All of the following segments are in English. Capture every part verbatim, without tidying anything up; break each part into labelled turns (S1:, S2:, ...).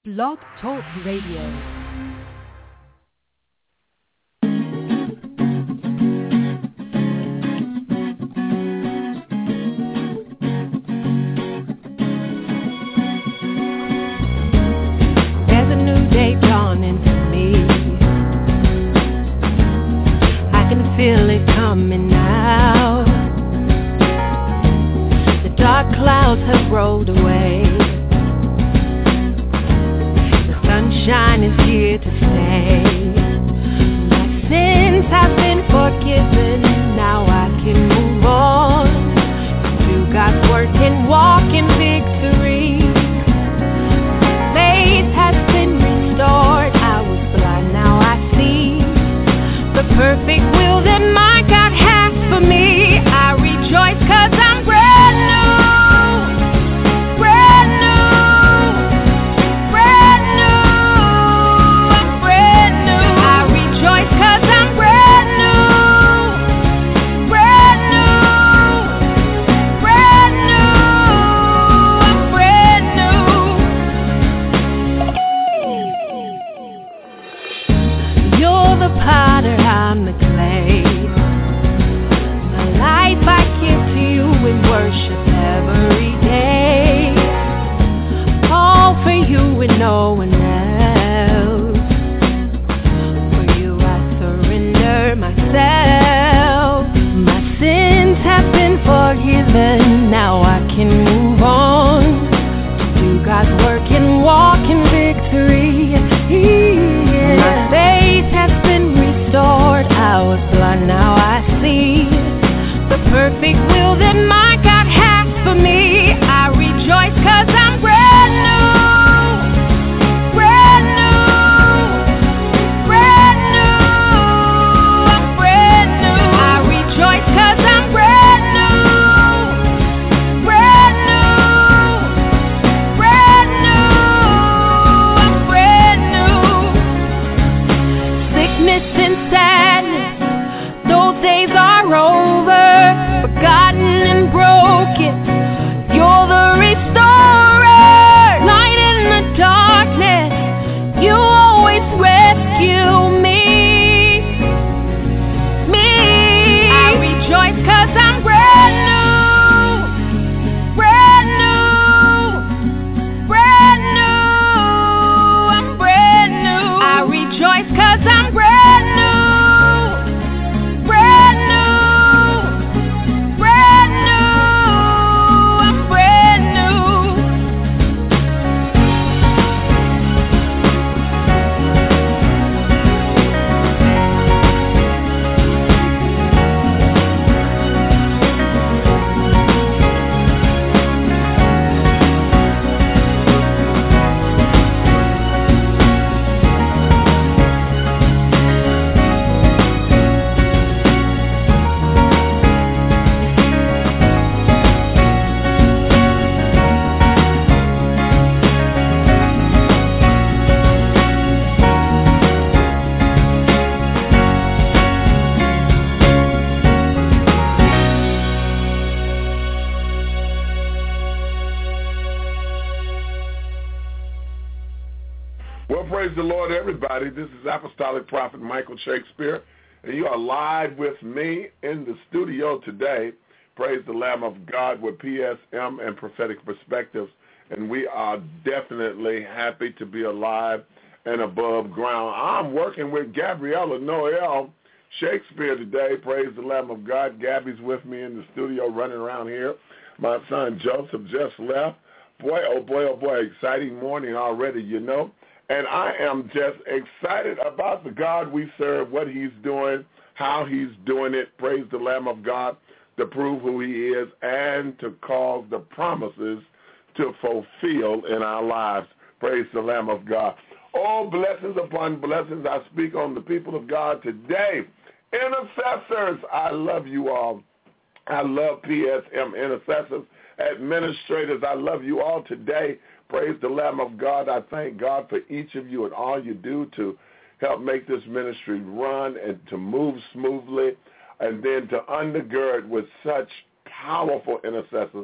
S1: Blog Talk Radio.
S2: Feel it coming now. The dark clouds have rolled away. The sunshine is here to stay. My sins have been forgiven. Now I can move on. Do God's work and walk in victory. Faith has been restored. I was blind, now I see the perfect will that my God has for me. I rejoice 'cause I'm brand new, brand new, brand new, I'm brand new. I rejoice 'cause I'm brand new, brand new, brand new, I'm brand new. You're the potter, I'm the clay. My life I give to you in worship every day. All for you and no one else. For you I surrender myself. My sins have been forgiven. Now I can move on. Do God's work and walk in victory. Yeah. My faith has been restored. I was blind, now I see the perfect will that my God has for me. I rejoice 'cause I'm brand new, brand new, brand new, I'm brand new. I rejoice 'cause I'm brand new, brand new, brand new, I'm brand new. Sickness and sadness, those days are over, forgotten and broken. You're the restorer, light in the darkness. You always rescue me, me. I rejoice 'cause I'm brand new, brand new, brand new, I'm brand new. I rejoice 'cause I'm brand new. Brand new, brand new, I'm brand new.
S3: Well, praise the Lord, everybody. This is Apostolic Prophet Michael Shakespeare, and you are live with me in the studio today. Praise the Lamb of God with P S M and Prophetic Perspectives, and we are definitely happy to be alive and above ground. I'm working with Gabriella Noel Shakespeare today. Praise the Lamb of God. Gabby's with me in the studio running around here. My son Joseph just left. Boy, oh boy, oh boy, exciting morning already, you know. And I am just excited about the God we serve, what he's doing, how he's doing it. Praise the Lamb of God to prove who he is and to cause the promises to fulfill in our lives. Praise the Lamb of God. Oh, blessings upon blessings. I speak on the people of God today. Intercessors, I love you all. I love P S M intercessors, administrators. I love you all today. Praise the Lamb of God. I thank God for each of you and all you do to help make this ministry run and to move smoothly, and then to undergird with such powerful intercessors.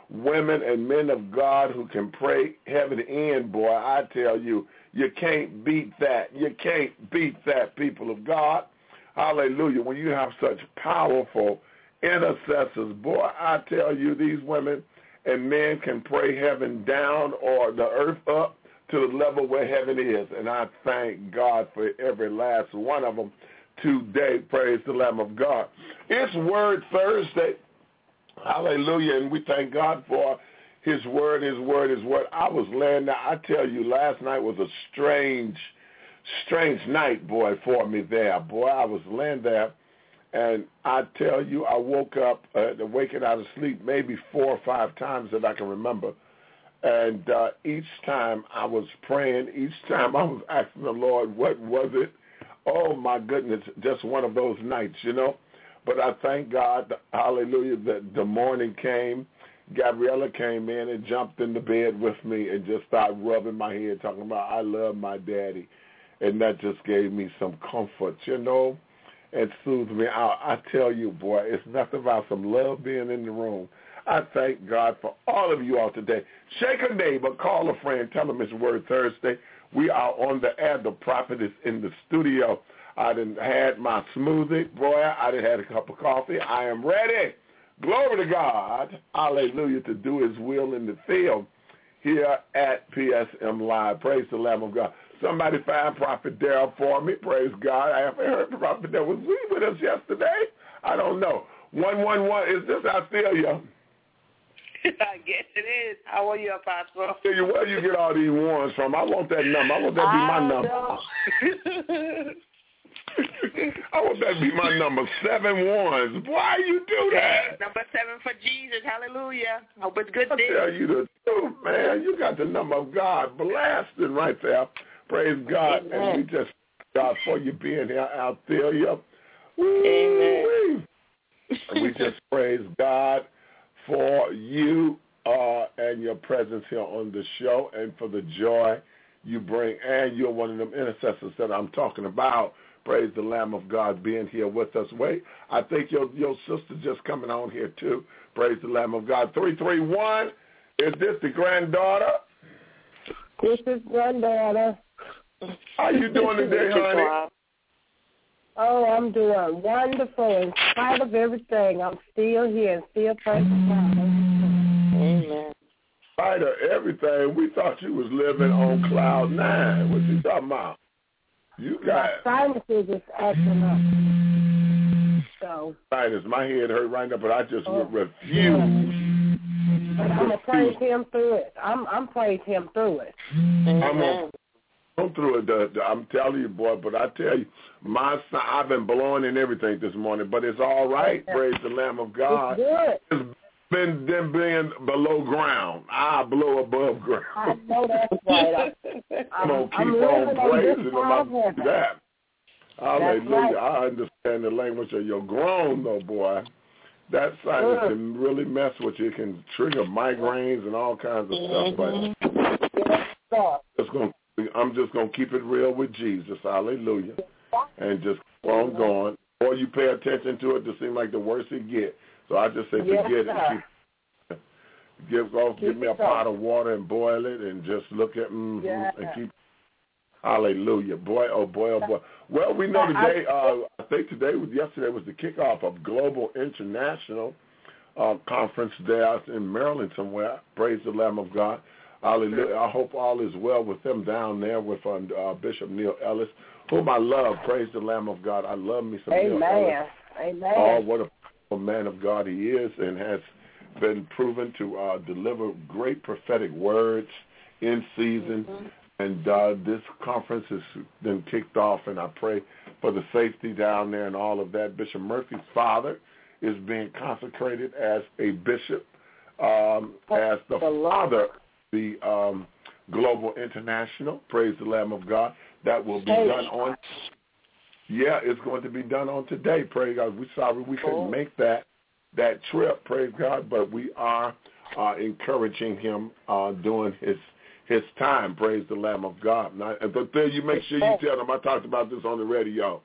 S3: women and men of God who can pray heaven in, boy, I tell you, you can't beat that. You can't beat that, people of God. Hallelujah. When you have such powerful intercessors, boy, I tell you, these women and men can pray heaven down or the earth up to the level where heaven is. And I thank God for every last one of them today. Praise the Lamb of God. It's Word Thursday. Hallelujah. And we thank God for his word, his word, his word. I was laying there. I tell you, last night was a strange, strange night, boy, for me there. Boy, I was laying there, and I tell you, I woke up, uh, waking out of sleep maybe four or five times that I can remember. And uh, each time I was praying, each time I was asking the Lord, what was it? Oh, my goodness, just one of those nights, you know. But I thank God, hallelujah, that the morning came. Gabriella came in and jumped in the bed with me and just started rubbing my head, talking about, I love my daddy. And that just gave me some comfort, you know, and soothed me out. I tell you, boy, it's nothing about some love being in the room. I thank God for all of you all today. Shake a neighbor, call a friend, tell them it's Word Thursday. We are on the air. The prophet is in the studio. I done had my smoothie, boy. I done had a cup of coffee. I am ready. Glory to God, hallelujah, to do his will in the field here at P S M Live. Praise the Lamb of God. Somebody find Prophet Darrell for me. Praise God. I haven't heard Prophet Darrell. Was he with us yesterday? I don't know. one one one, is this Australia?
S4: I guess it is. How are you, Apostle?
S3: I tell you, where you get all these ones from? I want that number. I want that to be my number. I want that to be my number, seven ones. Why you do that?
S4: Hey, number seven for Jesus. Hallelujah. Hope it's good
S3: I
S4: day.
S3: tell you the truth, man. You got the number of God blasting right there. Praise God.
S4: Amen.
S3: And we just thank God for you being here out there. Yep.
S4: Amen.
S3: And we just praise God for you uh, and your presence here on the show and for the joy you bring. And you're one of them intercessors that I'm talking about. Praise the Lamb of God being here with us. Wait, I think your your sister just coming on here too. Praise the Lamb of God. three three one, is this the granddaughter?
S5: This is granddaughter.
S3: How you doing today, honey?
S5: Oh, I'm doing wonderful. In spite of everything, I'm still here and still praising God.
S4: Amen.
S3: In spite of everything, we thought you was living on cloud nine. What you talking about? You got
S5: my sinuses is acting up. So
S3: sinus. My head hurt right now, but I just
S5: oh,
S3: refuse.
S5: Yeah. I'm gonna praise him through it. I'm I'm praising him through it.
S3: I'm gonna come through it. The, the, I'm telling you, boy. But I tell you, my son, I've been blowing in everything this morning, but it's all right. Yeah. Praise the Lamb of God.
S5: It's good.
S3: It's been them being below ground. I blow above ground.
S5: I know that's right.
S3: I'm, I'm gonna keep on praising him about that. Hallelujah. Right. I understand the language of your groan, though, boy. That sinus mm. can really mess with you. It can trigger migraines and all kinds of stuff. But just gonna, I'm just going to keep it real with Jesus. Hallelujah. And just keep on going. Or you pay attention to it, it seems like the worse it gets. So I just say
S5: yes,
S3: forget
S5: sir.
S3: it. Keep, give, go, give me a pot of water and boil it and just look at mm-hmm,
S5: yeah.
S3: and keep. Hallelujah. Boy, oh boy, oh boy. Well, we know today, uh, I think today was, yesterday was the kickoff of Global International uh, Conference there in Maryland somewhere. Praise the Lamb of God. Hallelujah. I hope all is well with them down there with uh, Bishop Neil Ellis, whom I love. Praise the Lamb of God. I love me some
S5: Amen.
S3: Neil Ellis.
S5: Amen.
S3: Oh, what a man of God he is and has been proven to uh, deliver great prophetic words in season. Mm-hmm. And uh, this conference has been kicked off, and I pray for the safety down there and all of that. Bishop Murphy's father is being consecrated as a bishop, um, as the father of the um, Global International. Praise the Lamb of God. That will be done on, yeah, it's going to be done on today. Praise God. We're sorry we couldn't make that, that trip, praise God, but we are uh, encouraging him uh, doing his his time, praise the Lamb of God. Now, but then you make sure you tell them I talked about this on the radio.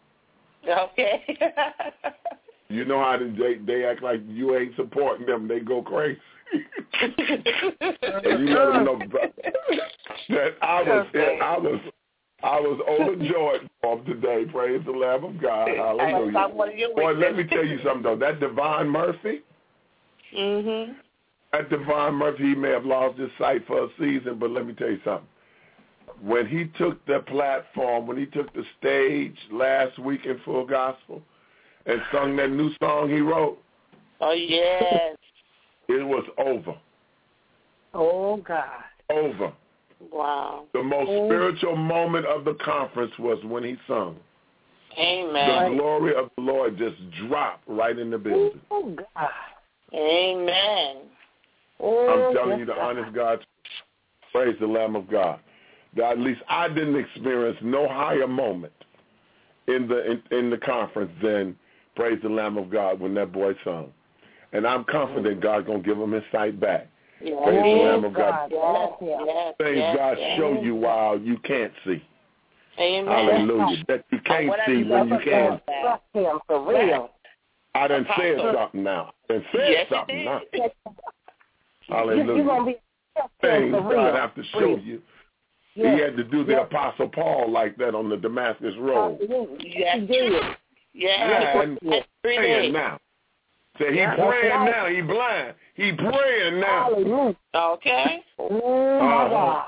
S4: Okay.
S3: You know how they, they act like you ain't supporting them. They go crazy. And you let them know that I was, I was, I was overjoyed for him today. Praise the Lamb of God. Hallelujah. Boy, let me tell you something, though. That Devon Murphy,
S4: mm-hmm.
S3: that Devon Murphy, he may have lost his sight for a season, but let me tell you something. When he took the platform, when he took the stage last week in Full Gospel and sung that new song he wrote,
S4: oh, yes.
S3: It was over.
S5: Oh, God.
S3: Over.
S4: Wow.
S3: The most oh. spiritual moment of the conference was when he sung.
S4: Amen.
S3: The glory of the Lord just dropped right in the building.
S5: Oh, God.
S4: Amen.
S5: Oh,
S3: I'm telling
S5: yes,
S3: you the
S5: God.
S3: honest God, praise the Lamb of God. That at least I didn't experience no higher moment in the in, in the conference than praise the Lamb of God when that boy sung. And I'm confident God's going to give him his sight back.
S4: Yes.
S3: Praise the Lamb of God.
S4: Yes, yes,
S3: Things
S4: yes,
S3: God
S4: yes.
S3: show you while you can't see.
S4: Amen.
S3: Hallelujah. That you can't see when you can.
S5: Trust him for real.
S3: I done said something now. I done said
S4: yes,
S3: something now.
S5: You,
S3: Hallelujah.
S5: you're going to be
S3: Things
S5: for real.
S3: God have to show
S5: real.
S3: you.
S5: Yes.
S3: He had to do the
S5: yes.
S3: Apostle Paul like that on the Damascus Road.
S4: Yes.
S5: He did.
S4: Yes.
S3: And praying now. Say he
S5: Yeah,
S3: praying
S5: right.
S3: now. He blind. He praying now.
S4: Okay.
S5: Oh, my
S3: Uh-huh.
S5: God.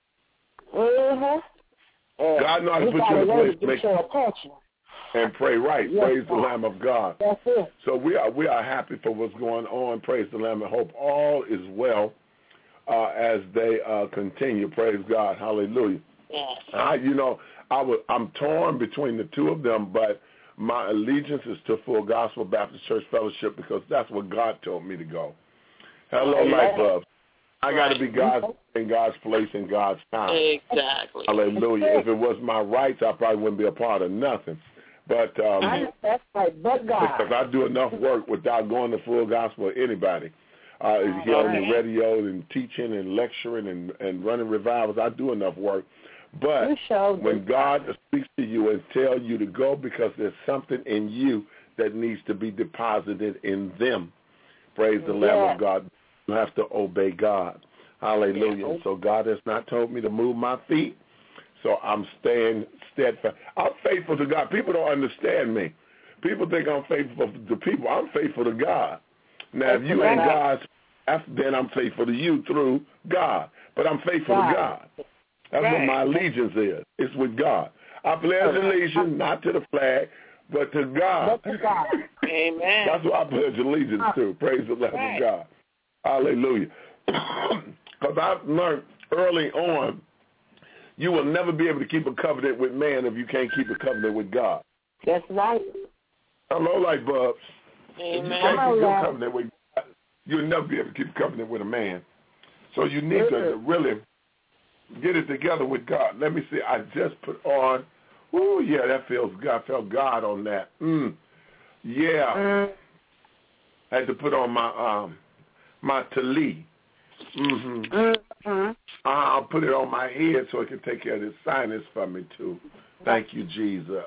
S5: Mm-hmm.
S3: God knows how to put you in a place to make
S5: your attention.
S3: and pray right.
S5: Yes,
S3: praise
S5: God.
S3: the Lamb of God.
S5: That's it.
S3: So we are we are happy for what's going on. Praise the Lamb and hope all is well uh, as they uh, continue. Praise God. Hallelujah.
S4: Yes.
S3: I, you know, I was, I'm torn between the two of them, but my allegiance is to Full Gospel Baptist Church Fellowship because that's where God told me to go. Hello,
S4: Amen.
S3: light bulbs. I got to
S4: Right.
S3: be God's in God's place in God's time.
S4: Exactly.
S3: Hallelujah. If it was my rights, I probably wouldn't be a part of nothing. But um,
S5: That's right, but God.
S3: because I do enough work without going to Full Gospel or anybody. Uh, here on the radio and teaching and lecturing and, and running revivals, I do enough work. But when God speaks to you and tell you to go because there's something in you that needs to be deposited in them, praise the
S5: yeah.
S3: Lamb of God, you have to obey God. Hallelujah.
S5: Yeah.
S3: So God has not told me to move my feet, so I'm staying steadfast. I'm faithful to God. People don't understand me. People think I'm faithful to people. I'm faithful to God. Now, if you ain't God's, then I'm faithful to you through God. But I'm faithful
S5: God.
S3: to God. That's right. What my allegiance is. It's with God. I pledge allegiance not to the flag, but to God.
S5: But to God.
S4: Amen.
S3: That's what I pledge allegiance to. Praise the Lamb
S4: right.
S3: of God. Hallelujah. Because I've learned early on, you will never be able to keep a covenant with man if you can't keep a covenant with God.
S5: That's right.
S3: Hello, light bulbs.
S4: Amen.
S3: If you can't keep your covenant with God, you'll never be able to keep a covenant with a man. So you need mm-hmm. to really get it together with God. Let me see. I just put on. Oh yeah, that feels good. I felt God on that. Mm. Yeah. Mm. I had to put on my um my tallit. Mm-hmm. Mm-hmm. I'll put it on my head so it can take care of this sinus for me too. Thank you, Jesus.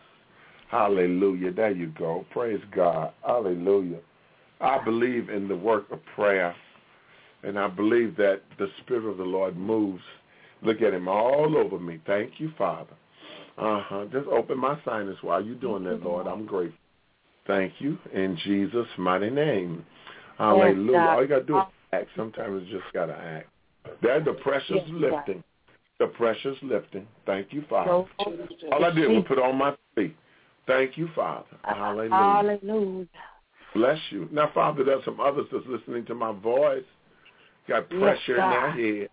S3: Hallelujah. There you go. Praise God. Hallelujah. I believe in the work of prayer, and I believe that the Spirit of the Lord moves. Look at him all over me. Thank you, Father. Uh-huh. Just open my sinus while you're doing that, Lord. I'm grateful. Thank you. In Jesus' mighty name. Hallelujah. All you got to do is act. Sometimes you just got to act. There's the pressure's lifting. The pressure's lifting. Thank you, Father. All I did was put on my feet. Thank you, Father. Hallelujah.
S5: Hallelujah.
S3: Bless you. Now, Father, there's some others that's listening to my voice. Got pressure in their head.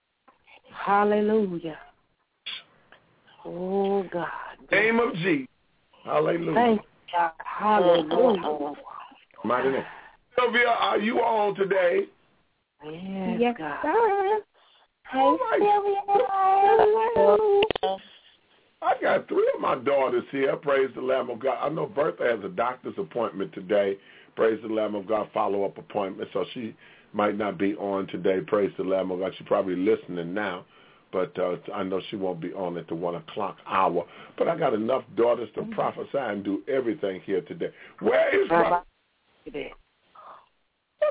S5: Hallelujah. Oh, God.
S3: Name of Jesus. Hallelujah.
S5: Thank you, God. Hallelujah.
S3: Mighty name. Sylvia, are you on today?
S5: Yes,
S6: yes
S5: God.
S6: sir. Hey,
S3: right.
S6: Sylvia.
S3: I got three of my daughters here. Praise the Lamb of God. I know Bertha has a doctor's appointment today. Praise the Lamb of God, follow-up appointment, so she might not be on today. Praise the Lamb of God. She's probably listening now, but uh, I know she won't be on at the one o'clock hour. But I got enough daughters to prophesy and do everything here today. Where is my... What's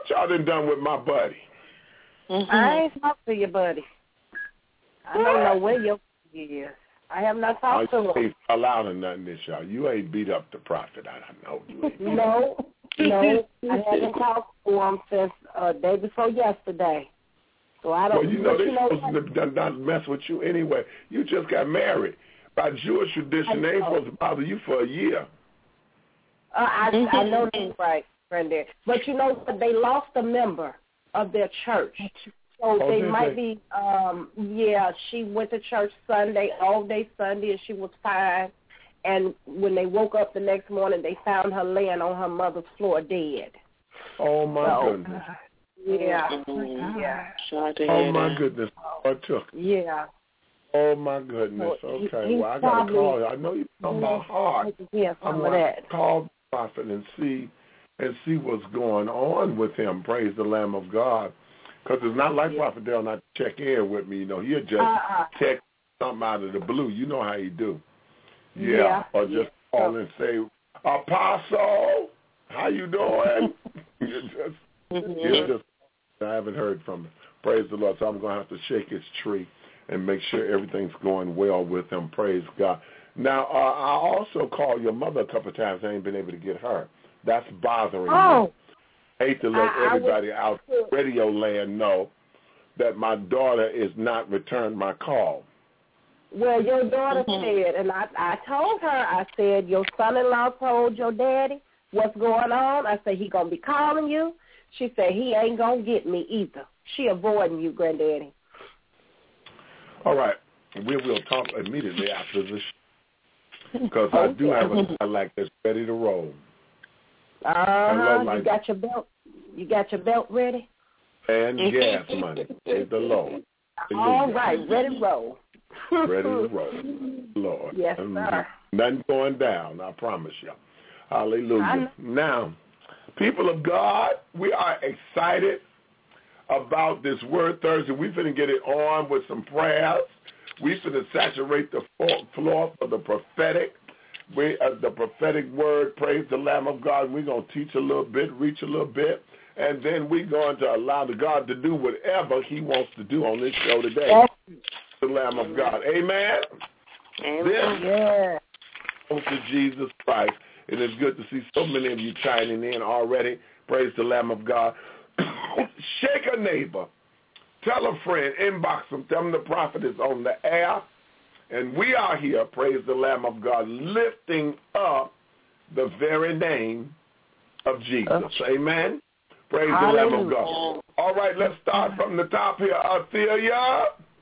S3: what y'all done done with my buddy?
S5: Mm-hmm. I ain't talked to your buddy. I don't know where your buddy is. I have not talked
S3: oh,
S5: to him.
S3: You ain't fell out or nothing this y'all. You ain't beat up the prophet. I don't know. You ain't
S5: no, no. I haven't talked to him since uh, day before yesterday. So I don't
S3: well, you know, they're
S5: you know,
S3: supposed to not mess with you anyway. You just got married. By Jewish tradition, they ain't supposed to bother you for a year.
S5: Uh, I, I know that's right, Brenda. But you know what? They lost a member of their church. So
S3: oh,
S5: they
S3: they?
S5: might be, um, yeah, she went to church Sunday, all day Sunday, and she was fine. And when they woke up the next morning, they found her laying on her mother's floor dead.
S3: Oh, my so, goodness.
S5: Yeah. yeah.
S3: Oh, my goodness. What took?
S5: Yeah.
S3: Oh, my goodness. Okay.
S5: He,
S3: well, I got to call you. I know you're talking about hard.
S5: Yeah,
S3: I'm going to call the prophet and see, and see what's going on with him. Praise the Lamb of God. Because it's not like yeah. Prophet Dale not to check in with me. You know, he'll just uh-uh. text something out of the blue. You know how he do. Yeah. yeah. Or just yeah. call and say, Apostle, how you doing? you just, mm-hmm. you just, I haven't heard from him. Praise the Lord. So I'm going to have to shake his tree and make sure everything's going well with him. Praise God. Now, uh, I also called your mother a couple of times. I ain't been able to get her. That's bothering
S5: oh.
S3: me. Hate to let I, everybody I out radio land know that my daughter is not returned my call.
S5: Well, your daughter mm-hmm. said, and I, I told her, I said, your son-in-law told your daddy what's going on. I said, he going to be calling you. She said, he ain't going to get me either. She avoiding you, Granddaddy.
S3: All right. We will talk immediately after this because okay. I do have a Cadillac that's ready to roll.
S5: Uh-huh. You got your belt. You got your belt ready?
S3: And gas money. Praise the Lord.
S5: All right, ready to roll.
S3: Ready to roll. Lord.
S5: Yes, sir.
S3: Nothing going down, I promise you. Hallelujah. Now, people of God, we are excited about this Word Thursday. We're going to get it on with some prayers. We're going to saturate the floor for the prophetic. We, uh, the prophetic word, praise the Lamb of God. We're going to teach a little bit, reach a little bit, and then we're going to allow the God to do whatever he wants to do on this show today. Yes. The Lamb of God. Amen?
S5: Amen. Yeah.
S3: To Jesus Christ. It is good to see so many of you chiming in already. Praise the Lamb of God. Shake a neighbor. Tell a friend. Inbox them. Tell them the prophet is on the air. And we are here, praise the Lamb of God, lifting up the very name of Jesus. Amen? Praise Hallelujah. The Lamb of God. All right, let's start from the top here. Athelia?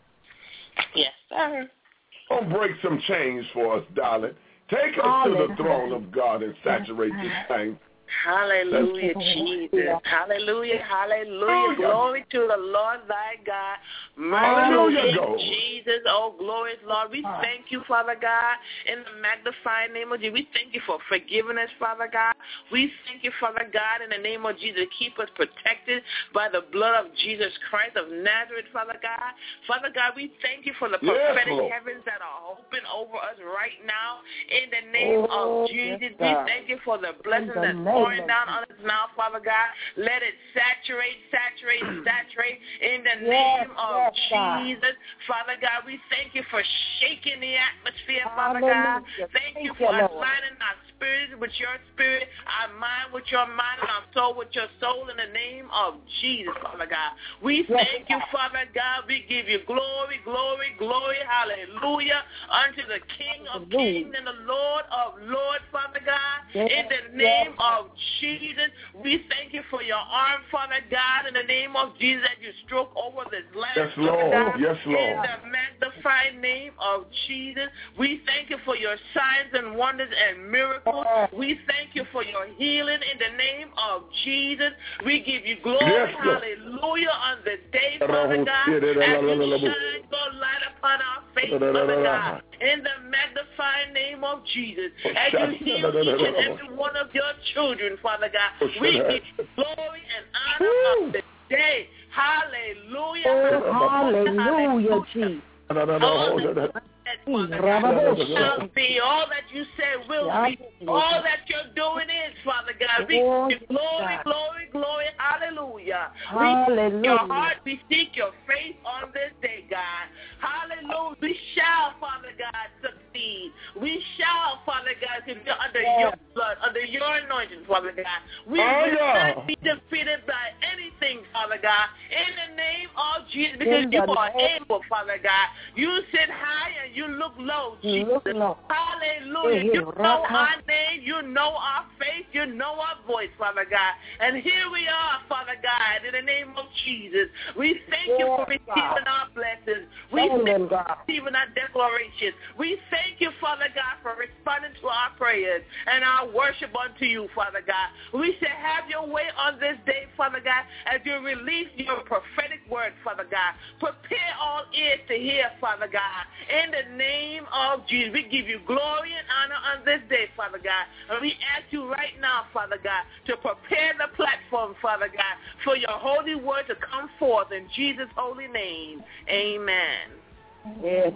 S6: Yes, sir.
S3: Don't break some chains for us, darling. Take us Hallelujah. To the throne of God and saturate this thing.
S6: Hallelujah, Jesus. Hallelujah, hallelujah. Glory to the Lord thy God. Mercy, Jesus. Oh, glorious Lord. We thank you, Father God, in the magnified name of Jesus. We thank you for forgiving us, Father God. We thank you, Father God, in the name of Jesus, keep us protected by the blood of Jesus Christ of Nazareth, Father God. Father God, we thank you for the prophetic yes, heavens that are open over us right now. In the name oh, of Jesus, yes, we thank you for the blessings that's pouring down on us now, Father God. Let it saturate, saturate, saturate in the name yes, of yes, Jesus. Father God, we thank you for shaking the atmosphere, Father Hallelujah. God. Thank, thank you for aligning our spirit with your spirit, our mind with your mind, and our soul with your soul in the name of Jesus, Father God. We thank you, Father God. We give you glory, glory, glory, hallelujah, unto the King of kings and the Lord of lords, Father God. Yes, in the name yes. of Jesus, we thank you for your arm, Father God, in the name of Jesus, that you stroke over this land,
S3: yes, Lord.
S6: God.
S3: Yes, Lord.
S6: In the magnified name of Jesus, we thank you for your signs and wonders and miracles. We thank you for your healing in the name of Jesus. We give you glory, yes, hallelujah, on the day, Father God, as you shine your light upon our face, Father God, in the magnified name of Jesus, as you heal each and every one of your children, Father God. We give you glory and honor on the day. Hallelujah.
S5: Oh, hallelujah, Jesus.
S6: All that, Father God, shall be. All that you said will be. All that you're doing is, Father God. We give you glory, glory, glory. Hallelujah.
S5: Hallelujah.
S6: We seek your heart. We seek your face on this day, God. Hallelujah. We shall, Father God, succeed. We shall, Father God, be under yes. your blood, under your anointing, Father God. We
S3: oh,
S6: will
S3: yeah.
S6: not be defeated by anything, Father God, in the name of Jesus, because you are able, Father God. You sit high and you look low, Jesus.
S5: Look low.
S6: Hallelujah. You know our name. You know our face. You know our voice, Father God. And here we are, Father God, in the name of Jesus. We thank yes, you for receiving God. our blessings. We thank you for receiving our declarations. We thank you, Father God, for responding to our prayers and our worship unto you, Father God. We say, have your way on this day, Father God, as you release your prophetic word, Father God. Prepare all ears to hear, Father God. In the name of Jesus, we give you glory and honor on this day, Father God. And we ask you right now, Father God, to prepare the platform, Father God, for your holy word to come forth in Jesus' holy name. Amen.
S5: Yes,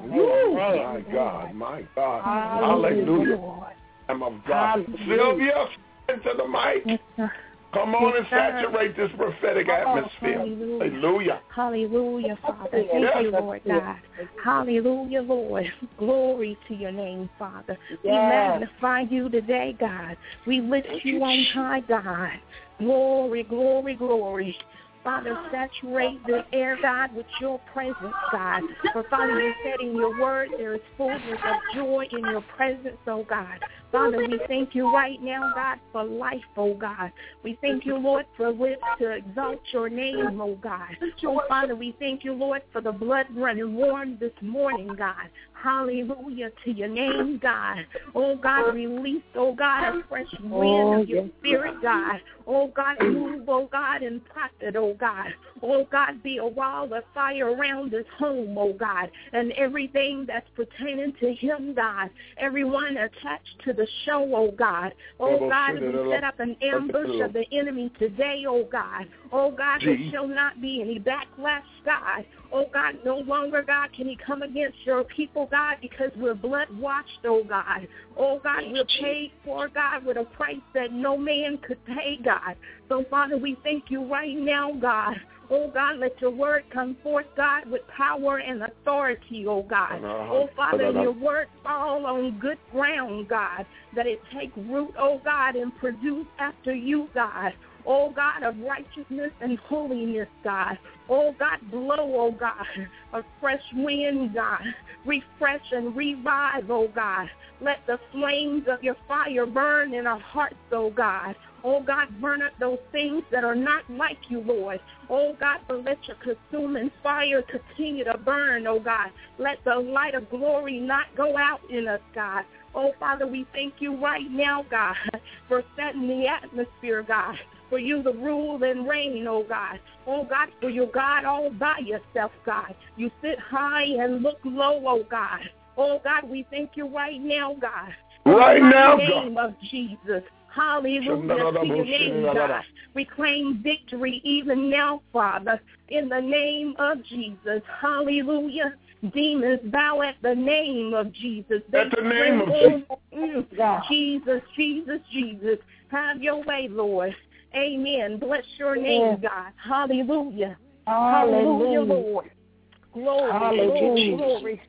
S3: my God, my God. Hallelujah. Lamb of God. Sylvia, into the mic. Come on and saturate this prophetic atmosphere.
S7: Hallelujah.
S3: Hallelujah.
S7: Hallelujah, Father. Thank yes. you, Lord God. Hallelujah, Lord. Glory to your name, Father. Yes. We magnify you today, God. We lift you on high, God. Glory, glory, glory. Father, saturate the air, God, with your presence, God. For, Father, you said in your word there is fullness of joy in your presence, oh God. Father, we thank you right now, God, for life, oh God. We thank you, Lord, for lips to exalt your name, oh God. Oh, Father, we thank you, Lord, for the blood running warm this morning, God. Hallelujah to your name, God. Oh, God, release, oh, God, a fresh wind of your spirit, God. Oh, God, move, oh, God, and prophet, oh, God. Oh, God, be a wall of fire around this home, oh, God, and everything that's pertaining to him, God. Everyone attached to the show, oh, God. Oh, God, we set up an ambush of the enemy today, oh, God. Oh, God, there shall not be any backlash, God. Oh, God, no longer, God, can he come against your people, God, because we're blood-washed, oh, God. Oh, God, we're paid for, God, with a price that no man could pay, God. So, Father, we thank you right now, God. Oh, God, let your word come forth, God, with power and authority, oh, God. Oh, Father, your word fall on good ground, God, that it take root, oh, God, and produce after you, God. Oh, God, of righteousness and holiness, God. Oh, God, blow, oh, God, a fresh wind, God. Refresh and revive, oh, God. Let the flames of your fire burn in our hearts, oh, God. Oh, God, burn up those things that are not like you, Lord. Oh, God, but let your consuming fire continue to burn, oh, God. Let the light of glory not go out in us, God. Oh, Father, we thank you right now, God, for setting the atmosphere, God. For you to rule and reign, oh God. Oh God, for you're God all by yourself, God. You sit high and look low, oh God. Oh God, we thank you right now, God.
S3: Right now,
S7: God. In the name of Jesus. Hallelujah to your name, God. We claim victory even now, Father, in the name of Jesus. Hallelujah. Demons bow at the name of Jesus.
S3: They at the name of Jesus.
S7: Mm. Jesus, Jesus, Jesus. Have your way, Lord. Amen. Bless your name, God. Hallelujah. Hallelujah, Lord. Glory, Hallelujah. glory,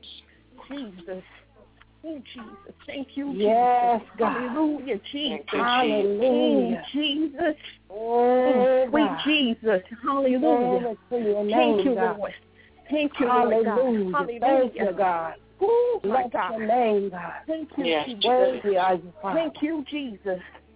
S7: Jesus. Oh, Jesus. Thank you, Jesus.
S5: Yes, God.
S7: Hallelujah, Jesus.
S5: Hallelujah.
S7: Jesus.
S5: Oh,
S7: sweet God. Jesus. Hallelujah.
S5: Name,
S7: Thank you,
S5: God.
S7: Lord. Thank you,
S5: Hallelujah.
S7: Lord God. Hallelujah.
S5: Thank you, God.
S7: Oh, my
S5: Bless
S7: God.
S5: your name, God.
S7: Thank you,
S6: yes.
S7: Jesus.
S5: Worthy are you, Father.
S7: Thank you, Jesus.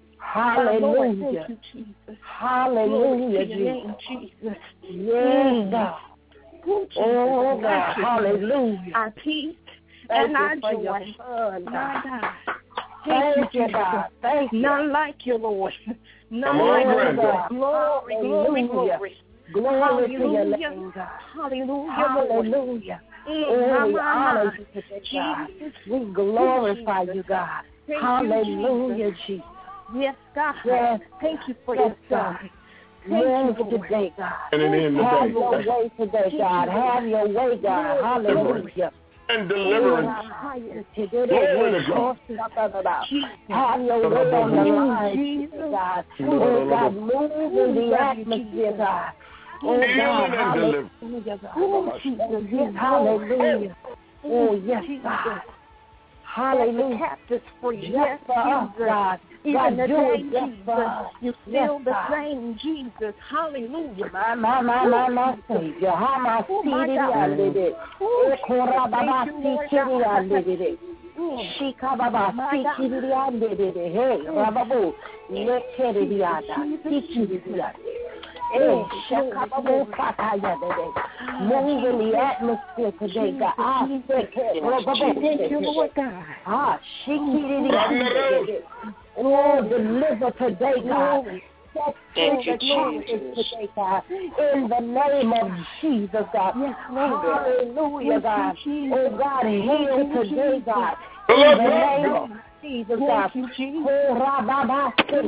S5: Hallelujah.
S7: Thank you, Jesus.
S5: Hallelujah,
S7: Jesus. Name, Jesus.
S5: Yes, God.
S7: Oh,
S5: oh God. Hallelujah.
S7: Our peace
S5: Thank
S7: and our
S5: joy.
S7: Your
S5: son,
S7: my God.
S5: Thank,
S7: Thank
S5: you, God. Thank you.
S7: None like you, Lord. None
S3: Come
S7: like
S3: on,
S7: you, Lord. Glory, glory, glory.
S5: Glory
S7: Hallelujah.
S5: to your name, God.
S7: Hallelujah.
S5: Hallelujah.
S7: Mm,
S5: oh, we
S7: my,
S5: honor
S7: my.
S5: you today, God.
S7: Jesus.
S5: We glorify
S7: Jesus.
S5: you, God.
S7: Thank
S5: Hallelujah,
S7: you, Jesus.
S5: Jesus.
S7: Yes, God.
S5: Yes.
S7: Thank you for
S5: yes,
S7: your son.
S5: Move today, God.
S3: And it in today.
S5: Have your way today, God. Have your way, God. Hallelujah.
S3: And deliverance. Glory to God.
S5: Have your way on the line, God. Oh, God, move in the atmosphere, God. Oh, God, hallelujah, God. Hallelujah. Oh, yes, God. Hallelujah.
S7: Captives free.
S5: Yes, God. God.
S7: Even the day,
S5: Yes,
S7: Jesus, you still the same, Jesus. Hallelujah.
S5: My, my, my, my, my Savior. How my city I did it. Oh, Kora Baba City I did it. Shika Baba City I did it. Hey, Rababu. Nekeri Yada. City Yada. Hey, Shakababu Kataya today. Move in the atmosphere today, God. I said,
S7: Thank you, Lord God.
S5: Ah, Shiki Yada. Oh, deliver today, God.
S6: Thank you, Jesus.
S5: Today, God. In the name of Jesus, God.
S7: Yes, Lord.
S5: Hallelujah, God. Oh, God, heal today, God. In the name of Jesus, God. Oh, Rababa,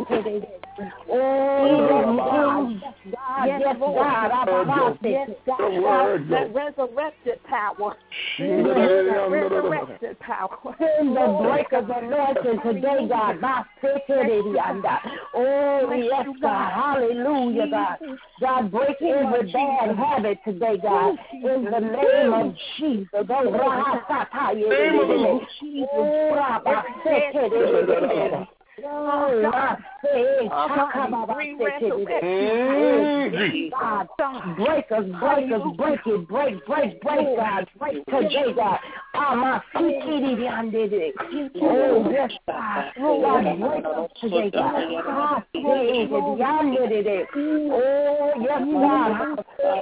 S5: oh, God, yes, God. Yes, God.
S7: That resurrected power. That resurrected power.
S5: In the breakers anointing today, God. Oh, yes, God. Hallelujah, God. God, break every bad habit today, God. In the name of Jesus. Oh, Oh, God, break us, break us, break it, break, break, break, God, break today, God. Oh, yes, God. God, break us today, God. Oh, yes, God.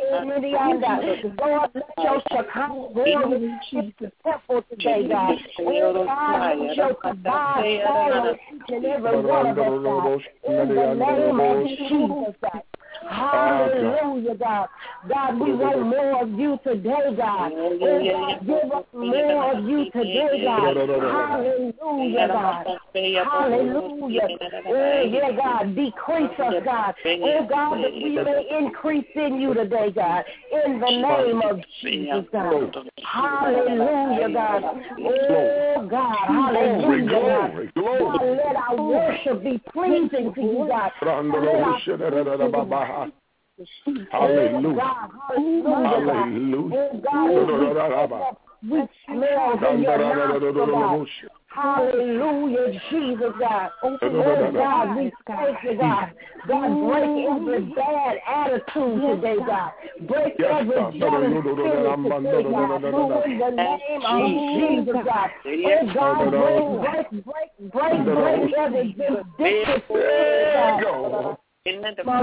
S5: Lord, let your Shekinah glory be successful today, God. Oh, God, let your Kabbalah fall on each and every one of us, God. In the name of Jesus, God. Hallelujah, God. God, we want more of you today, God. Oh, God, give us more of you today, God. Hallelujah, God. Hallelujah. Oh, yeah, God. Decrease us, God. Oh, God, that we may increase in you today, God. In the name of Jesus, God. Hallelujah, God. Oh, God. Hallelujah, God. God, let our worship be pleasing to you, God.
S3: Hallelujah. Hallelujah.
S5: Hallelujah. God, we smell in your nostrils, God. Hallelujah, Jesus, God. Oh, God, we thank you, God. God, break every bad attitude today, God. Break every jealous spirit today, God. In the name of Jesus, God. Oh, God, break, break, break, break, break every vindictive spirit, God.
S6: In the
S5: My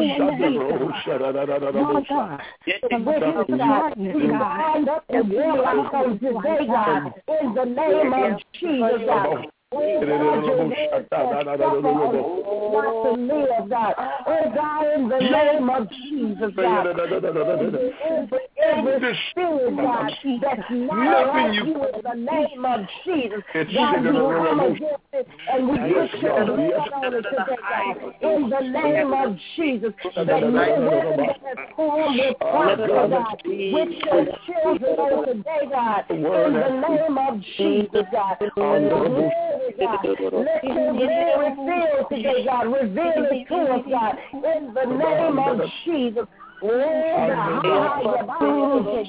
S5: God, we bind up the warlock on today, God, in the name of Jesus, God. Oh, God, your word says, not to live, God. Oh, God, in the name of Jesus, God. Every, every spirit, God, that's not like you in the name of Jesus. God, we come against it and we put your blood on it today, God. In the name of Jesus, that no weapon that has formed will prosper, God. With your children on today, God. In the name of Jesus, God. God. Let your glory fill today, God. Reveal it to us, God. In the name of Jesus. Oh, God. Glory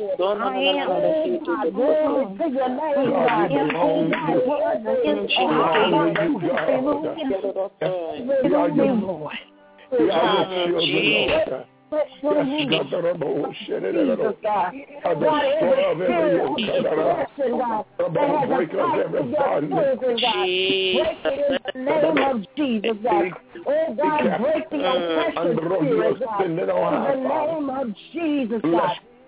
S5: to your name, God. Hallelujah.
S3: Yes, Yes, God, Jesus, God. God, every spirit of depression, God, that has attacked your children, God, break it in the name of Jesus, God. Oh, God, break the oppression spirit, God, in the name of Jesus, God.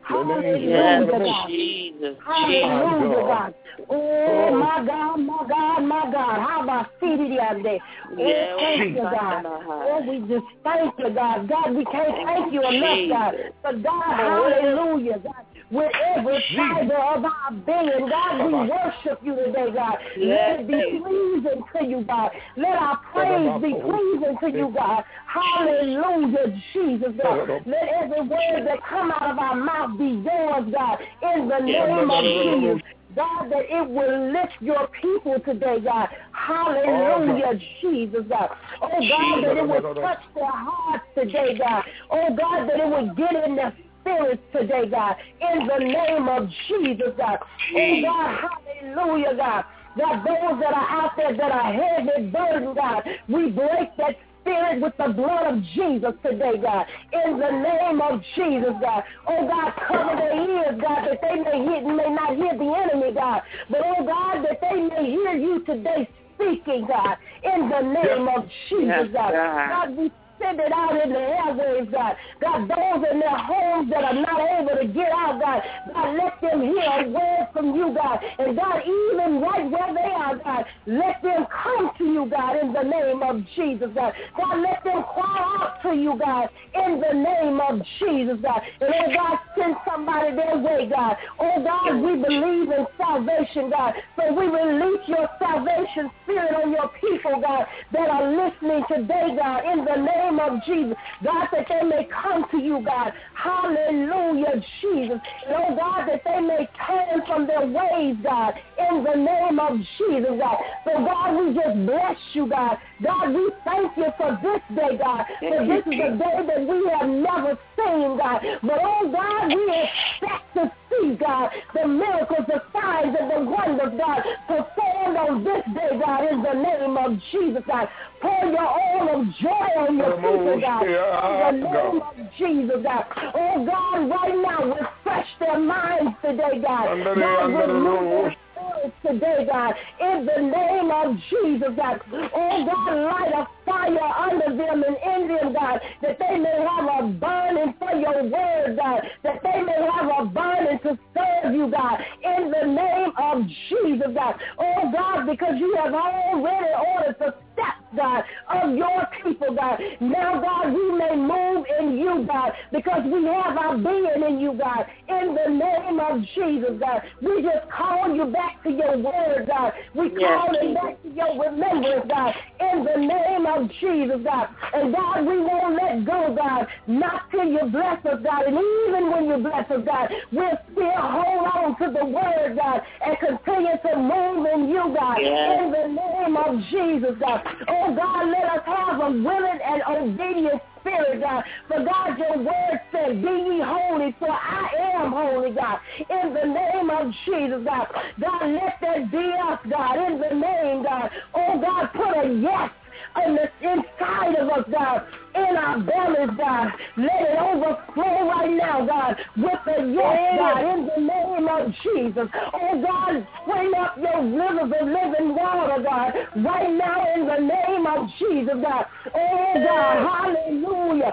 S5: Hallelujah,
S6: God. Jesus.
S5: Hallelujah, God. Oh, my God, my God, my God. How about C D D? Oh, thank you, God. Oh, we just thank you, God. God, we can't thank you enough, God. But God, hallelujah, God. With every fiber of our being, God, we worship you today, God. Let it be pleasing to you, God. Let our praise be pleasing to you, God. Hallelujah, Jesus, God. Let every word that come out of our mouth be yours, God, in the name of Jesus. God, that it will lift your people today, God. Hallelujah, oh, Jesus, God. Oh, God, that it will touch their hearts today, God. Oh, God, that it will get in their spirits today, God. In the name of Jesus, God. Oh, God, hallelujah, God. God, those that are out there that are heavy burdened, God, we break that spirit with the blood of Jesus today, God. In the name of Jesus, God. Oh, God, cover their ears, God, that they may hear, may not hear the enemy, God. But, oh, God, that they may hear you today speaking, God. In the name yes. of Jesus, yes, God. God. God, we send it out in the airwaves, God. God, those in their homes that are not able to get out, God, God, let them hear a word from you, God. And God, even right where they are, God, let them come to you, God, in the name of Jesus, God. God, let them cry out to you, God, in the name of Jesus, God. And, oh, God, send somebody their way, God. Oh, God, we believe in salvation, God. So we release your salvation spirit on your people, God, that are listening today, God, in the name of Jesus, God, that they may come to you, God. Hallelujah, Jesus. And, oh, God, that they may turn from their ways, God, in the name of Jesus, God. So, God, we just bless you, God. God, we thank you for this day, God. For this is a day that we have never seen, God. But, oh, God, we expect to see, God, the miracles, the signs, and the wonders, God, performed on this day, God, in the name of Jesus, God. Pour your oil of joy on your people, God, in the name of Jesus, God. Oh, God, right now, refresh their minds today, God. God, remove their spirits today, God, in the name of Jesus, God. Oh, God, light a fire under them and in them, God, that they may have a burning for your word, God, that they may have a burning to serve you, God, in the name of Jesus, God. Oh, God, because you have already ordered the steps, God, of your people, God. Now, God, we may move in you, God, because we have our being in you, God, in the name of Jesus, God. We just call you back to your word, God. We call yes. it back to your remembrance, God, in the name of Jesus, God. And, God, we won't let go, God, not till you bless us, God. And even when you bless us, God, we'll still hold on to the word, God, and continue to move in you, God, yes. in the name of Jesus, God. Oh, God, let us have a willing and obedient spirit, God. For, God, your word said, be ye holy, for I am holy, God. In the name of Jesus, God. God, let that be us, God, in the name, God. Oh, God, put a yes on the inside of us, God, in our bellies, God. Let it overflow right now, God, with the yes, God, in the name of Jesus. Oh, God, spring up your rivers of living water, God, right now in the name of Jesus, God. Oh, God, hallelujah.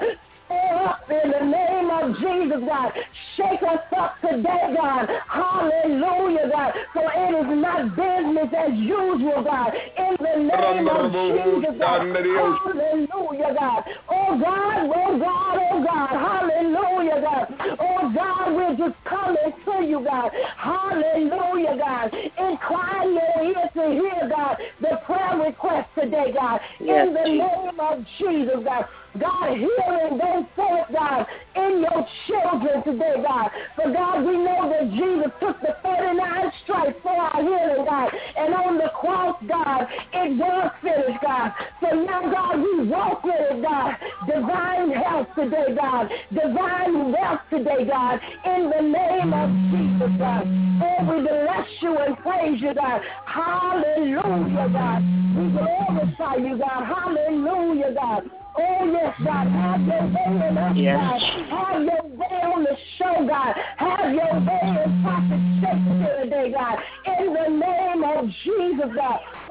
S5: Up in the name of Jesus, God. Shake us up today, God. Hallelujah, God. For it is not business as usual, God. In the name of Jesus, God. Hallelujah, God. Oh, God, oh, God, oh, God. Hallelujah, God. Oh, God, we're just coming to you, God. Hallelujah, God. Incline your ear to hear, God, the prayer request today, God. Yes, in the name of Jesus, God. God, healing goes forth, God, in your children today, God. For, God, we know that Jesus took the thirty-nine stripes for our healing, God. And on the cross, God, it was finished, God. So now, God, we walk with it, God. Divine health today, God. Divine wealth today, God. In the name of Jesus, God. Oh, we bless you and praise you, God. Hallelujah, God. We glorify you, God. Hallelujah, God. Oh, yes, God. Have your way in us, yes. God. Have your way on the show, God. Have your way in Prophet Shakespeare today, God. In the name of Jesus, God.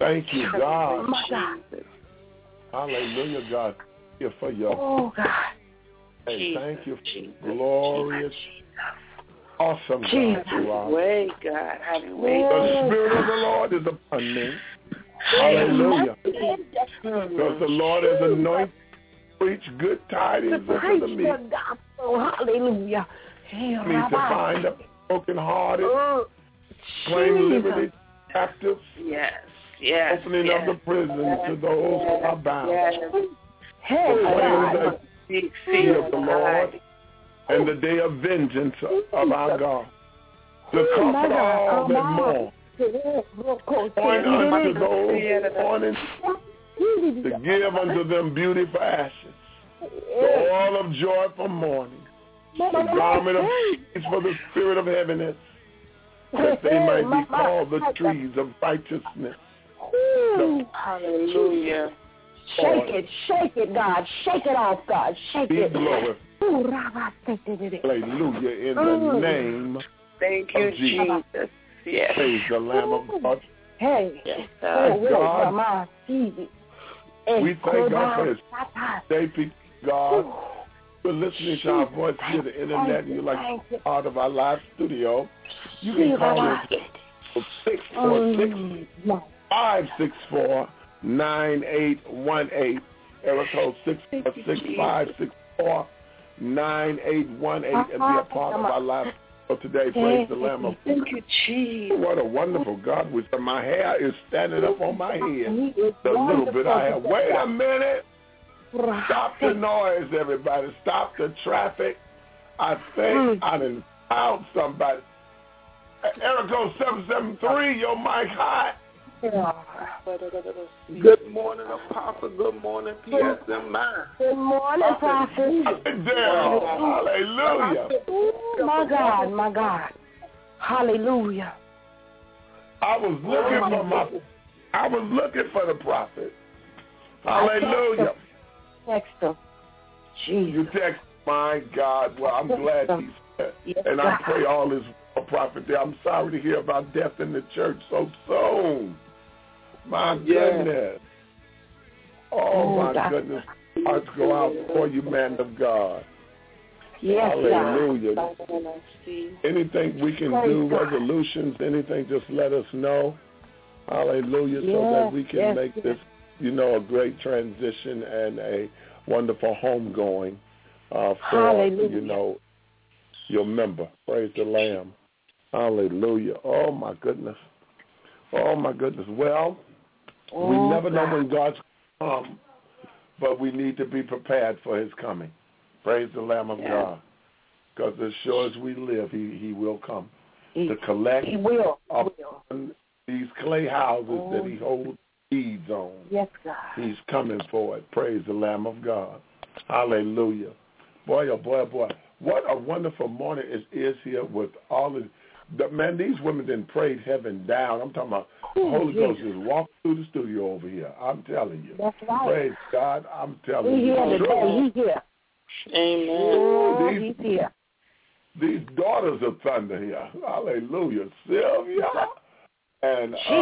S3: Thank you, God.
S5: My God.
S3: Hallelujah, God. Thank you for your.
S5: Oh, God.
S3: Hey,
S6: Jesus,
S3: thank you for
S6: Jesus,
S3: glorious, awesome
S5: Jesus.
S3: God. You are.
S6: Way, God, have your way.
S3: The Spirit of the Lord is upon me. Hallelujah. Because the Lord has anointed to preach good tidings unto the
S5: Preach
S3: meek.
S5: the gospel. Hallelujah. Hey,
S3: Me to bind up the brokenhearted,
S5: Oh,
S3: claim
S5: Jesus.
S3: liberty to captives,
S6: Yes, yes,
S3: opening
S6: yes.
S3: of the prison to those who are bound.
S6: Yes.
S5: Hey,
S3: Proclaim
S5: God.
S3: the day of the Lord and the day of vengeance of our God. To comfort all that mourn. Point unto those mourning, to give unto them beauty for ashes, the oil of joy for mourning, the garment of peace for the spirit of heaviness, that they might be called the trees of righteousness. The
S6: Hallelujah.
S5: Shake it, shake it, God. Shake it off, God. Shake
S3: be
S5: it.
S3: glorified. Hallelujah. In the name
S6: Thank you,
S3: of Jesus.
S6: Jesus. Yes.
S3: Praise the Lamb of God.
S5: Hey.
S6: Yes,
S5: Oh,
S3: God.
S5: God.
S3: We thank God for his day, people. God, for listening to our voice via the internet, and you're like part of our live studio. You can call us six four six, five six four, nine eight one eight. Area code six four six, five six four, nine eight one eight, and be a part of our live studio today. Praise the Lamb of God.
S6: Thank you, Jesus.
S3: What a wonderful God. With my hair is standing up on my head. The little bit I have. Wait a minute. Stop the noise, everybody. Stop the traffic. I think I done found somebody. Erico seven seven three, your mic hot.
S8: Good morning, Apostle. Good morning, P S M I.
S5: Good morning, Prophet.
S3: Hallelujah.
S5: Oh, my God, my God. Hallelujah.
S3: I was looking for my, I was looking for the prophet. Hallelujah.
S5: Text him. Jesus.
S3: You text, my God. Well, I'm glad he's there.
S5: Yes,
S3: And I
S5: God.
S3: pray all is well, prophet there. I'm sorry to hear about death in the church so soon. My goodness. Oh,
S5: Oh,
S3: my
S5: God.
S3: goodness. Hearts go out for you, man of God.
S5: Yes,
S3: Hallelujah.
S5: God.
S3: Anything we can
S5: Praise
S3: do,
S5: God.
S3: resolutions, anything, just let us know. Hallelujah. So
S5: Yes,
S3: that we can
S5: yes,
S3: make
S5: yes.
S3: this, you know, a great transition and a wonderful homegoing uh, for,
S5: Hallelujah.
S3: you know, your member. Praise the Lamb. Hallelujah. Oh, my goodness. Oh, my goodness. Well,
S5: Oh,
S3: we never know
S5: God.
S3: when God's going to come, but we need to be prepared for his coming. Praise the Lamb of
S5: Yeah.
S3: God. Because as sure as we live, he, he will come
S5: He,
S3: to collect
S5: he will. He will.
S3: upon these clay houses
S5: Oh.
S3: that he holds deeds on.
S5: Yes, God.
S3: He's coming for it. Praise the Lamb of God. Hallelujah. Boy, oh boy, oh boy. What a wonderful morning it is here with all of the, man, these women then prayed heaven down. I'm talking about the Holy Ghost just walked through the studio over here. I'm telling you.
S5: That's right.
S3: Praise God. I'm telling
S5: He
S3: you.
S5: here
S3: the truth.
S5: today. He here.
S6: Amen.
S5: Oh,
S3: These-
S5: he's here.
S3: These daughters of thunder here. Hallelujah. Sylvia and uh,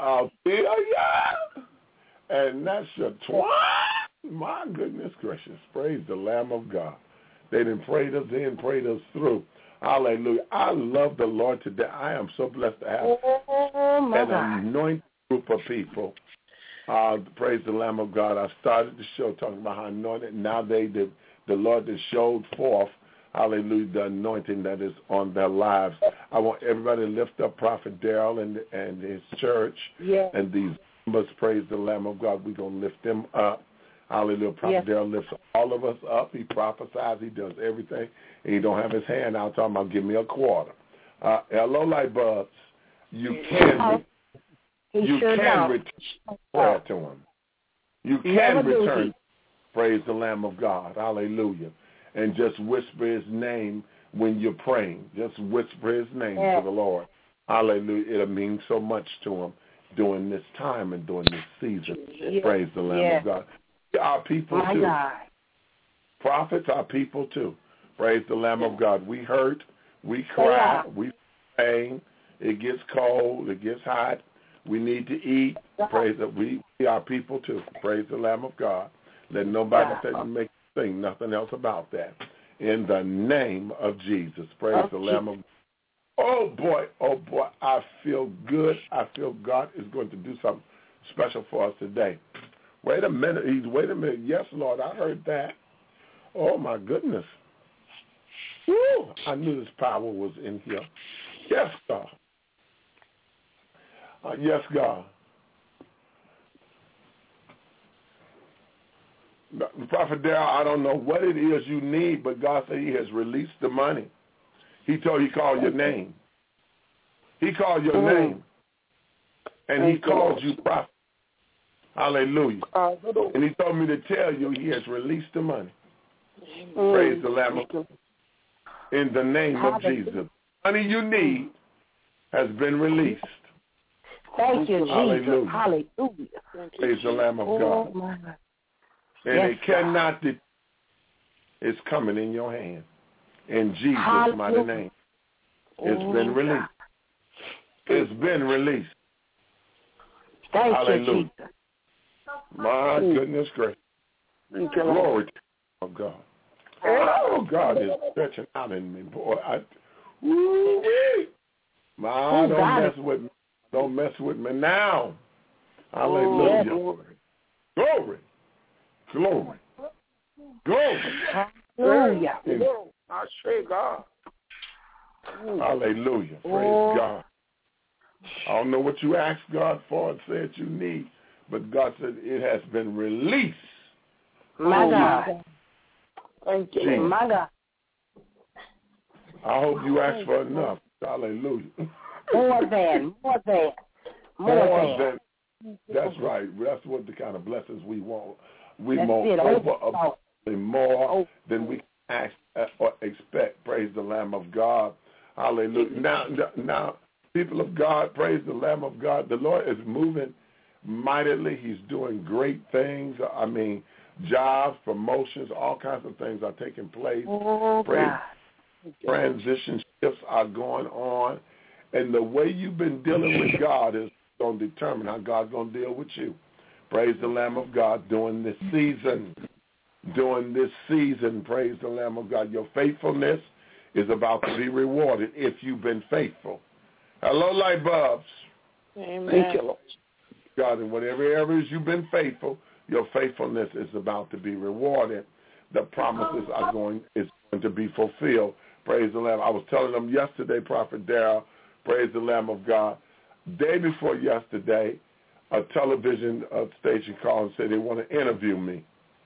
S3: Althea and Nasha Twan. My goodness gracious. Praise the Lamb of God. They done prayed us in, prayed us through. Hallelujah. I love the Lord today. I am so blessed to have
S5: Oh, my
S3: an
S5: God.
S3: anointed group of people. Uh, praise the Lamb of God. I started the show talking about how anointed. Now they, the, the Lord that showed forth, hallelujah, the anointing that is on their lives. I want everybody to lift up Prophet Darrell and, and his church
S5: Yes.
S3: and these members. Praise the Lamb of God. We're going to lift them up. Hallelujah. Prophet
S5: Yes.
S3: Darrell lifts all of us up. He prophesies. He does everything. And he don't have his hand out talking about give me a quarter. Uh, hello, light bulbs. You can,
S5: He
S3: you
S5: sure
S3: can
S5: don't.
S3: return prayer to him. You can
S5: Never do
S3: return.
S5: he.
S3: Praise the Lamb of God. Hallelujah. And just whisper his name when you're praying. Just whisper his name
S5: Yeah.
S3: to the Lord. Hallelujah. It'll mean so much to him during this time and during this season.
S5: Yeah.
S3: Praise the Lamb
S5: Yeah.
S3: of God. Our people
S5: My
S3: too.
S5: God.
S3: Prophets are people too. Praise the Lamb of God. We hurt, we
S5: They
S3: cry,
S5: are.
S3: we pain. It gets cold, it gets hot. We need to eat. Praise that we, we are people too. Praise the Lamb of God. Let nobody say make think nothing else about that. In the name of Jesus. Praise the Lamb of God. Oh, boy, oh, boy, I feel good. I feel God is going to do something special for us today. Wait a minute. He's, wait a minute. Yes, Lord, I heard that. Oh, my goodness. Woo, I knew this power was in here. Yes, God. Uh, yes, God. Prophet Darrell, I don't know what it is you need, but God said he has released the money. He told you called your name. He called your mm. name. And he called you prophet. Hallelujah. Uh, and he told me to tell you he has released the money. Mm. Praise the Lamb of God. In the name of Jesus. The money you need has been released.
S5: Thank you,
S3: Hallelujah.
S5: Jesus. Hallelujah.
S3: Praise the Lamb of God. Oh, and yes, it cannot be. It's coming in your hand. In Jesus' Hallelujah. Mighty name. It's oh, been released. God. It's been released.
S5: Thank
S3: Hallelujah.
S5: you, Jesus.
S3: My goodness gracious. Glory to God. Oh, God is stretching out in me, boy. I, woo-wee. My, oh, don't God. mess with me. Don't mess with me now. Hallelujah. Oh, glory. Glory. Glory.
S5: Hallelujah.
S8: I say God.
S3: Hallelujah. Praise oh. God. I don't know what you asked God for and said you need, but God said it has been released.
S5: My God.
S8: Thank you.
S3: Jesus.
S5: My God.
S3: I hope you asked for enough. Hallelujah.
S5: More than, more than, more, more than.
S3: than. That's right. That's what the kind of blessings we want. We
S5: That's
S3: want
S5: it.
S3: over oh. more
S5: oh.
S3: than we ask or expect. Praise the Lamb of God. Hallelujah. Now, now, people of God, praise the Lamb of God. The Lord is moving mightily. He's doing great things. I mean, jobs, promotions, all kinds of things are taking place.
S5: Oh,
S3: praise.
S5: God.
S3: Transition shifts are going on. And the way you've been dealing with God is going to determine how God's going to deal with you. Praise the Lamb of God during this season. During this season, praise the Lamb of God. Your faithfulness is about to be rewarded if you've been faithful. Hello, light bulbs.
S8: Amen. Thank you, Lord.
S3: God, in whatever areas you've been faithful, your faithfulness is about to be rewarded. The promises are going is going to be fulfilled. Praise the Lamb. I was telling them yesterday, Prophet Darrell, praise the Lamb of God. Day before yesterday, a television uh, station called and said they want to interview me.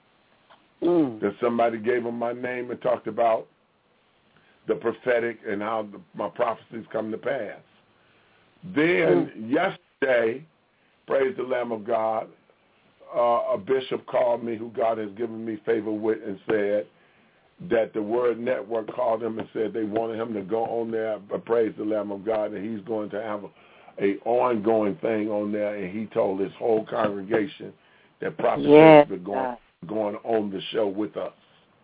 S3: Mm. That somebody gave them my name and talked about the prophetic and how the, my prophecies come to pass. Then mm. yesterday, praise the Lamb of God, uh, a bishop called me who God has given me favor with and said that the Word Network called him and said they wanted him to go on there, but praise the Lamb of God, and he's going to have a, a ongoing thing on there, and he told his whole congregation that Prophet yes. Shakespeare going, going on the show with us.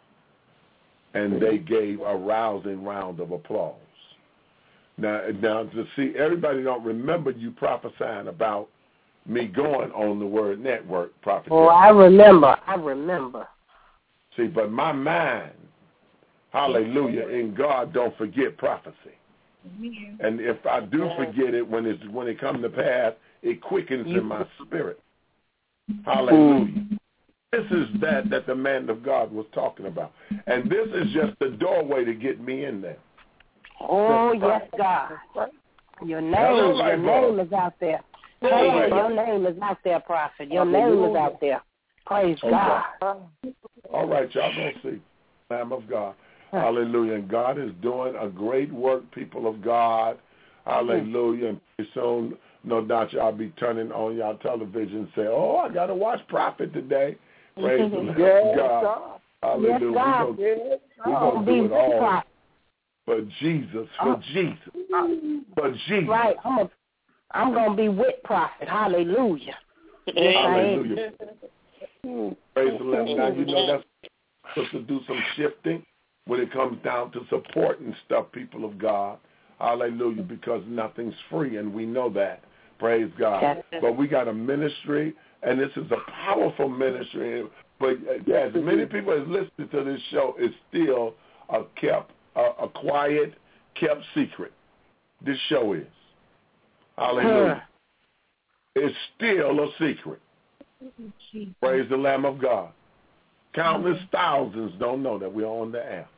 S3: And they gave a rousing round of applause. Now, now to see, everybody don't remember you prophesying about me going on the Word Network, Prophet.
S5: Oh, I remember. I remember.
S3: See, but my mind, hallelujah, in God don't forget prophecy. And if I do forget it when it's when it comes to pass, it quickens in my spirit. Hallelujah. This is that that the man of God was talking about. And this is just the doorway to get me in there.
S5: Oh, yes, God. Your name, Hello, your name is out there. Hey, your name is out there, prophet. Your name is out there. Praise okay. God.
S3: All right, y'all going to see. Lamb of God. Hallelujah. And God is doing a great work, people of God. Hallelujah. And pretty soon, no doubt y'all be turning on y'all television and say, oh, I got to watch prophet today. Praise the Lamb
S8: yes,
S3: of God. Hallelujah.
S5: Yes, God.
S3: We're going to do it all for Jesus, for oh. Jesus, for Jesus.
S5: Right. I'm, a, I'm going to be with prophet. Hallelujah.
S3: Hallelujah. Praise the Lamb. Now, you know that's supposed to do some shifting when it comes down to supporting stuff, people of God. Hallelujah, because nothing's free, and we know that. Praise God. But we got a ministry, and this is a powerful ministry. But as many people as listening to this show, it's still a kept, a, a quiet, kept secret. This show is. Hallelujah. It's still a secret. Praise the Lamb of God. Countless thousands don't know that we're on the air.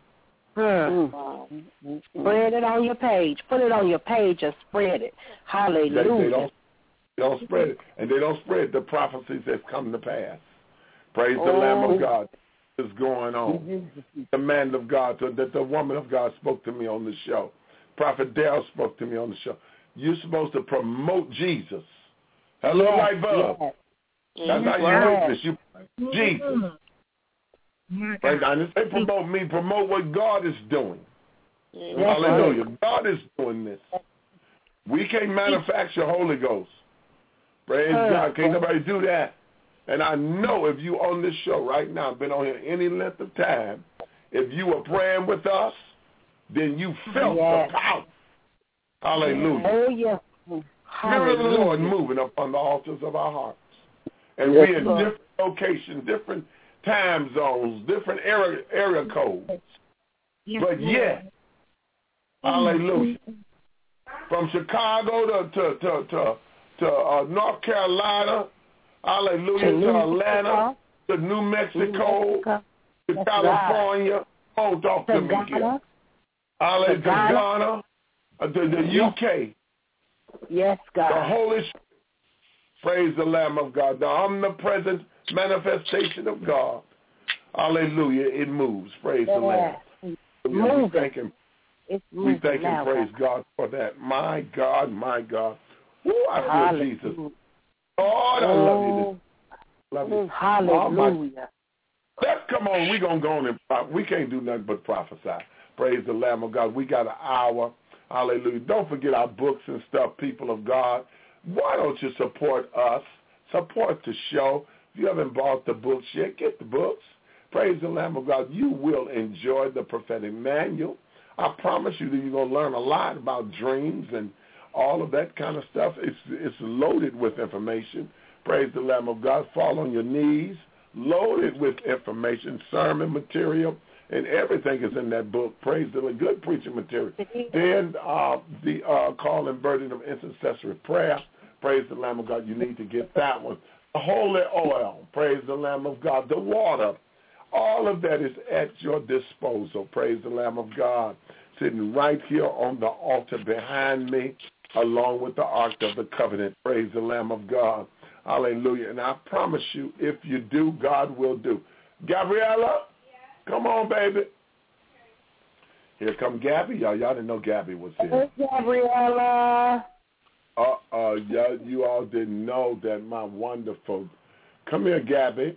S5: Hmm. Spread it on your page. Put it on your page and spread it. Hallelujah.
S3: They, they, don't, they don't spread it. And they don't spread the prophecies that's come to pass. Praise oh. the Lamb of God. Is going on. The man of God, the, the woman of God spoke to me on the show. Prophet Dale spoke to me on the show. You're supposed to promote Jesus. Hello, yes, Light Bulb. Yes. That's how you witness. You Jesus. Right? I didn't say promote me. Promote what God is doing. Yes. Hallelujah. God is doing this. We can't manufacture Holy Ghost. Praise God. Can't nobody do that. And I know if you on this show right now, been on here any length of time, if you were praying with us, then you felt yes. the power. Hallelujah. Oh, yes. Spirit of the Lord moving upon the altars of our hearts. And yes, we're in Lord. different locations, different time zones, different area, area codes. Yes, but yet, Lord. hallelujah. From Chicago to, to, to, to, to uh, North Carolina, hallelujah, to, to Atlanta, to New Mexico, to California. Oh, talk to, to me here. Hallelujah, to Ghana, uh, to the U K.
S5: Yes, God.
S3: The Holy Spirit. Praise the Lamb of God. The omnipresent manifestation of God. Hallelujah. It moves. Praise yes. the Lamb. We thank him. It's we thank him. Praise God for that. My God, my God. Ooh, I feel Hallelujah. Jesus. Lord, I love you. Love you.
S5: Hallelujah.
S3: Let's come on. We're going to go on and pro- we can't do nothing but prophesy. Praise the Lamb of God. We got an hour. Hallelujah. Don't forget our books and stuff, people of God. Why don't you support us? Support the show. If you haven't bought the books yet, get the books. Praise the Lamb of God. You will enjoy the prophetic manual. I promise you that you're going to learn a lot about dreams and all of that kind of stuff. It's, it's loaded with information. Praise the Lamb of God. Fall on your knees. Loaded with information, sermon material, and everything is in that book. Praise the Lord. Good preaching material. Then uh, the uh, call and burden of intercessory prayer. Praise the Lamb of God. You need to get that one. The holy oil. Praise the Lamb of God. The water. All of that is at your disposal. Praise the Lamb of God. Sitting right here on the altar behind me, along with the Ark of the Covenant. Praise the Lamb of God. Hallelujah. And I promise you, if you do, God will do. Gabriella, yeah. Come on, baby. Here come Gabby. Y'all, y'all didn't know Gabby was here.
S5: Hey, Gabriella.
S3: Uh-uh. Y'all, you all didn't know that my wonderful. Come here, Gabby.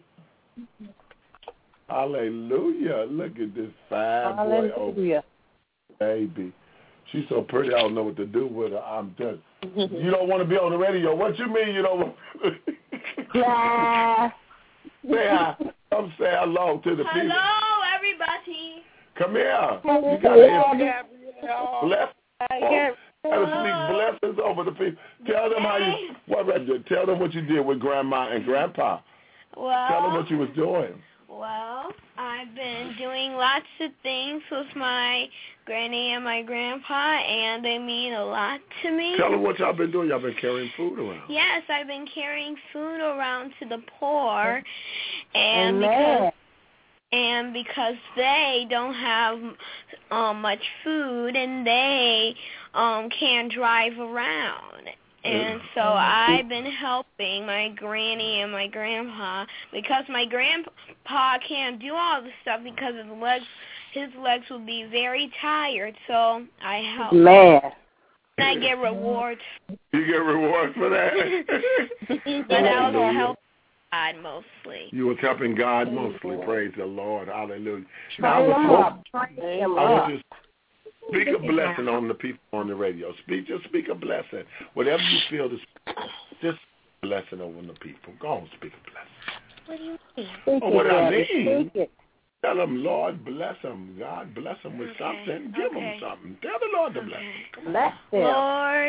S3: Hallelujah. Look at this fine boy.
S5: Hallelujah.
S3: Oh, baby. She's so pretty, I don't know what to do with her. I'm just, you don't want to be on the radio. What you mean you don't want to?
S5: Yeah.
S3: Say hi. Come say hello to the
S9: hello,
S3: people.
S9: Hello, everybody.
S3: Come here. You got to bless.
S9: I
S3: got to speak blessings over the people. Tell them how you, what, tell them what you did with Grandma and Grandpa.
S9: Well,
S3: tell them what you was doing.
S9: Well, I've been doing lots of things with my granny and my grandpa, and they mean a lot to me.
S3: Tell them what y'all been doing. Y'all been carrying food around.
S9: Yes, I've been carrying food around to the poor, and because and because they don't have um, much food, and they um, can't drive around. And so I've been helping my granny and my grandpa because my grandpa can't do all the stuff because his legs, his legs will be very tired. So I help.
S5: Man.
S9: And I get rewards.
S3: You get rewards for that?
S9: But I also help God mostly.
S3: You was helping God mostly. Praise the Lord. Hallelujah.
S5: Now, I was
S3: I want you speak a blessing on the people on the radio. Speak, just speak a blessing. Whatever you feel, to just a blessing over the people. Go on, speak a blessing.
S9: What do you mean?
S3: Oh, what I mean? Tell them, Lord, bless them. God, bless them with
S9: okay.
S3: something. Give
S9: okay.
S3: them something. Tell the Lord to bless
S9: okay.
S3: them.
S5: Bless them.
S9: Lord,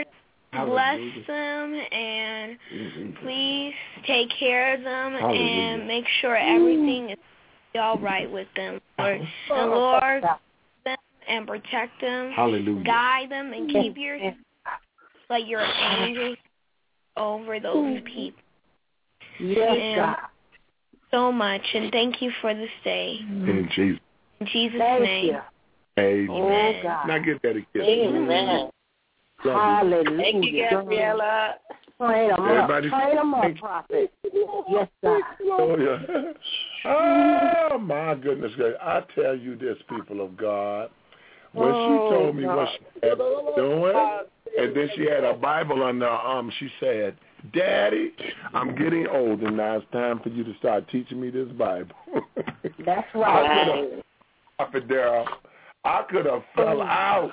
S9: bless them, and please take care of them, and make sure everything is all right with them, Lord. And Lord, them and protect them,
S3: Hallelujah.
S9: Guide them, and keep your like your angels over those people.
S5: Yes,
S9: and
S5: God.
S9: So much, and thank you for this day.
S3: In Jesus.
S9: In Jesus'
S5: Thank
S9: name.
S5: You.
S3: Amen.
S5: Oh, God.
S3: Now get that a kiss.
S6: Amen.
S5: Hallelujah.
S6: Thank you, Gabriella.
S5: Train them
S3: Everybody,
S5: up. Train them up, prophet. Yes, God.
S3: Oh, yeah. Oh, my goodness. I tell you this, people of God. When
S5: oh,
S3: she told me
S5: God.
S3: what she had been doing, and then she had a Bible on her arm, she said, Daddy, I'm getting old, and now it's time for you to start teaching me this Bible.
S5: That's right.
S3: Prophet Darrell, I could have fell out.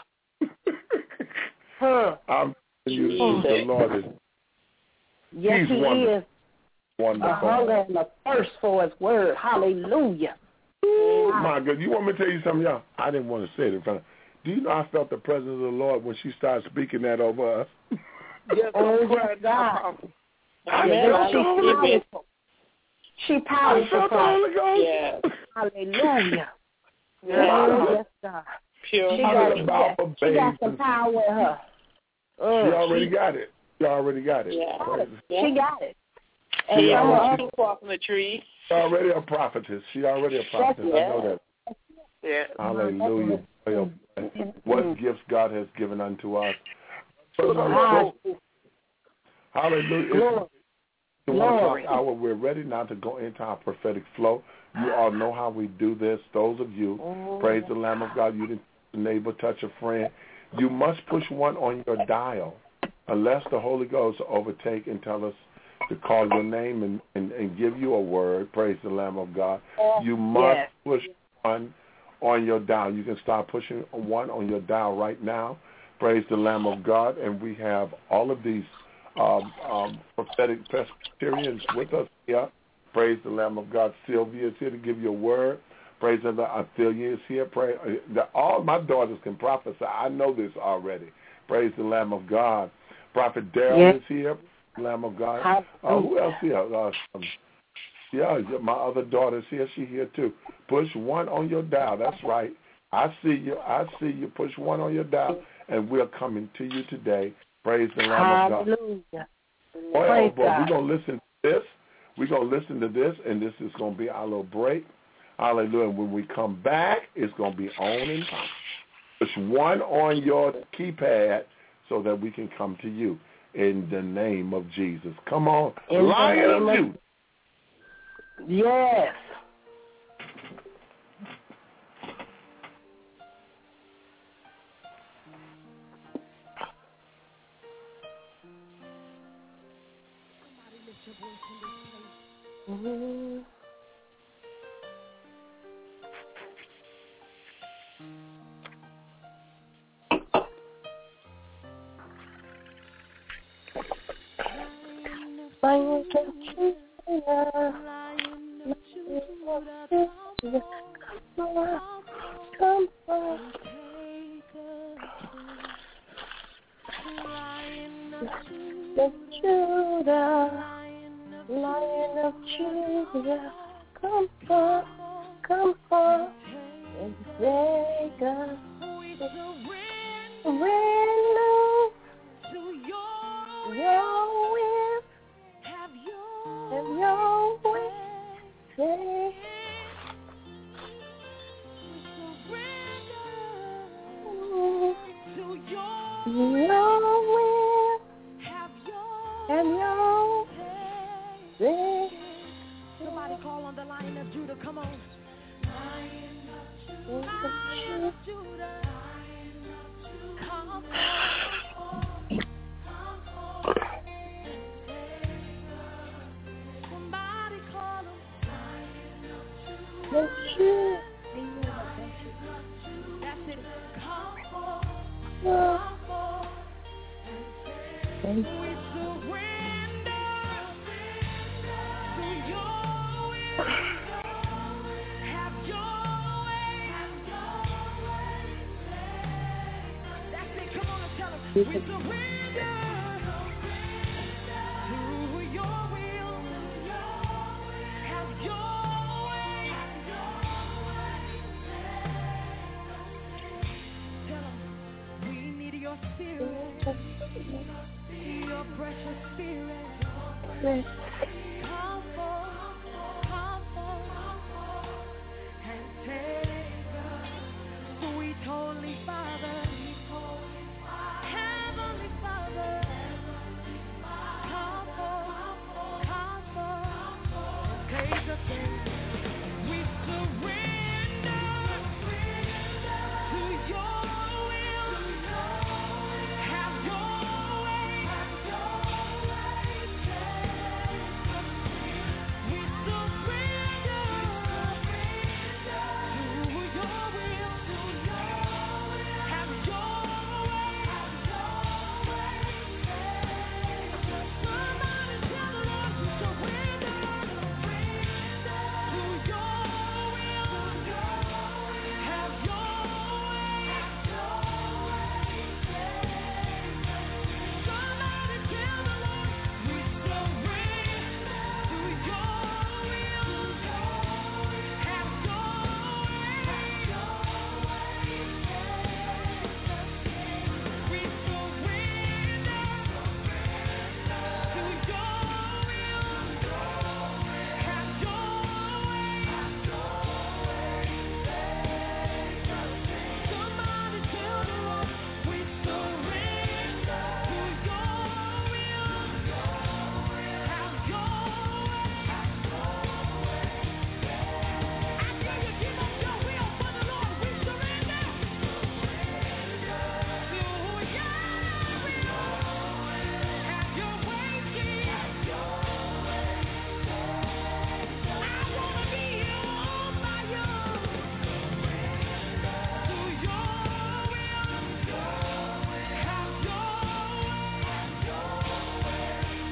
S5: Huh.
S3: I'm telling you, the Lord is.
S5: Yes,
S3: He's
S5: he
S3: wonderful.
S5: is.
S3: Wonderful.
S5: A hunger and a thirst for his word. Hallelujah.
S3: Oh, my God. You want me to tell you something, y'all? I didn't want to say it in front of Do you know I felt the presence of the Lord when she started speaking that over us?
S6: Yes,
S5: oh,
S6: yes,
S5: God.
S3: I
S5: yes,
S3: felt
S5: she powerful. She powerful.
S3: I felt the Holy Ghost.
S6: Yeah.
S5: Hallelujah.
S6: Yeah.
S5: Oh, yes, God.
S6: Pure.
S5: She got, yeah, she got some power in her. Oh,
S3: she already
S5: she,
S3: got it. She already got it.
S6: Yeah.
S5: She got it.
S6: And
S3: she
S6: some
S3: already,
S6: of them from the tree.
S3: She already a prophetess. She already a prophetess.
S6: Yeah.
S3: I know that.
S6: Yeah.
S3: Hallelujah. What gifts God has given unto us.
S5: Hallelujah.
S3: Hallelujah. It's the one o'clock hour. We're ready now to go into our prophetic flow. You all know how we do this. Those of you, oh, praise the Lamb of God, you didn't neighbor, touch a friend. You must push one on your dial unless the Holy Ghost overtake and tell us to call your name and, and, and give you a word. Praise the Lamb of God. You must yes. push one on your dial. You can start pushing one on your dial right now. Praise the Lamb of God. And we have all of these um, um, prophetic Presbyterians with us here. Praise the Lamb of God. Sylvia is here to give you a word. Praise the Lord. Ophelia is here. Pray. All my daughters can prophesy. I know this already. Praise the Lamb of God. Prophet Darrell yes. is here. Lamb of God. Uh, who else here? Uh, um, yeah, my other daughter's here. She here too. Push one on your dial. That's right. I see you. I see you. Push one on your dial, and we're coming to you today. Praise the Lamb of God.
S5: Hallelujah.
S3: Well, but we're gonna listen to this. We're gonna listen to this, and this is gonna be our little break. Hallelujah. And when we come back, it's gonna be on and on. Push one on your keypad so that we can come to you. In the name of Jesus. Come on. In Lion of Judah.
S5: Yes. Mm-hmm. Lion of Judah, Lion of Judah, come on, come on. Lion of Judah, Lion of Judah, come on, come on, and take us. Surrender to your, your will. Have your way, say, to your will, have your way. Somebody call on the Lion of Judah, come on. Lion of Judah, Lion of Judah, come on. That's it. Come forth, come forth, and we surrender to your will. Have your way. That's it. Come on and tell us. We surrender.
S2: precious spirit.
S5: Yes.
S2: Come forth, come forth, and take us, sweet Holy Father, Heavenly Father. Come forth, come forth, and take us in. We surrender to your will. Have your way. We surrender to your will. Have your way. Somebody tell the Lord to surrender to your will. Have your way. Somebody tell the Lord we surrender to your will. Have your way. We surrender to your will. Have your way. Somebody tell the Lord we surrender to your will. Have your way. I dare you give up your will for the Lord. We surrender to your will. Have your way, Jesus. I wanna be all by you. To your will. Have your way. Have your way.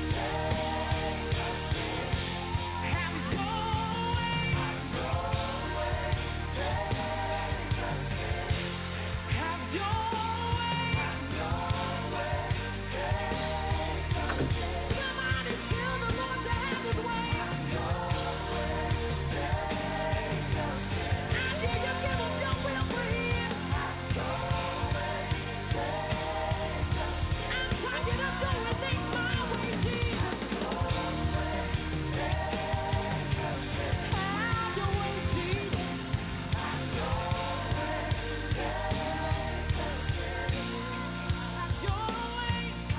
S2: Have your Somebody tell the Lord to have his way. I dare you give him your will for him. I'm trying to do things my way, Jesus. Have your way, Jesus. Have your way. Have your way.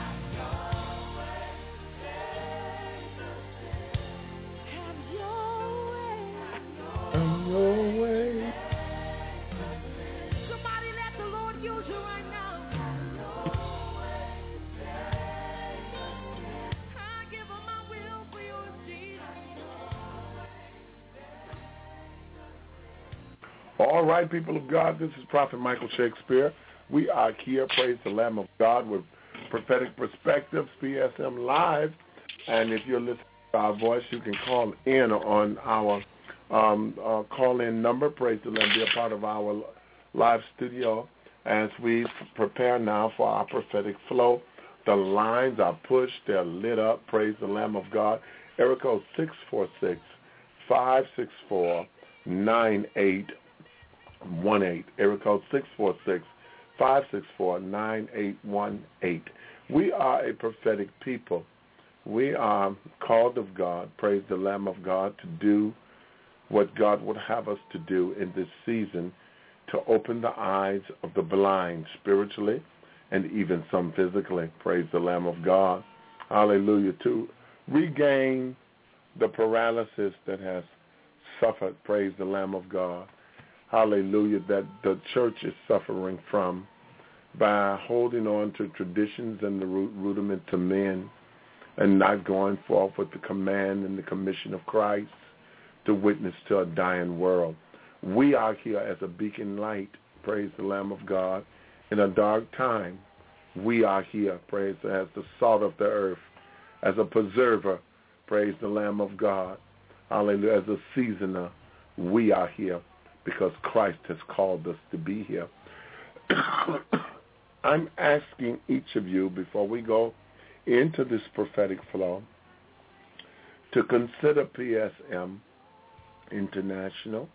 S2: Have your way.
S3: Come your way.
S2: Somebody let the Lord use you right now. I give him my will for you, Jesus.
S3: All right, people of God, this is Prophet Michael Shakespeare. We are here, praise the Lamb of God, with Prophetic Perspectives, P S M Live. And if you're listening to our voice, you can call in on our um, uh, call-in number, praise the Lamb, be a part of our live studio as we prepare now for our prophetic flow. The lines are pushed, they're lit up, praise the Lamb of God. Area code six four six, five six four, nine eight one eight. Area code six four six, five six four, nine eight one eight. We are a prophetic people. We are called of God, praise the Lamb of God, to do what God would have us to do in this season, to open the eyes of the blind spiritually and even some physically, praise the Lamb of God. Hallelujah. To regain the paralysis that has suffered, praise the Lamb of God. Hallelujah, that the church is suffering from by holding on to traditions and the rudiment to men and not going forth with the command and the commission of Christ to witness to a dying world. We are here as a beacon light, praise the Lamb of God. In a dark time, we are here, praise, as the salt of the earth, as a preserver, praise the Lamb of God. Hallelujah, as a seasoner, we are here because Christ has called us to be here. I'm asking each of you, before we go into this prophetic flow, to consider P S M International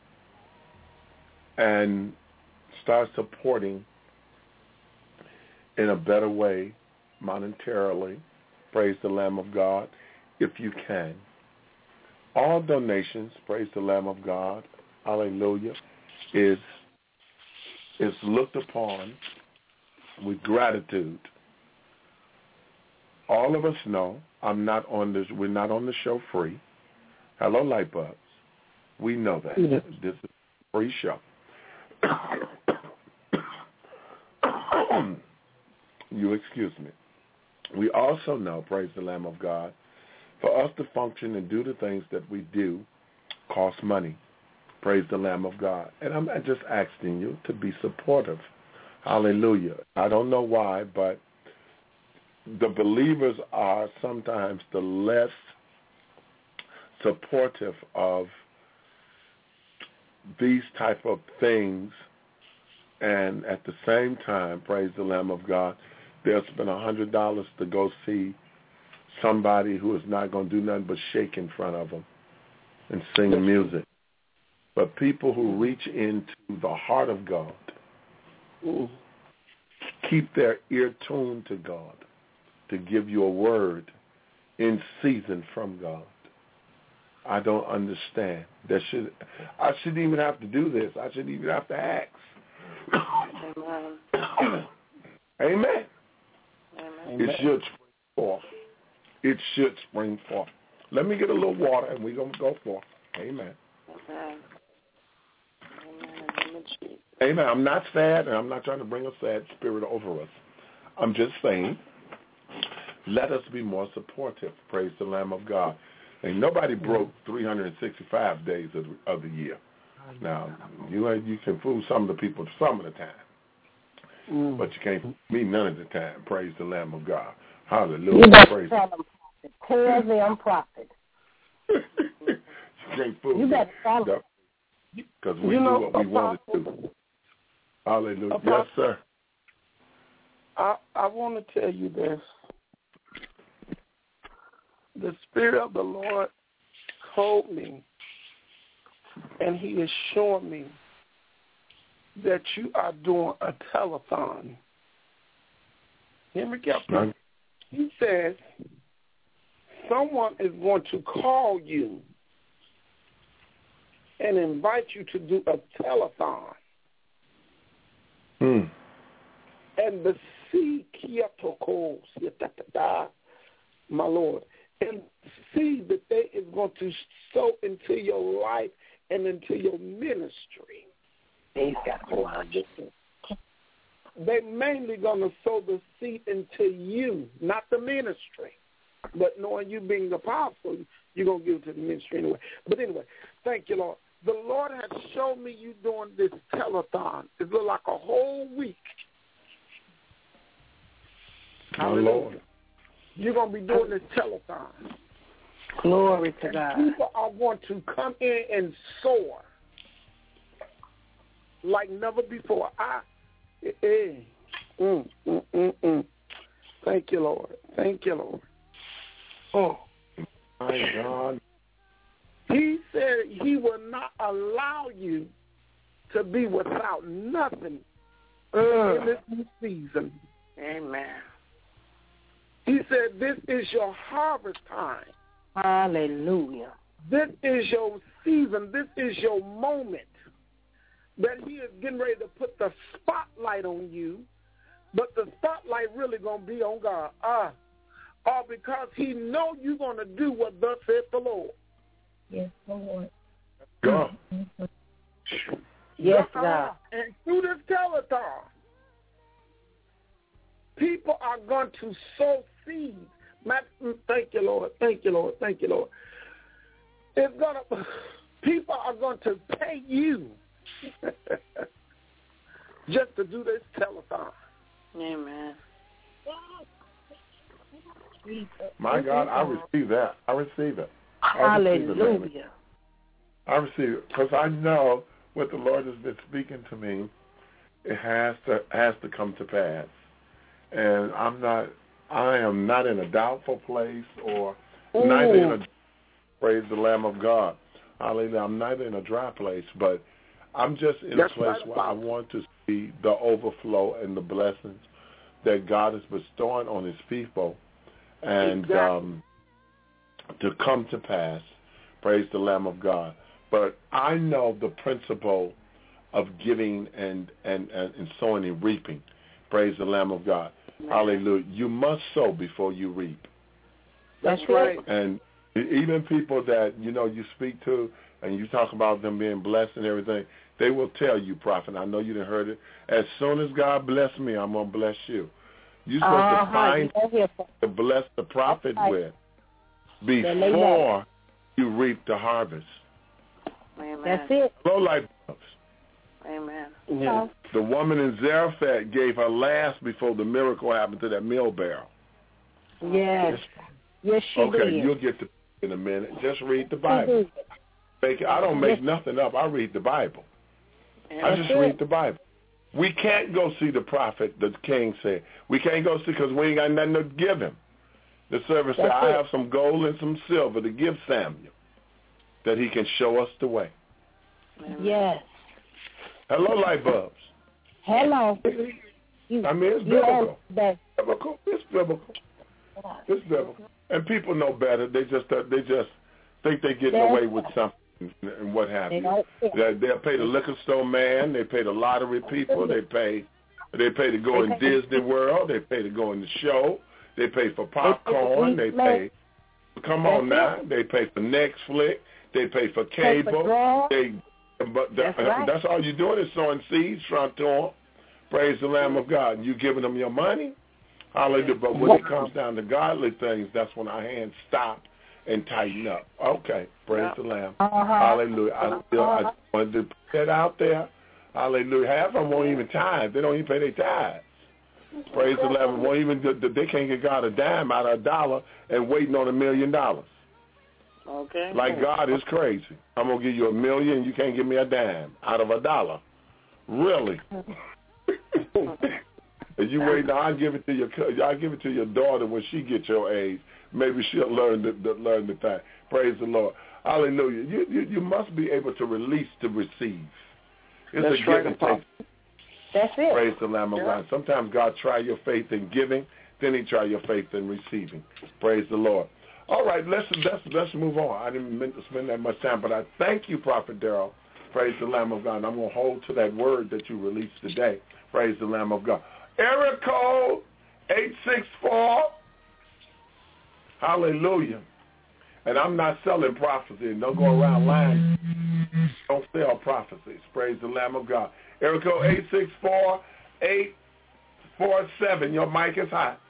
S3: and start supporting in a better way monetarily praise the Lamb of God, if you can. All donations, praise the Lamb of God, hallelujah, is is looked upon with gratitude. All of us know I'm not on this. We're not on the show free. Hello, Lightbulbs. We know that. Yes. This is a free show. You excuse me. We also know, praise the Lamb of God, for us to function and do the things that we do costs money. Praise the Lamb of God. And I'm just asking you to be supportive. Hallelujah. I don't know why, but the believers are sometimes the less supportive of these type of things, and at the same time, praise the Lamb of God, they'll spend one hundred dollars to go see somebody who is not going to do nothing but shake in front of them and sing music. But people who reach into the heart of God, Ooh. keep their ear tuned to God, to give you a word in season from God. I don't understand. There should I shouldn't even have to do this. I shouldn't even have to ask. Amen. Amen. Amen. It should spring forth. It should spring forth. Let me get a little water and we're going to go forth. Amen. Amen. Amen. Amen. I'm not sad, and I'm not trying to bring a sad spirit over us. I'm just saying, let us be more supportive. Praise the Lamb of God. And nobody broke three hundred sixty-five days of, of the year. Now, you you can fool some of the people some of the time, mm. but you can't fool me none of the time. Praise the Lamb of God. Hallelujah.
S5: You better
S3: Praise
S5: tell them, tell them prophet.
S3: You can't fool
S5: You better tell them.
S3: Because we
S8: you
S3: do
S8: know,
S3: what we want to do. Hallelujah. Apostle, yes, sir.
S8: I, I want to tell you this. The Spirit of the Lord told me, and He is showing me that you are doing a telethon. Hear me carefully. He says someone is going to call you and invite you to do a telethon.
S3: Hmm.
S8: And the seed, my Lord, and seed that they is going to sow into your life and into your ministry.
S5: They've got to watch.
S8: They mainly going to sow the seed into you, not the ministry. But knowing you being the apostle, you're going to give it to the ministry anyway. But anyway, thank you, Lord. The Lord has shown me you doing this telethon. It looks like a whole week.
S3: My Lord.
S8: You're going to be doing this telethon.
S5: Glory to
S8: and
S5: God.
S8: People are going to come in and soar like never before. I, eh, eh, mm, mm, mm, mm. Thank you, Lord. Thank you, Lord.
S3: Oh, my God.
S8: He said He will not allow you to be without nothing uh. in this new season.
S4: Amen.
S8: He said this is your harvest time.
S5: Hallelujah.
S8: This is your season. This is your moment that He is getting ready to put the spotlight on you, but the spotlight really going to be on God. Ah, uh, all because He know you're going to do what thus saith the Lord.
S7: Yes, Lord.
S3: God.
S5: Yes, God.
S8: And through this telethon, people are going to sow seeds. Thank you, Lord. Thank you, Lord. Thank you, Lord. It's gonna. People are going to pay you just to do this telethon.
S4: Amen.
S3: My God, I receive that. I receive it. I
S5: Hallelujah.
S3: Receive it, I receive it because I know what the Lord has been speaking to me. It has to has to come to pass, and I'm not. I am not in a doubtful place or
S8: Ooh.
S3: neither in a praise the Lamb of God. Hallelujah. I'm neither in a dry place, but I'm just in
S8: That's
S3: a place
S8: right.
S3: where I want to see the overflow and the blessings that God is bestowing on His people. and
S8: exactly.
S3: um, to come to pass. Praise the Lamb of God. But I know the principle of giving and, and, and, and sowing and reaping. Praise the Lamb of God. Amen. Hallelujah. You must sow before you reap.
S8: That's right.
S3: And even people that, you know, you speak to and you talk about them being blessed and everything, they will tell you, prophet, I know you done heard it, as soon as God bless me, I'm going to bless you. You're supposed uh-huh. to find to bless the prophet right. with before you reap the harvest.
S5: Amen. That's it.
S3: Hello, light bulbs.
S4: Amen.
S3: Yeah. The woman in Zarephath gave her last before the miracle happened to that meal barrel.
S5: Yes. Yes, she
S3: okay,
S5: did.
S3: Okay, you'll get to in a minute. Just read the Bible. Make, I don't make yes. nothing up. I read the Bible. And I just read it. the Bible. We can't go see the prophet, the king said. We can't go see because we ain't got nothing to give him. The servant said, I have some gold and some silver to give Samuel that he can show us the way.
S5: Yes.
S3: Hello, light bulbs.
S5: Hello.
S3: You, I mean, it's biblical. biblical. It's biblical. It's biblical. And people know better. They just uh, they just think they're getting away with something and what have you. They, they'll pay the liquor store man. They pay the lottery people. They pay they pay to go in Disney World. They pay to go in the show. They pay for popcorn. They pay. Come on now. They pay for Netflix. They pay for cable. They but the, that's, right. that's all you're doing is sowing seeds, trying to them. Praise the Lamb of God. And you giving them your money. Hallelujah. But when it comes down to godly things, that's when our hands stop and tighten up. Okay. Praise yep. the Lamb. Uh-huh. Hallelujah. I, still, I wanted to put that out there. Hallelujah. Half of them won't even tithe. They don't even pay their tithes. Praise the Lamb. Won't even, they can't get God a dime out of a dollar and waiting on a million dollars.
S4: Okay.
S3: Like God is crazy. I'm going to give you a million, you can't give me a dime out of a dollar. Really? And you wait, now I'll give it to your I'll give it to your daughter when she gets your age. Maybe she'll learn the, the learn the thing. Praise the Lord. Hallelujah. You you, you must be able to release to receive. It's
S4: That's
S3: a give and take.
S5: That's it.
S3: Praise the Lamb of God. Sometimes God try your faith in giving, then he try your faith in receiving. Praise the Lord. All right, let's let's let's move on. I didn't mean to spend that much time, but I thank you, Prophet Darrell. Praise the Lamb of God. And I'm going to hold to that word that you released today. Praise the Lamb of God. Area code eight six four. Hallelujah. And I'm not selling prophecy. Don't go around lying. Don't sell prophecies. Praise the Lamb of God. Area code eight six four, eight four seven. Your mic is hot.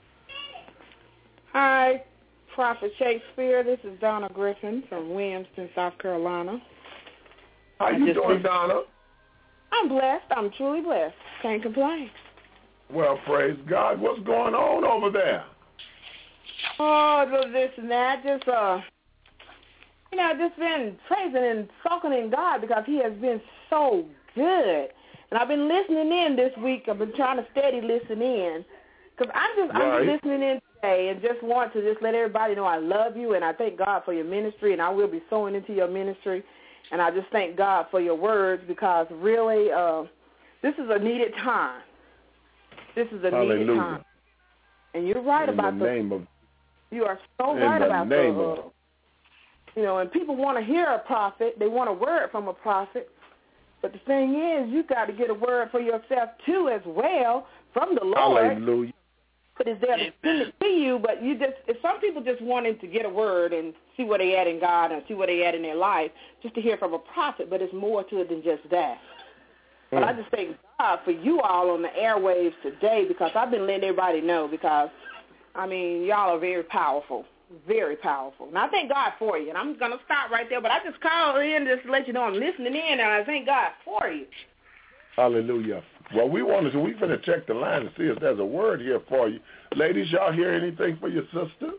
S10: Hi, Prophet Shakespeare. This is Donna Griffin from Williamston, South Carolina.
S3: How I you doing, Donna?
S10: I'm blessed. I'm truly blessed. Can't complain.
S3: Well, praise God. What's going on over there?
S10: Oh, this and that. Just, uh, you know, just been praising and soaking in God because he has been so good. And I've been listening in this week. I've been trying to steady listen in. Because I'm just, right. I'm just listening in today and just want to just let everybody know I love you and I thank God for your ministry and I will be sowing into your ministry. And I just thank God for your words because really uh, this is a needed time. This is a
S3: Hallelujah.
S10: needed time. And you're right
S3: in
S10: about
S3: the
S10: the
S3: name of
S10: You are so
S3: in
S10: right
S3: the
S10: about
S3: name
S10: the, uh,
S3: of
S10: you know, and people want to hear a prophet. They want a word from a prophet. But the thing is, you got to get a word for yourself, too, as well, from the Lord.
S3: Hallelujah.
S10: But it's there to send it to you. But you just, if some people just wanted to get a word and see where they at in God and see where they at in their life, just to hear from a prophet. But it's more to it than just that. Mm. But I just thank God for you all on the airwaves today because I've been letting everybody know because, I mean, y'all are very powerful, very powerful. And I thank God for you. And I'm going to stop right there. But I just called in just to let you know I'm listening in, and I thank God for you.
S3: Hallelujah. Well, we wanted to, we're going to check the line and see if there's a word here for you. Ladies, y'all hear anything for your sister?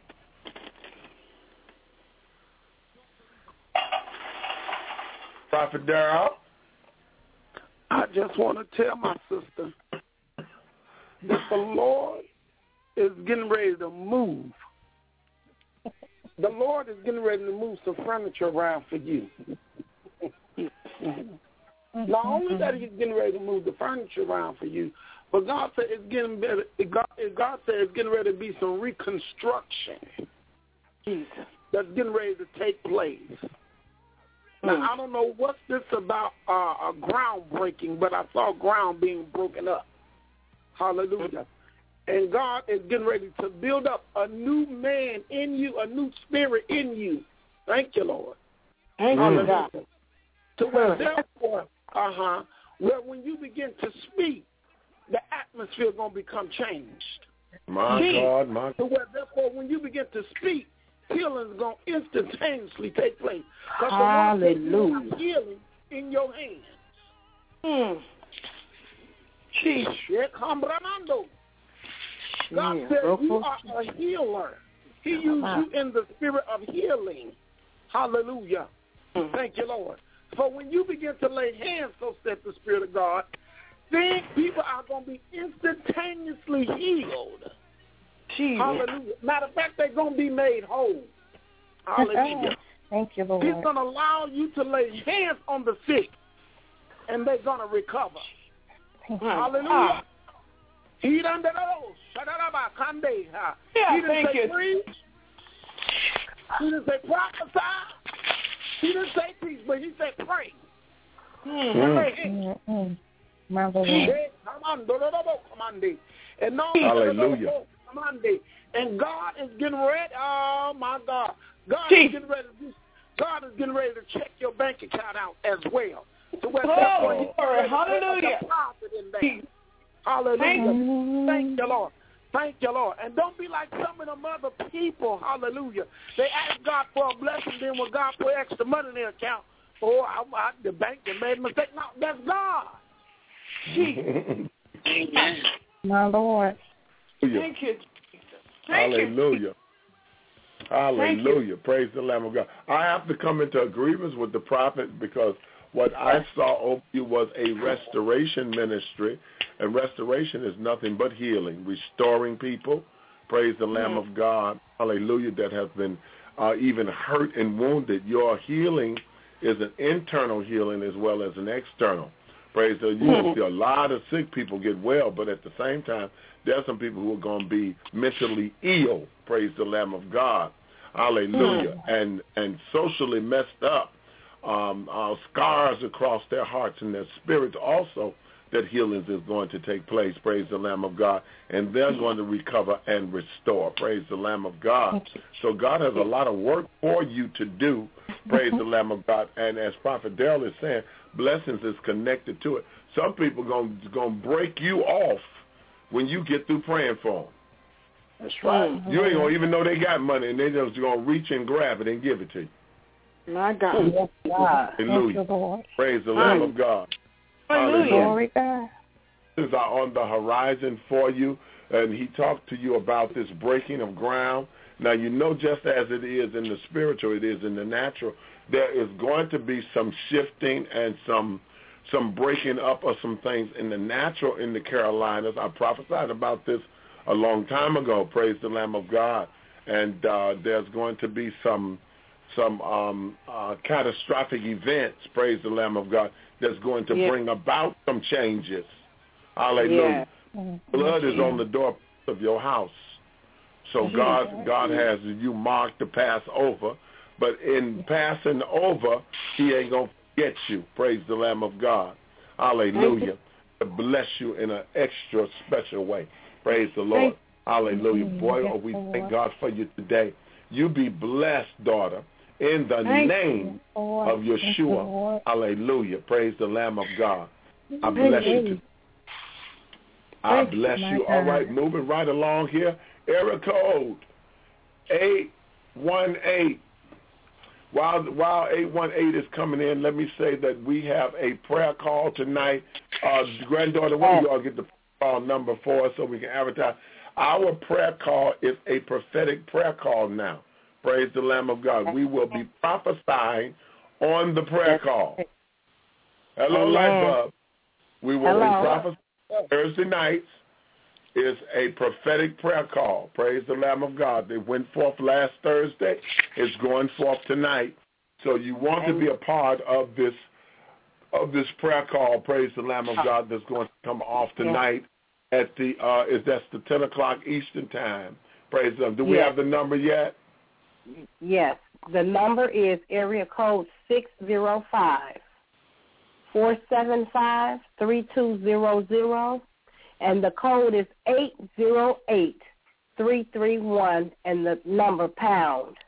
S3: Prophet Darrell?
S8: I just want to tell my sister that the Lord is getting ready to move. The Lord is getting ready to move some furniture around for you. Not only that he's getting ready to move the furniture around for you, But God said it's getting better. God, God said it's getting ready to be some reconstruction. Jesus. That's getting ready to take place. Now, mm. I don't know what's this about uh, a groundbreaking, but I saw ground being broken up. Hallelujah. And God is getting ready to build up a new man in you, a new spirit in you. Thank you, Lord.
S10: Thank you, God.
S8: To where, therefore, uh-huh, where when you begin to speak, the atmosphere is going to become changed.
S3: My See, God, my God.
S8: To where, therefore, when you begin to speak, healing is going to instantaneously take place.
S10: Hallelujah.
S8: Healing in your hands.
S10: Mm.
S8: Jesus. God said you are a healer. He used you in the spirit of healing. Hallelujah. Mm. Thank you, Lord. So when you begin to lay hands, so said the Spirit of God, then people are going to be instantaneously healed.
S10: Jesus.
S8: Hallelujah. Matter of fact, they're going to be made whole. Hallelujah.
S7: Thank you, Lord.
S8: He's going to allow you to lay hands on the sick, and they're going to recover. Hallelujah. He done that.
S10: Yeah,
S8: he didn't
S10: thank
S8: say
S10: you.
S8: preach. He didn't say prophesy. He didn't say peace, but he said pray.
S7: Mm. Mm. My Lord.
S8: And no,
S3: hallelujah.
S8: And God is getting ready. Oh my God, God is getting ready. To, God is getting ready to check your bank account out as well. So where
S10: oh, glory, hallelujah.
S8: Hallelujah. Thank you, Lord. Thank you, Lord. And don't be like some of them other people. Hallelujah. They ask God for a blessing, then when God put extra money in their account, oh, I, I, the bank they made a mistake. No, that's God.
S6: Amen.
S7: My Lord.
S10: Thank you. Thank
S3: Hallelujah.
S10: You.
S3: Hallelujah. Praise the Lamb of God. I have to come into agreements with the prophet because what I saw over you was a restoration ministry, and restoration is nothing but healing, restoring people. Praise the Lamb mm. of God. Hallelujah, that have been uh, even hurt and wounded. Your healing is an internal healing as well as an external. Praise the Lord. You will see a lot of sick people get well, but at the same time, there are some people who are going to be mentally ill. Praise the Lamb of God. Hallelujah. Mm. And and socially messed up. Um, uh, scars across their hearts and their spirits also, that healing is going to take place. Praise the Lamb of God. And they're going to recover and restore. Praise the Lamb of God. So God has a lot of work for you to do. Praise the Lamb of God. And as Prophet Darrell is saying, blessings is connected to it. Some people are going to break you off when you get through praying for them.
S8: That's right.
S3: You ain't going to even know they got money, and they're just going to reach and grab it and give it to you.
S10: My God.
S7: Yes, God.
S3: Hallelujah. Praise the Lamb of God.
S10: Hallelujah.
S7: Glory God.
S3: Things are on the horizon for you, and he talked to you about this breaking of ground. Now, you know, just as it is in the spiritual, it is in the natural. There is going to be some shifting and some some breaking up of some things in the natural in the Carolinas. I prophesied about this a long time ago. Praise the Lamb of God. And uh, there's going to be some some um, uh, catastrophic events, praise the Lamb of God, that's going to yeah. bring about some changes. Hallelujah. Yeah. Blood is on the door of your house. So God God has you marked to pass over, but in passing over, he ain't going to forget you. Praise the Lamb of God. Hallelujah. To bless you in an extra special way. Praise the Lord. Hallelujah. Boy, oh, we thank God for you today. You be blessed, daughter, in the
S10: Thank
S3: name
S10: you.
S3: of Yeshua. Hallelujah. Praise the Lamb of God. I bless you. you. I bless you. All right, moving right along here. Area code eight one eight. While, while eight one eight is coming in, let me say that we have a prayer call tonight. Uh, granddaughter, when do y'all get the call number for us so we can advertise? Our prayer call is a prophetic prayer call now. Praise the Lamb of God. We will be prophesying on the prayer call. Hello, Lightbulb. We will Hello. be prophesying Thursday nights. Is a prophetic prayer call. Praise the Lamb of God. They went forth last Thursday. It's going forth tonight. So you want to be a part of this of this prayer call. Praise the Lamb of God that's going to come off tonight. at the, uh, is that's the ten o'clock Eastern time. Praise the Lord. Do we
S5: yes.
S3: have the number yet?
S5: Yes. The number is area code six zero five, four seven five, three two zero zero, and the code is eight zero eight, three three one, and the number pound.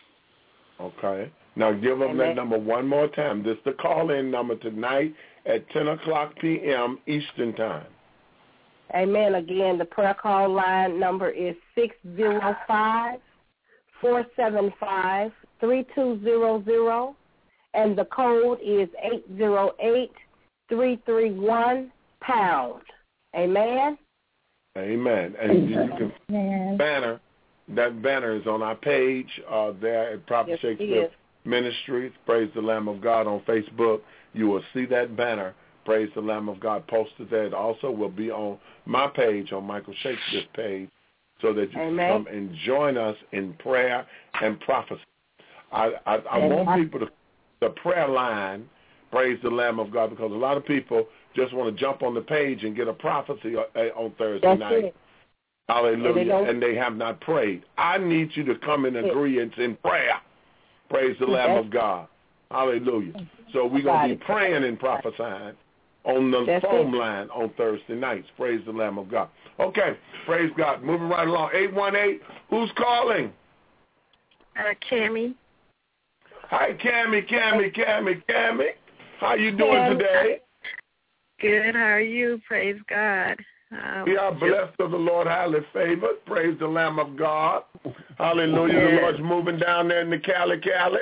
S3: Okay. Now give them Amen. That number one more time. This is the call-in number tonight at ten o'clock p.m. Eastern time.
S5: Amen. Again, the prayer call line number is six zero five, four seven five, three two zero zero, and the code is eight zero eight, three three one, pound. Amen?
S3: Amen. And you can Amen. banner, that banner is on our page uh, there at Prophet yes, Shakespeare Ministries. Praise the Lamb of God on Facebook. You will see that banner. Praise the Lamb of God posted there. It also will be on my page, on Michael Shakespeare's page, so that you Amen. Can come and join us in prayer and prophecy. I, I, I want people to, the prayer line, praise the Lamb of God, because a lot of people just want to jump on the page and get a prophecy on Thursday That's night. It. Hallelujah. And, and they have not prayed. I need you to come in agreement in prayer. Praise the Lamb of God. Hallelujah. So we're going to be praying and prophesying on the That's phone it. line on Thursday nights. Praise the Lamb of God. Okay. Praise God. Moving right along. eight one eight. Who's calling?
S11: Uh, Cammie.
S3: Hi, Cammie, Cammie, Cammie, Cammie. How you doing today?
S11: Good. How are you? Praise God. Um,
S3: we are blessed of the Lord, highly favored. Praise the Lamb of God. Hallelujah. Yes. The Lord's moving down there in the Cali, Cali.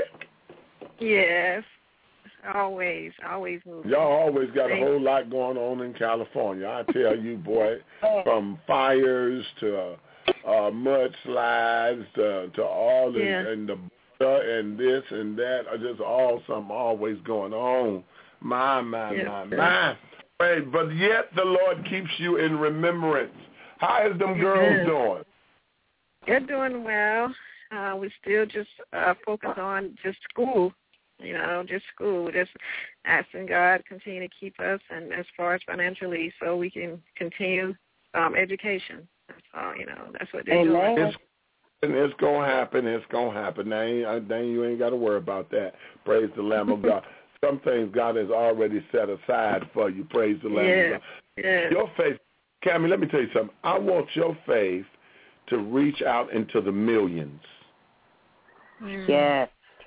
S11: Yes. Always, always moving.
S3: Y'all always got a whole lot going on in California. I tell you, boy, from fires to uh, uh, mudslides to, to all the, yeah. and the and this and that, are just all something always going on. My, my, yes, my, my. Right, but yet the Lord keeps you in remembrance. How is them girls yes. doing?
S11: They're doing well. Uh, we still just uh, focus on just school, you know, just school. Just asking God continue to keep us, and as far as financially, so we can continue um, education. That's all, you know. That's what they're Amen. doing.
S3: It's, and it's gonna happen. It's gonna happen. Now, ain't, now you ain't got to worry about that. Praise the Lamb of God. Some things God has already set aside for you. Praise the Lamb
S11: yeah.
S3: of God.
S11: Yeah.
S3: Your faith, Cammie, let me tell you something. I want your faith to reach out into the millions.
S5: Yes.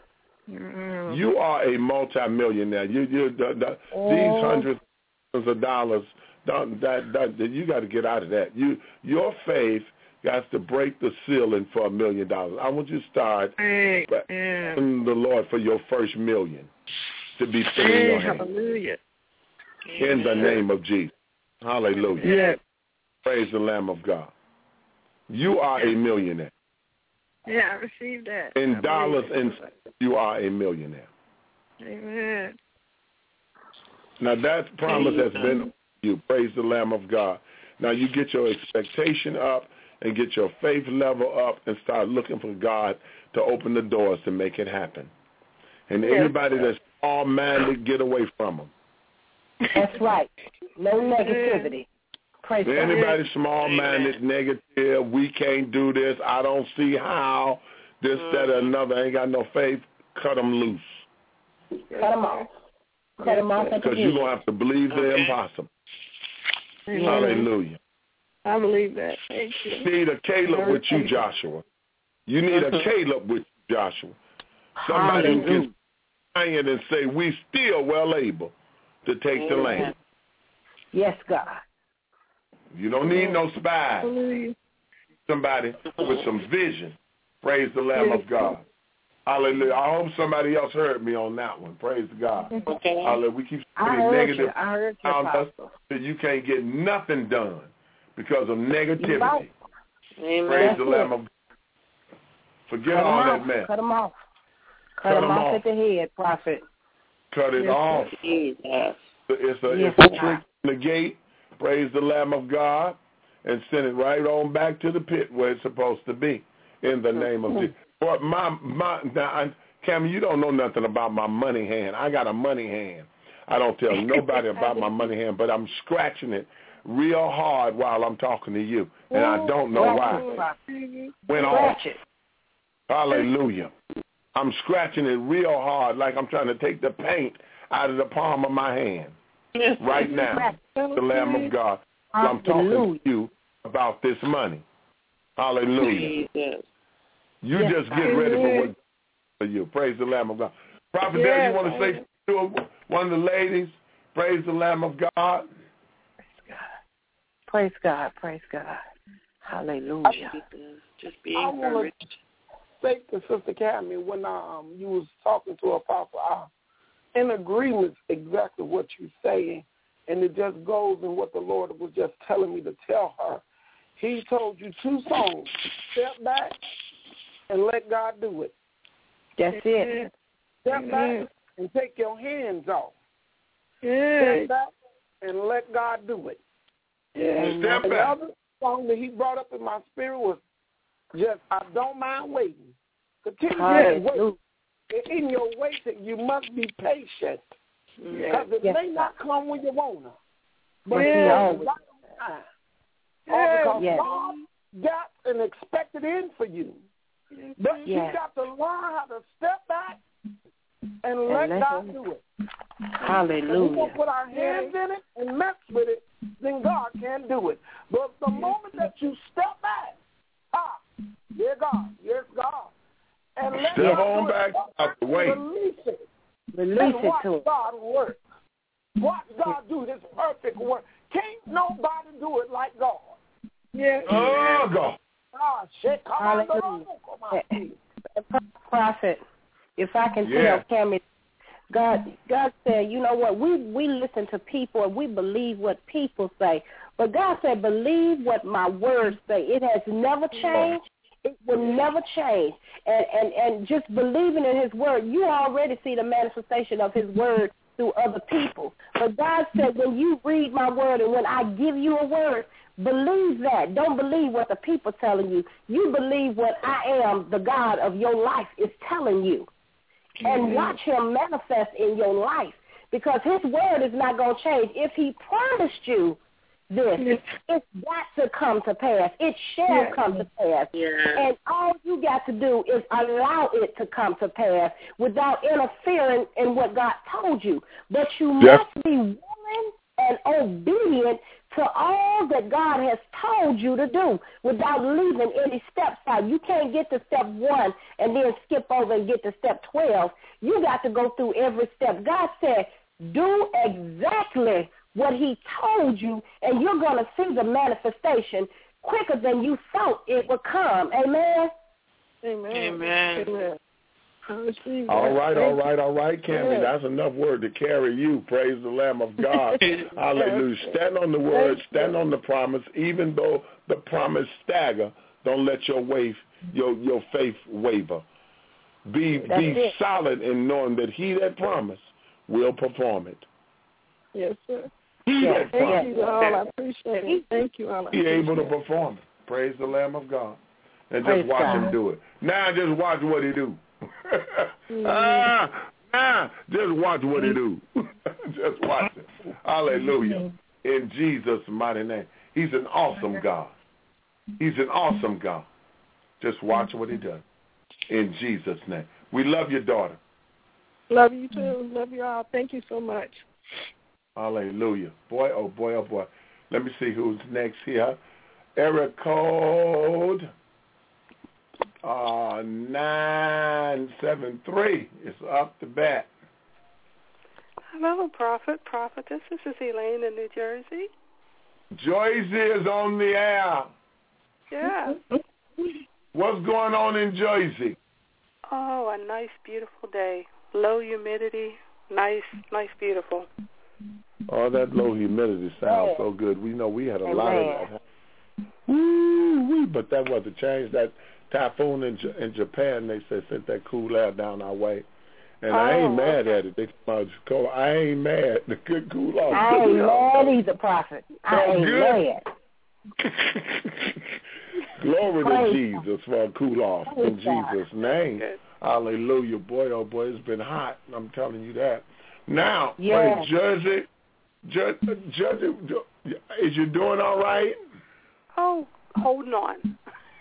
S11: Mm.
S3: You are a multimillionaire. You, you, the, the,
S5: oh.
S3: These hundreds of dollars, that, that, that you got to get out of that. You, your faith got to break the ceiling for a million dollars. I want you to start
S11: hey,
S3: in the Lord for your first million to be put in your hand.
S11: Hallelujah.
S3: In the name of Jesus. Hallelujah.
S11: Yeah.
S3: Praise the Lamb of God. You are a millionaire.
S11: Yeah, I received that.
S3: In
S11: I
S3: dollars and cents, you are a millionaire.
S11: Amen.
S3: Now that promise has been you. Praise the Lamb of God. Now you get your expectation up and get your faith level up and start looking for God to open the doors to make it happen. And
S11: yes.
S3: anybody that's all-minded, get away from them.
S5: That's right. No negativity. Praise
S3: Anybody
S5: God.
S3: small-minded, Amen. Negative, we can't do this, I don't see how, this, mm. that, or another, ain't got no faith, cut them loose.
S5: Cut them off. Cut them off.
S3: Because you're going to have to believe okay. the impossible.
S11: Amen.
S3: Hallelujah.
S11: I believe that. Thank you.
S3: You need a Caleb with you, Joshua. You need a Caleb with you, Joshua. Somebody who can stand and say, we still well able to take Amen. The land.
S5: Yes, God.
S3: You don't need no spies. Somebody with some vision. Praise the Lamb of God. Hallelujah. I hope somebody else heard me on that one. Praise God.
S5: Okay.
S3: Hallelujah. We keep saying negative around us that you can't get nothing done because of negativity.
S5: Right.
S3: Praise That's the Lamb of God. Forget
S5: Cut
S3: all
S5: that
S3: off. mess.
S5: Cut them off. Cut, Cut them off, off at the head, prophet.
S3: Cut it
S5: yes,
S3: off.
S5: Yes.
S3: It's a,
S5: yes,
S3: it's a trick in the gate. Praise the Lamb of God, and send it right on back to the pit where it's supposed to be, in the name of Jesus. But my, my, now, Cammie, you don't know nothing about my money hand. I got a money hand. I don't tell nobody about my money hand, but I'm scratching it real hard while I'm talking to you, and I don't know why. Went off. Hallelujah. I'm scratching it real hard like I'm trying to take the paint out of the palm of my hand right now, the Lamb of God. I'm talking to you about this money. Hallelujah. You just get ready for what for you. Praise the Lamb of God. Prophet yes, Dad, you want to say to one of the ladies? Praise the Lamb of God.
S5: Praise God. Praise God. Hallelujah.
S6: Just be encouraged.
S8: Say to Sister Cammy, when um, you was talking to Apostle, I'm in agreement exactly what you're saying, and it just goes in what the Lord was just telling me to tell her. He told you two songs, step back and let God do it.
S5: That's it.
S8: Step back and take your hands off.
S5: Yeah.
S8: Step back and let God do it.
S3: Yeah. Step back.
S8: Another song that he brought up in my spirit was just, I don't mind waiting. Continue to wait. In your waiting, you must be patient. Because it
S5: yes.
S8: may not come when you want to. But
S5: yeah.
S8: it's right on time. All because yes. God got an expected end for you. But
S5: yes.
S8: you got to learn how to step back and, and let God do it.
S5: Hallelujah.
S8: If we don't put our hands in it and mess with it, then God can do it. But the moment that you step back, ah, dear God, yes, God, and let
S3: step
S8: God
S3: on
S8: do
S3: back
S8: it,
S3: out the way.
S8: Release it.
S5: Release
S8: and
S5: it
S8: watch
S5: to it.
S8: God work. Watch God do His perfect work. Can't nobody do it like God.
S5: Yes.
S3: Oh, God.
S8: Ah, shit, come on,
S5: Prophet, if I can
S3: yeah.
S5: tell Cammy, God, God said, you know what, we, we listen to people and we believe what people say. But God said, believe what my words say. It has never changed. It will never change. And, and, and just believing in his word, you already see the manifestation of his word through other people. But God said, when you read my word and when I give you a word, believe that. Don't believe what the people telling you. You believe what I am, the God of your life, is telling you. And watch him manifest in your life, because his word is not going to change. If he promised you this, yes. it's got to come to pass. It shall yes. come to pass.
S6: Yes.
S5: And all you got to do is allow it to come to pass without interfering in what God told you. But you
S3: yes.
S5: must be willing and obedient to all that God has told you to do without leaving any steps out. You can't get to step one and then skip over and get to step twelve. You got to go through every step. God said, do exactly what he told you, and you're going to see the manifestation quicker than you thought it would come. Amen?
S8: Amen.
S6: Amen.
S8: Amen.
S3: All right, all right, all right, Cammy. That's enough word to carry you. Praise the Lamb of God. Hallelujah. Stand on the word, stand on the promise, even though the promise stagger. Don't let your wave, your your faith waver. Be
S5: That's
S3: be
S5: it.
S3: solid in knowing that he that promised will perform it.
S8: Yes, sir.
S3: He
S5: yes,
S3: that
S8: Thank
S3: promised.
S8: you all. I appreciate it. Thank you all.
S3: He able to perform it. Praise the Lamb of God. And just
S5: Praise
S3: watch
S5: God.
S3: him do it. Now just watch what he do. ah, ah, just watch what he do. Just watch it. Hallelujah. In Jesus' mighty name. He's an awesome God. He's an awesome God. Just watch what he does. In Jesus' name. We love your daughter.
S8: Love you too. Love you all. Thank you so much.
S3: Hallelujah. Boy, oh boy, oh boy. Let me see who's next here. Area code uh, nine seven three is up to bat.
S12: Hello, Prophet. Prophetess. This is Elaine in New Jersey.
S3: Jersey is on the air.
S12: Yeah.
S3: What's going on in Jersey?
S12: Oh, a nice, beautiful day. Low humidity. Nice, nice, beautiful.
S3: Oh, that low humidity sounds so good. We know we had a lot of that. Woo-wee, but that was a change. That typhoon in, J- in Japan, they said, sent that cool air down our way. And oh, I ain't mad at it. They come cold. I ain't mad. The good cool off.
S5: I ain't mad either, Prophet. I ain't
S3: good.
S5: mad.
S3: Glory
S5: Praise
S3: to Jesus for a cool off in Jesus' name.
S12: Good.
S3: Hallelujah. Boy, oh boy, it's been hot. I'm telling you that. Now,
S5: yeah.
S3: praise Jersey. Judge, Judge, is you doing all right?
S12: Oh, holding on.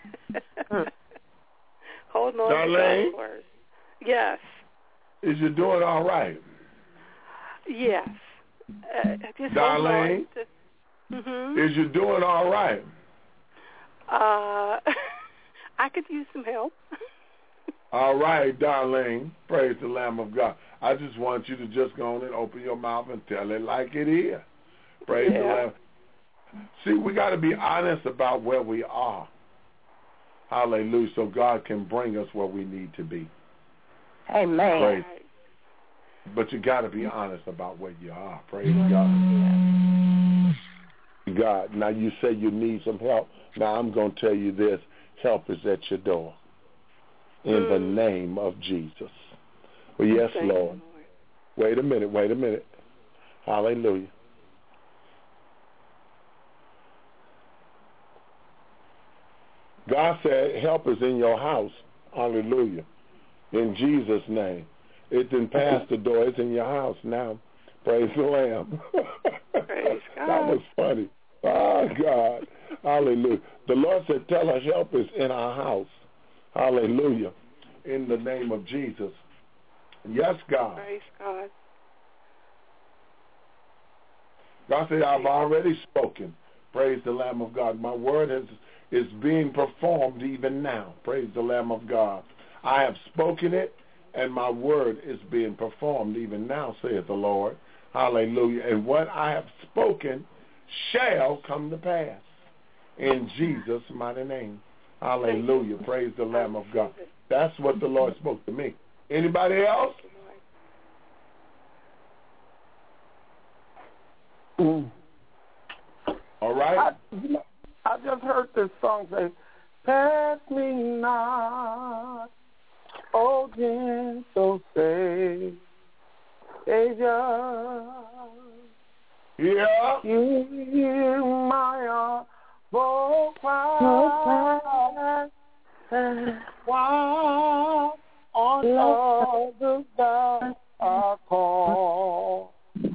S12: Holding on
S3: Darlene?
S12: to God's word. Yes.
S3: Is you doing all right?
S12: Yes. Uh, just
S3: Darlene?
S12: Mm-hmm.
S3: Is you doing all right?
S12: Uh, I could use some help.
S3: All right, Darlene. Praise the Lamb of God. I just want you to just go on and open your mouth and tell it like it is. Praise
S12: yeah.
S3: the Lamb. See, we got to be honest about where we are. Hallelujah. So God can bring us where we need to be.
S5: Amen.
S3: Praise. But you got to be honest about where you are. Praise God. God. Now you say you need some help. Now I'm going to tell you this. Help is at your door. In mm. the name of Jesus. Well, yes,
S12: Thank
S3: Lord.
S12: You, Lord.
S3: Wait a minute. Wait a minute. Hallelujah. God said help is in your house. Hallelujah. In Jesus' name. It didn't pass the door. It's in your house now. Praise the Lamb.
S12: Praise God.
S3: That was funny. Oh, God. Hallelujah. The Lord said, tell her help is in our house. Hallelujah. In the name of Jesus. Yes, God.
S12: Praise God.
S3: God said, I've already spoken. Praise the Lamb of God. My word is, is being performed even now. Praise the Lamb of God. I have spoken it, and my word is being performed even now, saith the Lord. Hallelujah. And what I have spoken shall come to pass. In Jesus' mighty name. Hallelujah. Praise the Lamb of God. That's what the Lord spoke to me. Anybody else?
S8: Mm.
S3: All right.
S8: I, I just heard this song say, pass me not, oh gentle Savior.
S3: Yeah.
S8: You hear my humble cry. While on others thou art called.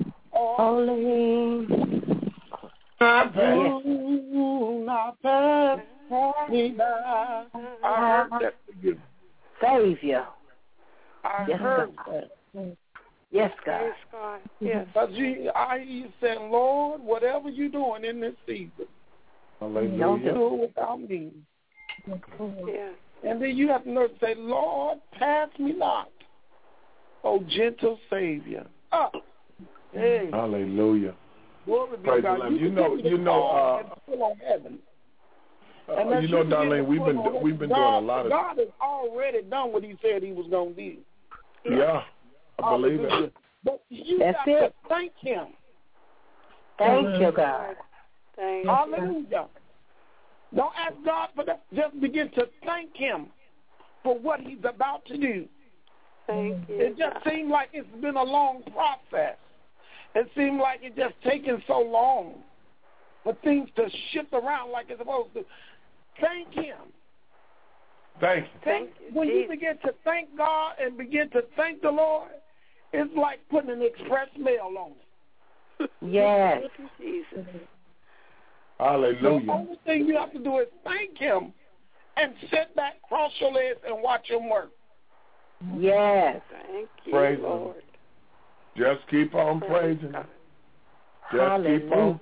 S5: Only
S8: not pass, not pass me by. I heard that for you.
S5: Savior.
S8: I
S5: yes,
S8: heard
S5: God.
S8: that.
S5: Yes, God.
S12: Yes, God. Yes.
S8: But you, I hear you saying, Lord, whatever you're doing in this season,
S3: Hallelujah.
S8: don't do it without me.
S12: Yeah.
S8: And then you have to learn to say, Lord, pass me not, oh gentle Savior. Oh. Hey.
S3: Hallelujah.
S8: Glory be
S3: Praise
S8: God.
S3: the Lamb.
S8: You,
S3: you know, you know, uh,
S8: still on heaven.
S3: Uh, you know, Darlene, we've been do, we've been
S8: God,
S3: doing a lot of.
S8: God has already done what He said He was going to do.
S3: Yeah, I believe
S8: Hallelujah.
S3: it.
S8: But you
S5: That's
S8: have
S5: it.
S8: to thank Him.
S5: Thank you, God.
S12: Thank
S8: Hallelujah. Don't ask God for that. Just begin to thank Him for what He's about to do.
S12: Thank you.
S8: It just seemed like it's been a long process. It seemed like it just taken so long for things to shift around like it's supposed to. Thank Him.
S3: Thank you.
S8: Thank, when you begin to thank God and begin to thank the Lord, it's like putting an express mail on it.
S5: Yes.
S12: Thank you, Jesus.
S3: Hallelujah.
S8: The only thing you have to do is thank Him and sit back, cross your legs, and watch Him work.
S5: Yes.
S12: Thank you,
S3: Praise
S12: Lord.
S3: Him. Just keep on
S12: Praise
S3: praising Him. Just
S5: Hallelujah.
S3: keep on.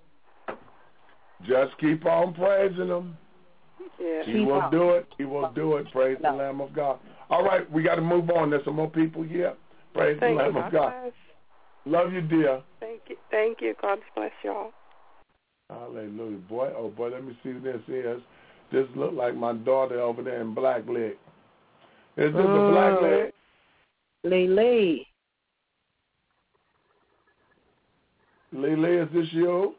S3: Just keep on praising Him.
S12: Yeah.
S3: He
S5: Keep
S3: will
S5: on.
S3: do it. He will do it. Praise the Lamb of God. All right, we got to move on. There's some more people here. Praise
S12: Thank
S3: the Lamb
S12: you,
S3: of God.
S12: bless.
S3: Love you, dear.
S12: Thank you. Thank you. God bless y'all.
S3: Hallelujah. Boy, oh boy, let me see who this is. This look like my daughter over there in Black Leg. Is this
S5: mm.
S3: a Black Leg?
S5: Lily.
S3: Lily, is this you?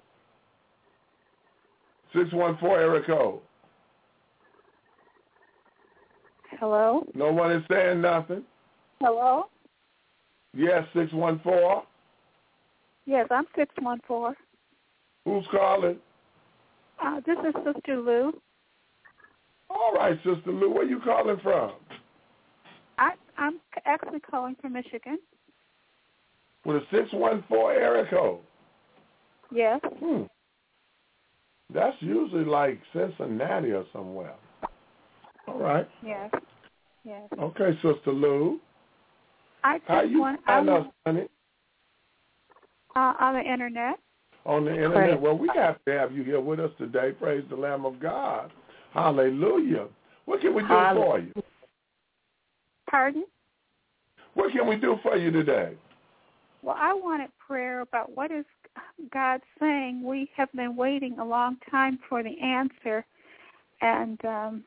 S3: six one four area code.
S13: Hello?
S3: No one is saying nothing.
S13: Hello?
S3: Yes, six one four.
S13: Yes, I'm six one four.
S3: Who's calling?
S13: Uh, this is Sister Lou.
S3: All right, Sister Lou, where you calling from?
S13: I, I'm actually calling from Michigan.
S3: With a six one four area code.
S13: Yes.
S3: Hmm. That's usually like Cincinnati or somewhere. All right.
S13: Yes. Yes.
S3: Okay, Sister Lou.
S13: I just
S3: How you
S13: want,
S3: find
S13: I
S3: us,
S13: want,
S3: honey?
S13: Uh, on the internet.
S3: On the internet. Praise. Well, we have to have you here with us today. Praise the Lamb of God. Hallelujah. What can we do Hallelujah. for you?
S13: Pardon?
S3: What can we do for you today?
S13: Well, I wanted prayer about what is God saying. We have been waiting a long time for the answer, and um,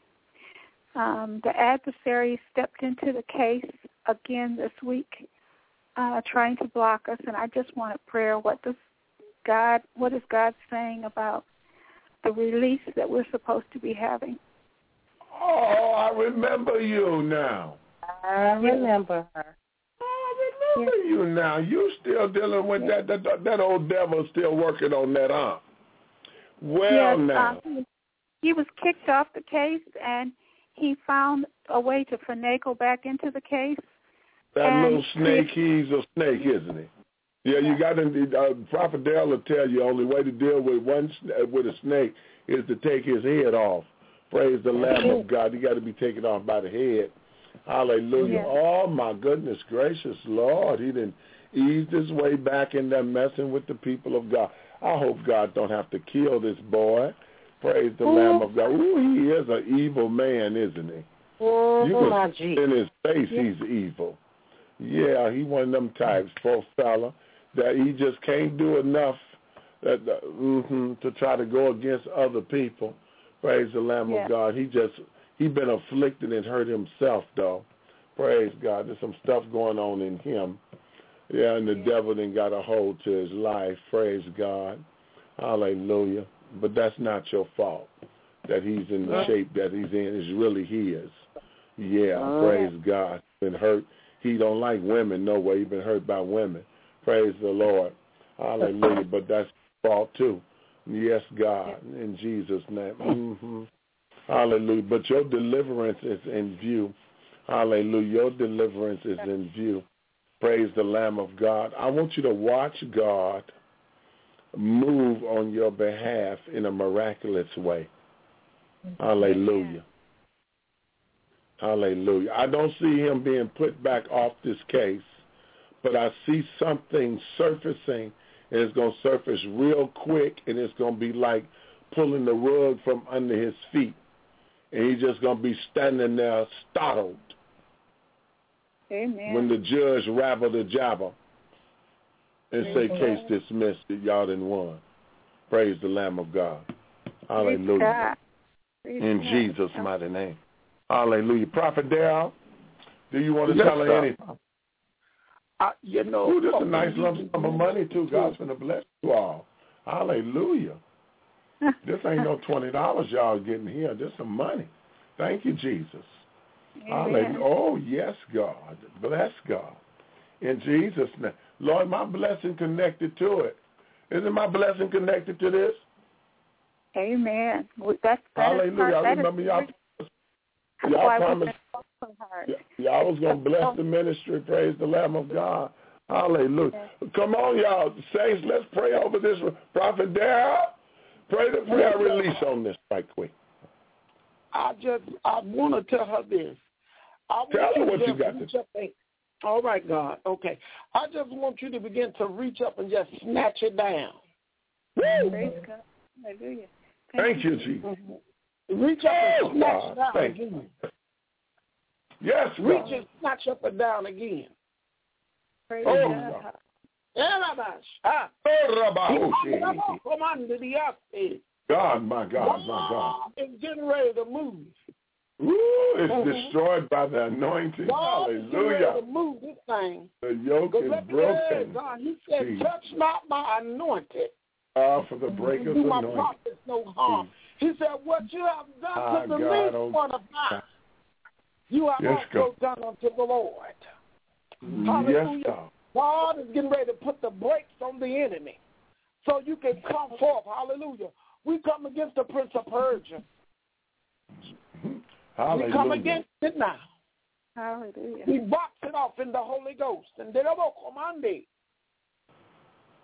S13: um, the adversary stepped into the case again this week, uh, trying to block us. And I just wanted prayer. What does God? What is God saying about the release that we're supposed to be having?
S3: Oh, I remember you now.
S5: I remember her.
S3: I remember yes. you now. You still dealing with yes. that, that that old devil still working on that, huh? Well,
S13: yes,
S3: now.
S13: Um, he was kicked off the case, and he found a way to finagle back into the case.
S3: That little snake, he's a snake, isn't he? Yeah, you got to, uh, Prophet Dale will tell you, only way to deal with one with a snake is to take his head off. Praise the Lamb of God. He got to be taken off by the head. Hallelujah. Yes. Oh, my goodness gracious, Lord. He didn't ease his way back in there messing with the people of God. I hope God don't have to kill this boy. Praise the Ooh. Lamb of God. Ooh, he is an evil man, isn't he?
S5: Ooh,
S3: you can see in his face yeah. he's evil. Yeah, he one of them types, poor fella, that he just can't do enough that, uh, mm-hmm, to try to go against other people. Praise the Lamb yeah. of God. He just, he been afflicted and hurt himself, though. Praise God. There's some stuff going on in him. Yeah, and the yeah. devil then got a hold to his life. Praise God. Hallelujah. But that's not your fault that he's in the yeah. shape that he's in. It's really his. Yeah, oh, praise yeah. God. Been hurt. He don't like women no way. He's been hurt by women. Praise the Lord. Hallelujah. But that's his fault, too. Yes, God, in Jesus' name. Mm-hmm. Hallelujah. But your deliverance is in view. Hallelujah. Your deliverance is in view. Praise the Lamb of God. I want you to watch God move on your behalf in a miraculous way. Hallelujah. Hallelujah. I don't see him being put back off this case, but I see something surfacing. And it's going to surface real quick, and it's going to be like pulling the rug from under his feet. And he's just going to be standing there startled.
S13: Amen.
S3: When the judge rabble the jabber and say, case dismissed, y'all didn't won. Praise the Lamb of God. Hallelujah. God. In God. Jesus' mighty name. Hallelujah. Prophet Darrell, do you want to yes, tell her anything?
S8: Uh, you know,
S3: Ooh, this is a nice lump sum of money, too. God's going to bless you all. Hallelujah. This ain't no twenty dollars y'all getting here. This is some money. Thank you, Jesus. Hallelujah. Oh, yes, God. Bless God. In Jesus' name. Lord, my blessing connected to it. Isn't my blessing connected to this?
S13: Amen. That's, that
S3: Hallelujah. I remember y'all. Y'all promised y'all was going to bless the ministry. Praise the Lamb of God. Hallelujah. Come on, y'all. Saints, let's pray over this. Prophet Darrell, pray the prayer release on this right quick.
S8: I just, I want to tell her this. I
S3: tell her
S8: you
S3: what you got to
S8: say. And, all right, God. Okay. I just want you to begin to reach up and just snatch it down.
S13: Woo! Praise God. Hallelujah.
S3: Thank, Thank you, Jesus.
S8: Mm-hmm. Reach up and snatch
S3: God,
S8: it down
S3: thank
S8: again.
S3: You. Yes, God.
S8: Reach and snatch up and down again.
S13: Praise
S3: oh,
S13: God.
S8: Ah.
S3: God, my God, my God.
S8: It's getting ready to move.
S3: Ooh, it's mm-hmm. destroyed by the anointing.
S8: God
S3: Hallelujah.
S8: is getting ready to move this thing.
S3: The yoke is broken.
S8: God, he said, Jesus. Touch not my anointed.
S3: Ah, for the breakers
S8: do my
S3: anointed.
S8: prophets no harm. He said, what you have done
S3: ah,
S8: to the
S3: God,
S8: least
S3: oh,
S8: one of mine, you have
S3: yes,
S8: also
S3: God.
S8: done unto the Lord.
S3: Yes,
S8: Hallelujah.
S3: God.
S8: God is getting ready to put the brakes on the enemy so you can come forth. Hallelujah. We come against the prince of Persia.
S3: Hallelujah.
S8: We come against it now.
S13: Hallelujah.
S8: We box it off in the Holy Ghost. And then I'm commanding.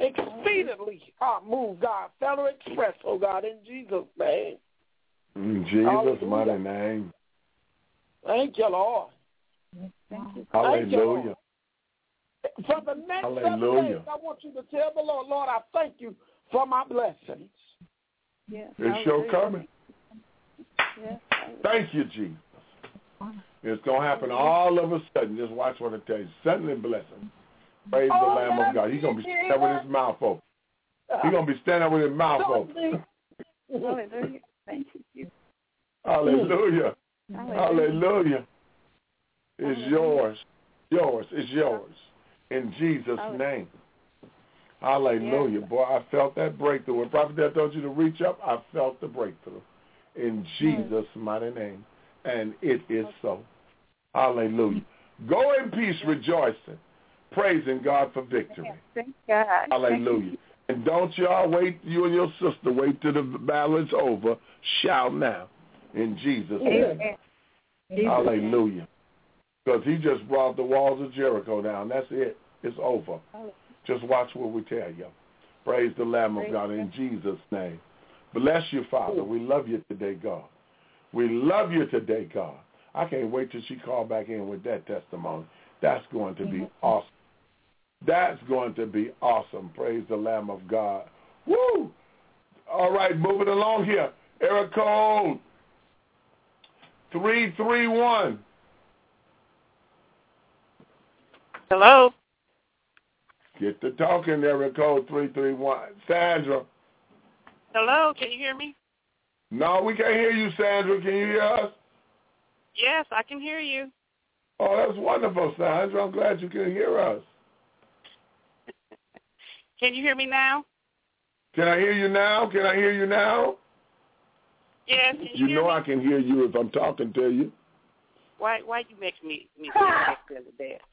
S8: exceedingly. Uh, move, God. Fellow Express, oh God, in Jesus' name.
S3: In Jesus' mighty name.
S8: Thank you, Lord.
S13: Thank you.
S3: Hallelujah.
S8: Thank you, for the next
S3: Hallelujah.
S8: seven days, I want you to tell the Lord, Lord, I thank you for my blessings.
S13: Yes.
S3: It's your coming.
S13: Yes.
S3: Thank you, Jesus. It's going to happen all of a sudden. Just watch what it tells you. Suddenly blessing. Praise
S8: Oh,
S3: the Lamb of God. He's going to be standing with his mouth open. He's going to be standing with his mouth open.
S13: Hallelujah. Thank you.
S3: Hallelujah.
S13: Hallelujah.
S3: Hallelujah. It's
S13: Hallelujah.
S3: yours. Yours. It's yours. In Jesus' name. Hallelujah.
S13: Yes.
S3: Boy, I felt that breakthrough. When Prophet Dad told you to reach up, I felt the breakthrough. In Jesus' mighty name. And it is so. Hallelujah. Go in peace rejoicing, praising God for victory.
S13: Thank God.
S3: Hallelujah. And don't y'all wait, you and your sister, wait till the battle is over. Shout now. In Jesus' name.
S13: Amen.
S3: Hallelujah. Because he just brought the walls of Jericho down. That's it. It's over. Just watch what we tell you. Praise the Lamb of God in Jesus' name. Bless you, Father. We love you today, God. We love you today, God. I can't wait till she call back in with that testimony. That's going to be awesome. That's going to be awesome. Praise the Lamb of God. Woo! All right, moving along here. Area code three three one.
S14: Hello?
S3: Get to talking, area code three three one. Sandra.
S14: Hello, can you hear me?
S3: No, we can't hear you, Sandra. Can you hear us?
S14: Yes, I can hear you.
S3: Oh, that's wonderful, Sandra. I'm glad you can hear us.
S14: Can you hear me now?
S3: Can I hear you now? Can I hear you now?
S14: Yes, can you,
S3: You
S14: hear
S3: know
S14: me?
S3: I can hear you if I'm talking to you.
S14: Why why you make me me feel bad?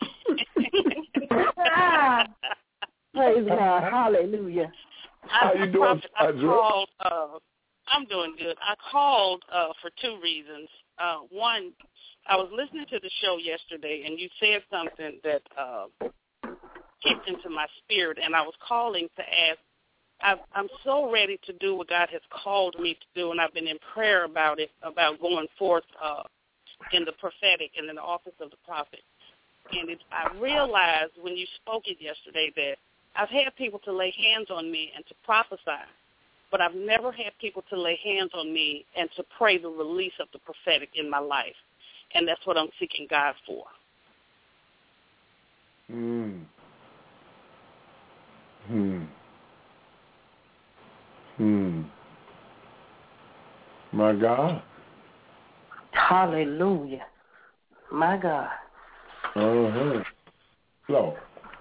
S5: Praise God. Hallelujah.
S3: How you doing,
S14: I
S3: Sandra?
S14: called, uh, I'm doing good. I called uh, for two reasons. Uh, one, I was listening to the show yesterday, and you said something that uh, kicked into my spirit, and I was calling to ask, I've, I'm so ready to do what God has called me to do, and I've been in prayer about it, about going forth uh, in the prophetic and in the office of the prophet. And it, I realized when you spoke it yesterday that I've had people to lay hands on me and to prophesy, but I've never had people to lay hands on me and to pray the release of the prophetic in my life. And that's what I'm seeking God for.
S3: Hmm. Hmm. Hmm. My God.
S5: Hallelujah. My God.
S3: Uh-huh. Lord.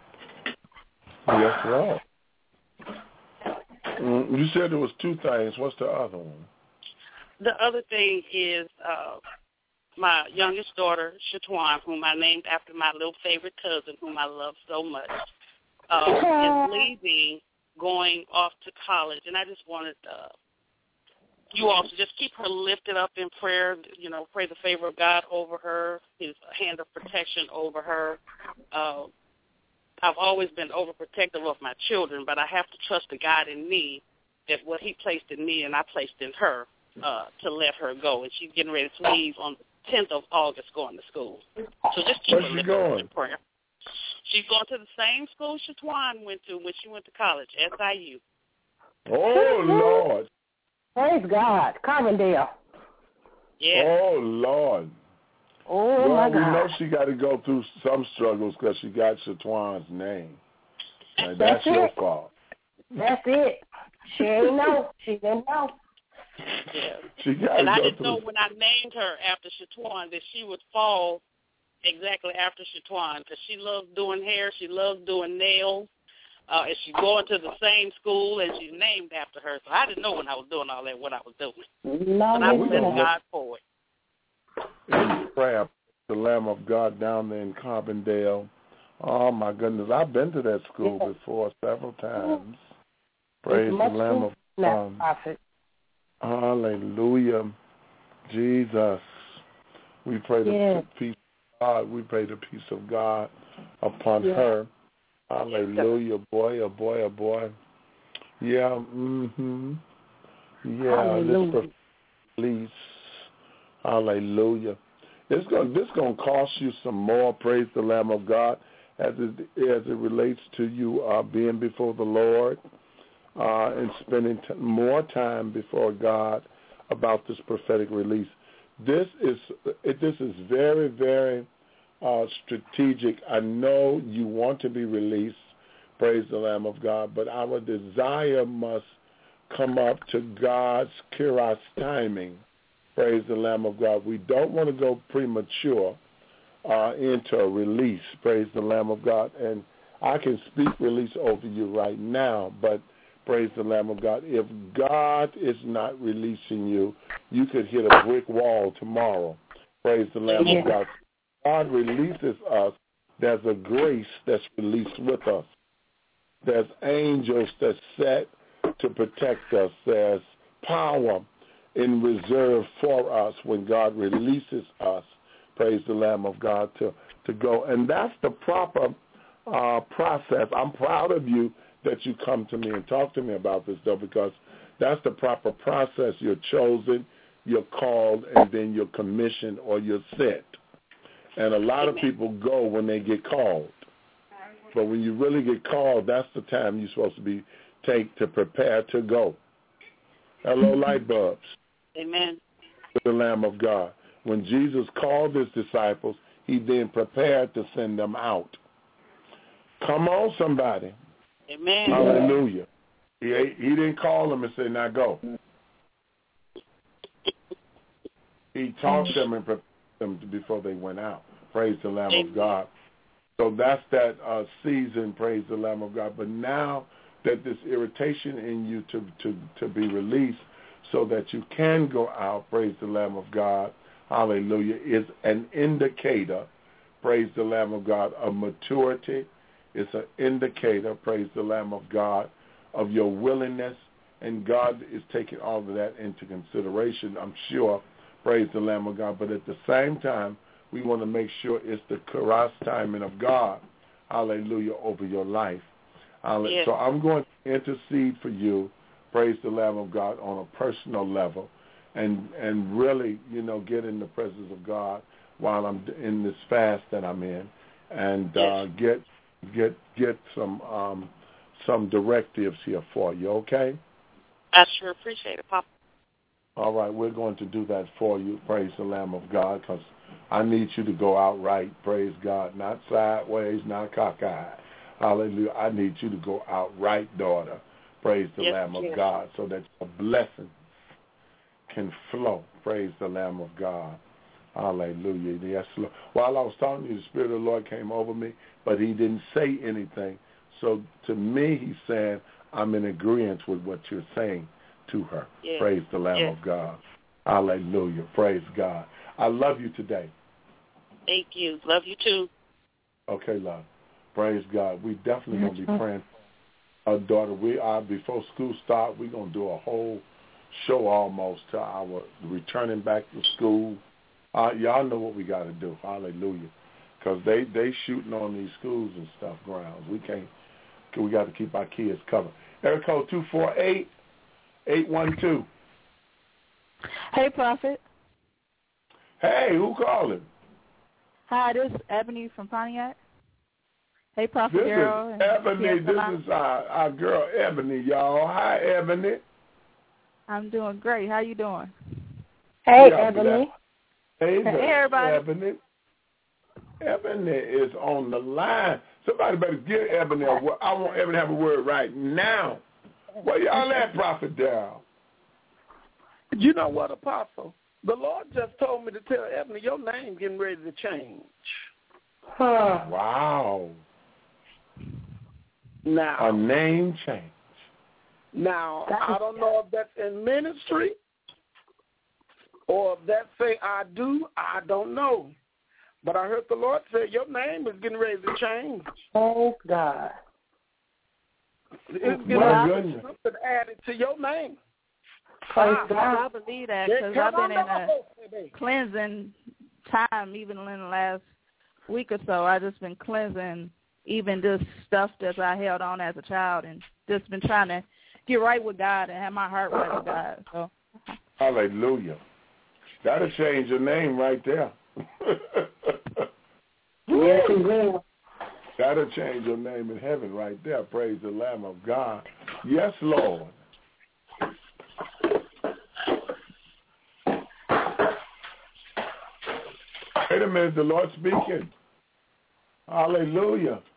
S3: Yes, Lord. Mm, you said there was two things. What's the other one?
S14: The other thing is uh, my youngest daughter, Shatwan, whom I named after my little favorite cousin, whom I love so much, uh, is leaving, going off to college. And I just wanted uh, you all to just keep her lifted up in prayer, you know, pray the favor of God over her, his hand of protection over her. Uh, I've always been overprotective of my children, but I have to trust the God in me that what he placed in me and I placed in her uh, to let her go. And she's getting ready to leave on the tenth of August going to school. So just keep
S3: Where's
S14: her
S3: she
S14: lifted
S3: going?
S14: up in prayer. She's going to the same school Shatwan went to when she went to college, S I U.
S3: Oh, Lord.
S5: Praise God. Carbondale.
S14: Yeah.
S3: Oh, Lord.
S5: Oh,
S3: well,
S5: my
S3: we
S5: God.
S3: know she got to go through some struggles because she got Shatwan's name. And
S5: That's
S3: that's your
S5: it.
S3: fault.
S5: That's it. She ain't know. She didn't know.
S14: Yeah.
S3: She got
S14: And
S3: to
S14: I
S3: go
S14: didn't
S3: through.
S14: know when I named her after Shatwan that she would fall exactly after Shatwan because she loves doing hair. She loves doing nails. Uh, and she's going to the same school, and she's named after her. So I didn't know when I was doing all that, what I was doing.
S5: No,
S14: but I
S5: we
S14: bless
S5: don't.
S14: God for it.
S3: In prayer, the Lamb of God down there in Carbondale. Oh, my goodness. I've been to that school
S5: Yeah.
S3: before several times. Praise
S5: It's
S3: the
S5: much
S3: Lamb of
S5: now,
S3: God.
S5: prophet.
S3: Hallelujah. Jesus. We pray the
S5: Yes.
S3: peace of God. We pray the peace of God upon
S5: Yes.
S3: her Hallelujah, boy, oh boy, oh boy. Yeah, mm-hmm. Yeah, Hallelujah. This release. Hallelujah. It's going this going to cost you some more, praise the Lamb of God, as it, as it relates to you uh, being before the Lord uh, and spending t- more time before God about this prophetic release. This is it, this is very, very uh, strategic. I know you want to be released, praise the Lamb of God, but our desire must come up to God's Kairos timing, praise the Lamb of God. We don't want to go premature uh, into a release, praise the Lamb of God. And I can speak release over you right now, but praise the Lamb of God. If God is not releasing you, you could hit a brick wall tomorrow. Praise the Lamb yeah. of God. God releases us. There's a grace that's released with us. There's angels that's set to protect us. There's power in reserve for us when God releases us. Praise the Lamb of God to, to go. And that's the proper uh, process. I'm proud of you that you come to me and talk to me about this, though, because that's the proper process. You're chosen, you're called, and then you're commissioned or you're sent. And a lot of people go when they get called. But when you really get called, that's the time you're supposed to be take to prepare to go. Hello, light bulbs.
S14: Amen.
S3: The Lamb of God. When Jesus called his disciples, he then prepared to send them out. Come on, somebody.
S14: Amen.
S3: Hallelujah. He, he didn't call them and say, now go. He taught them and prepared them before they went out. Praise the Lamb Amen. Of God. So that's that uh, season, praise the Lamb of God. But now that this irritation in you to, to, to be released so that you can go out, praise the Lamb of God, hallelujah, is an indicator, praise the Lamb of God, of maturity. It's an indicator, praise the Lamb of God, of your willingness, and God is taking all of that into consideration, I'm sure, praise the Lamb of God. But at the same time, we want to make sure it's the Kairos timing of God, hallelujah, over your life. Hallelujah. Yes. So I'm going to intercede for you, praise the Lamb of God, on a personal level, and and really, you know, get in the presence of God while I'm in this fast that I'm in, and yes. uh, get get get some um, some directives here for you. Okay?
S14: I sure appreciate it, Papa.
S3: All right, we're going to do that for you, praise the Lamb of God, because I need you to go out right, praise God, not sideways, not cockeyed. Hallelujah. I need you to go out right, daughter, praise the yes, Lamb of yes. God, so that a blessing can flow, praise the Lamb of God. Hallelujah. Yes, Lord. While I was talking to you, the Spirit of the Lord came over me, but he didn't say anything. So to me, he's saying, I'm in agreement with what you're saying to her. Yes. Praise the Lamb yes. of God. Hallelujah. Praise God. I love you today.
S14: Thank you. Love you too.
S3: Okay, love. Praise God. We definitely going to be praying for our daughter. We are, before school start, we're going to do a whole show almost to our returning back to school. Uh, y'all know what we got to do. Hallelujah. Because they, they shooting on these schools and stuff grounds. We can't, we got to keep our kids covered. Area code two four eight, eight one two.
S15: Hey, Prophet.
S3: Hey, who calling?
S15: Hi, this is Ebony from Pontiac. Hey, Prophet
S3: This
S15: Darrell.
S3: is Ebony. This is our, our girl, Ebony, y'all. Hi, Ebony.
S15: I'm doing great. How you doing?
S5: Hey, yeah, Ebony.
S3: Hey,
S15: hey, everybody.
S3: Ebony. Ebony is on the line. Somebody better give Ebony a word. I want Ebony to have a word right now. Where y'all at, Prophet Darrell?
S8: You know what, Apostle? The Lord just told me to tell Ebony your name's getting ready to change.
S3: Huh. Wow.
S8: Now,
S3: a name change.
S8: Now, I don't know if that's in ministry or if that say I do, I don't know. But I heard the Lord say your name is getting ready to change.
S5: Oh, God.
S8: It's getting ready to something added to your name.
S15: Praise God. I believe that because I've been in a cleansing time even in the last week or so. I've just been cleansing even just stuff that I held on as a child, and just been trying to get right with God and have my heart right with God. So,
S3: hallelujah. That'll change your name right there.
S5: Yes, it will.
S3: That'll change your name in heaven right there. Praise the Lamb of God. Yes, Lord. Wait a minute, the Lord's speaking. Hallelujah.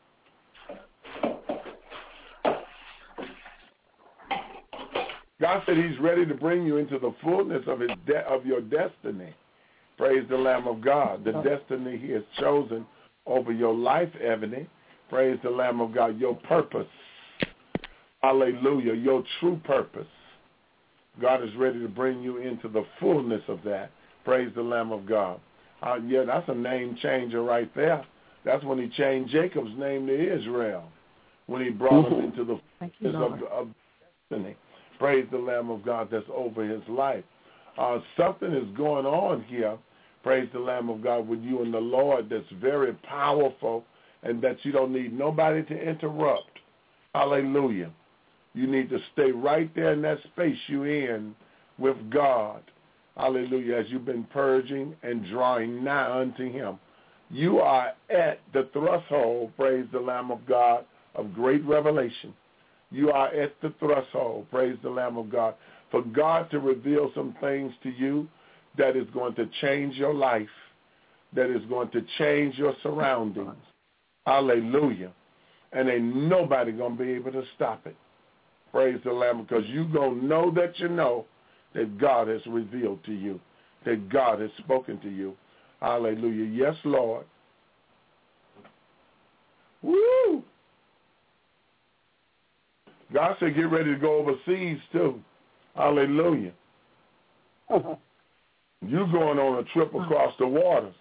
S3: God said he's ready to bring you into the fullness of his de- of your destiny. Praise the Lamb of God. The destiny he has chosen over your life, Ebony. Praise the Lamb of God. Your purpose. Hallelujah. Your true purpose. God is ready to bring you into the fullness of that. Praise the Lamb of God. Uh, yeah, that's a name changer right there. That's when he changed Jacob's name to Israel, when he brought him into the fullness of, of destiny. Praise the Lamb of God that's over his life. Uh, something is going on here, praise the Lamb of God, with you and the Lord that's very powerful, and that you don't need nobody to interrupt. Hallelujah. You need to stay right there in that space you're in with God. Hallelujah. As you've been purging and drawing nigh unto him. You are at the threshold, praise the Lamb of God, of great revelation. You are at the threshold, praise the Lamb of God, for God to reveal some things to you that is going to change your life, that is going to change your surroundings. Hallelujah. And ain't nobody going to be able to stop it. Praise the Lamb, because you're going to know that you know that God has revealed to you, that God has spoken to you. Hallelujah. Yes, Lord. Woo! God said get ready to go overseas, too. Hallelujah. Uh-huh. You're going on a trip across the waters.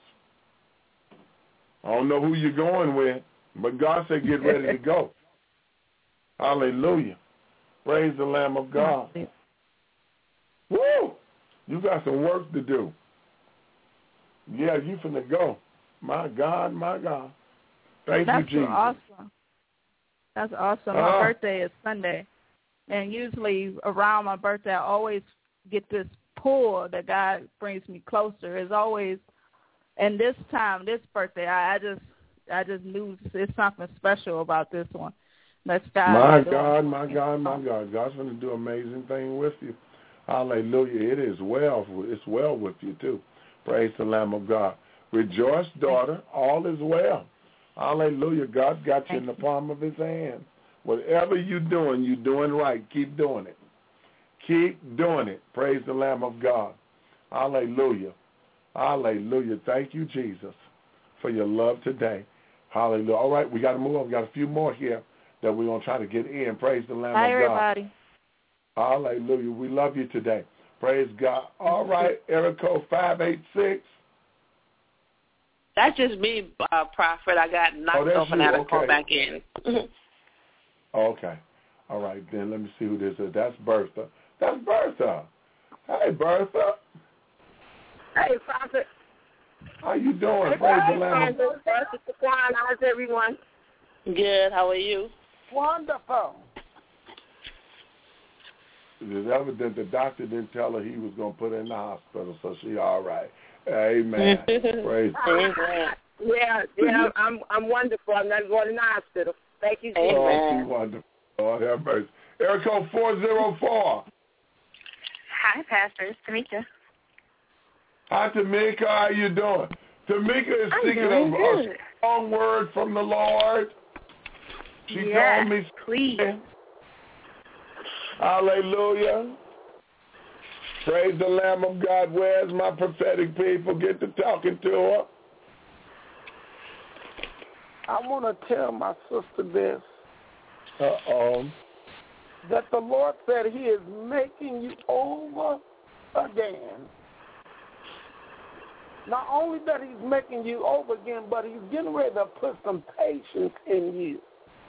S3: I don't know who you're going with, but God said get ready to go. Hallelujah. Praise the Lamb of God. Woo! You got some work to do. Yeah, you finna go. My God, my God. Thank
S15: That's
S3: you, Jesus.
S15: That's awesome. That's awesome. My uh, birthday is Sunday. And usually around my birthday, I always get this pull that God brings me closer. It's always, and this time, this birthday, I, I just I just knew there's something special about this one. Let's God.
S3: My God, my God, my God. God's going to do amazing thing with you. Hallelujah. It is well. It's well with you, too. Praise the Lamb of God. Rejoice, daughter. All is well. Hallelujah. God got you in the palm of his hand. Whatever you're doing, you're doing right. Keep doing it. Keep doing it. Praise the Lamb of God. Hallelujah. Hallelujah. Thank you, Jesus, for your love today. Hallelujah. All right, we got to move on. We got a few more here that we're going to try to get in. Praise the Lamb
S15: Hi,
S3: of
S15: everybody.
S3: God. Hallelujah. We love you today. Praise God. All right, area code five eight six.
S6: That's just me, uh, Prophet. I got knocked
S3: oh,
S6: off and I had to
S3: okay.
S6: call back in.
S3: Okay. All right, then let me see who this is. That's Bertha. That's Bertha. Hey, Bertha.
S16: Hey, Prophet.
S3: How you doing?
S16: Hey,
S3: Praise the Lamb.
S16: How's everyone?
S6: Good. How are you?
S8: Wonderful.
S3: It is evident the doctor didn't tell her he was going to put her in the hospital, so she all right. Amen. Praise
S16: Amen. Yeah, yeah, I'm I'm wonderful. I'm not going to the hospital. Thank you, Jesus.
S3: Oh, she's wonderful. Lord have mercy. Area code four zero four.
S17: Hi, Pastor. It's Tamika.
S3: Hi, Tamika. How you doing? Tamika is
S17: I'm
S3: seeking
S17: doing
S3: a,
S17: good.
S3: a strong word from the Lord. She
S17: yes,
S3: told me,
S17: please.
S3: Hallelujah. Praise the Lamb of God. Where's my prophetic people? Get to talking to her.
S8: I want to tell my sister this.
S3: Uh-oh.
S8: That the Lord said he is making you over again. Not only that he's making you over again, but he's getting ready to put some patience in you.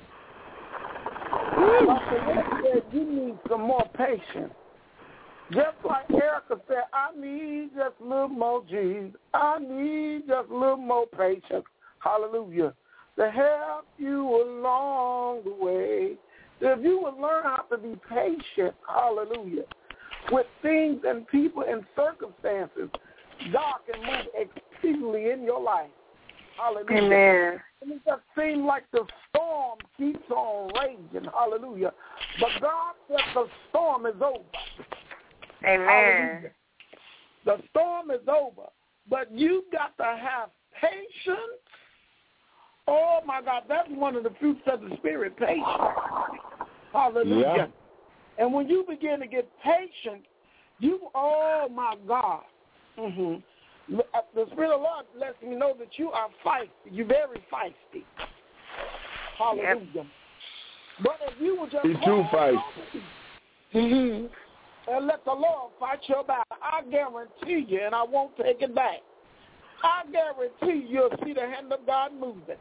S8: Like the Lord said, you need some more patience. Just like Erica said, I need just a little more Jesus. I need just a little more patience. Hallelujah. to help you along the way. If you will learn how to be patient, hallelujah, with things and people and circumstances, God can move exceedingly in your life. Hallelujah.
S16: Amen.
S8: And it just seems like the storm keeps on raging. Hallelujah. But God said the storm is over.
S16: Amen.
S8: Hallelujah. The storm is over. But you got to have patience. Oh, my God. That's one of the fruits of the Spirit, patience. Hallelujah.
S3: Yeah.
S8: And when you begin to get patient, you, oh, my God. Mm-hmm. The Spirit of the Lord lets me know that you are feisty. You're very feisty. Hallelujah. Yep. But if you will just
S3: Be too feisty.
S8: Mm-hmm. And let the Lord fight your battle, I guarantee you, and I won't take it back, I guarantee you'll see the hand of God moving.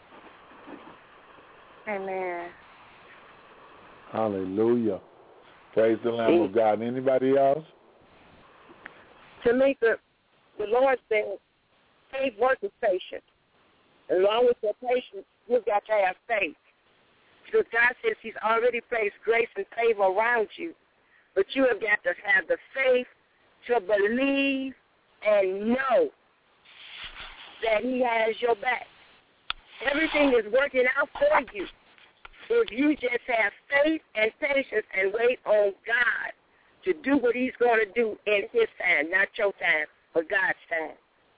S16: Amen.
S3: Hallelujah. Praise the Lamb of God. Anybody else?
S16: Tamika, the Lord said, faith works patience. As long as you're patient, you've got to have faith. Because God says he's already placed grace and favor around you. But you have got to have the faith to believe and know that he has your back. Everything is working out for you if you just have faith and patience and wait on God to do what he's going to do in his time, not your time, but God's time.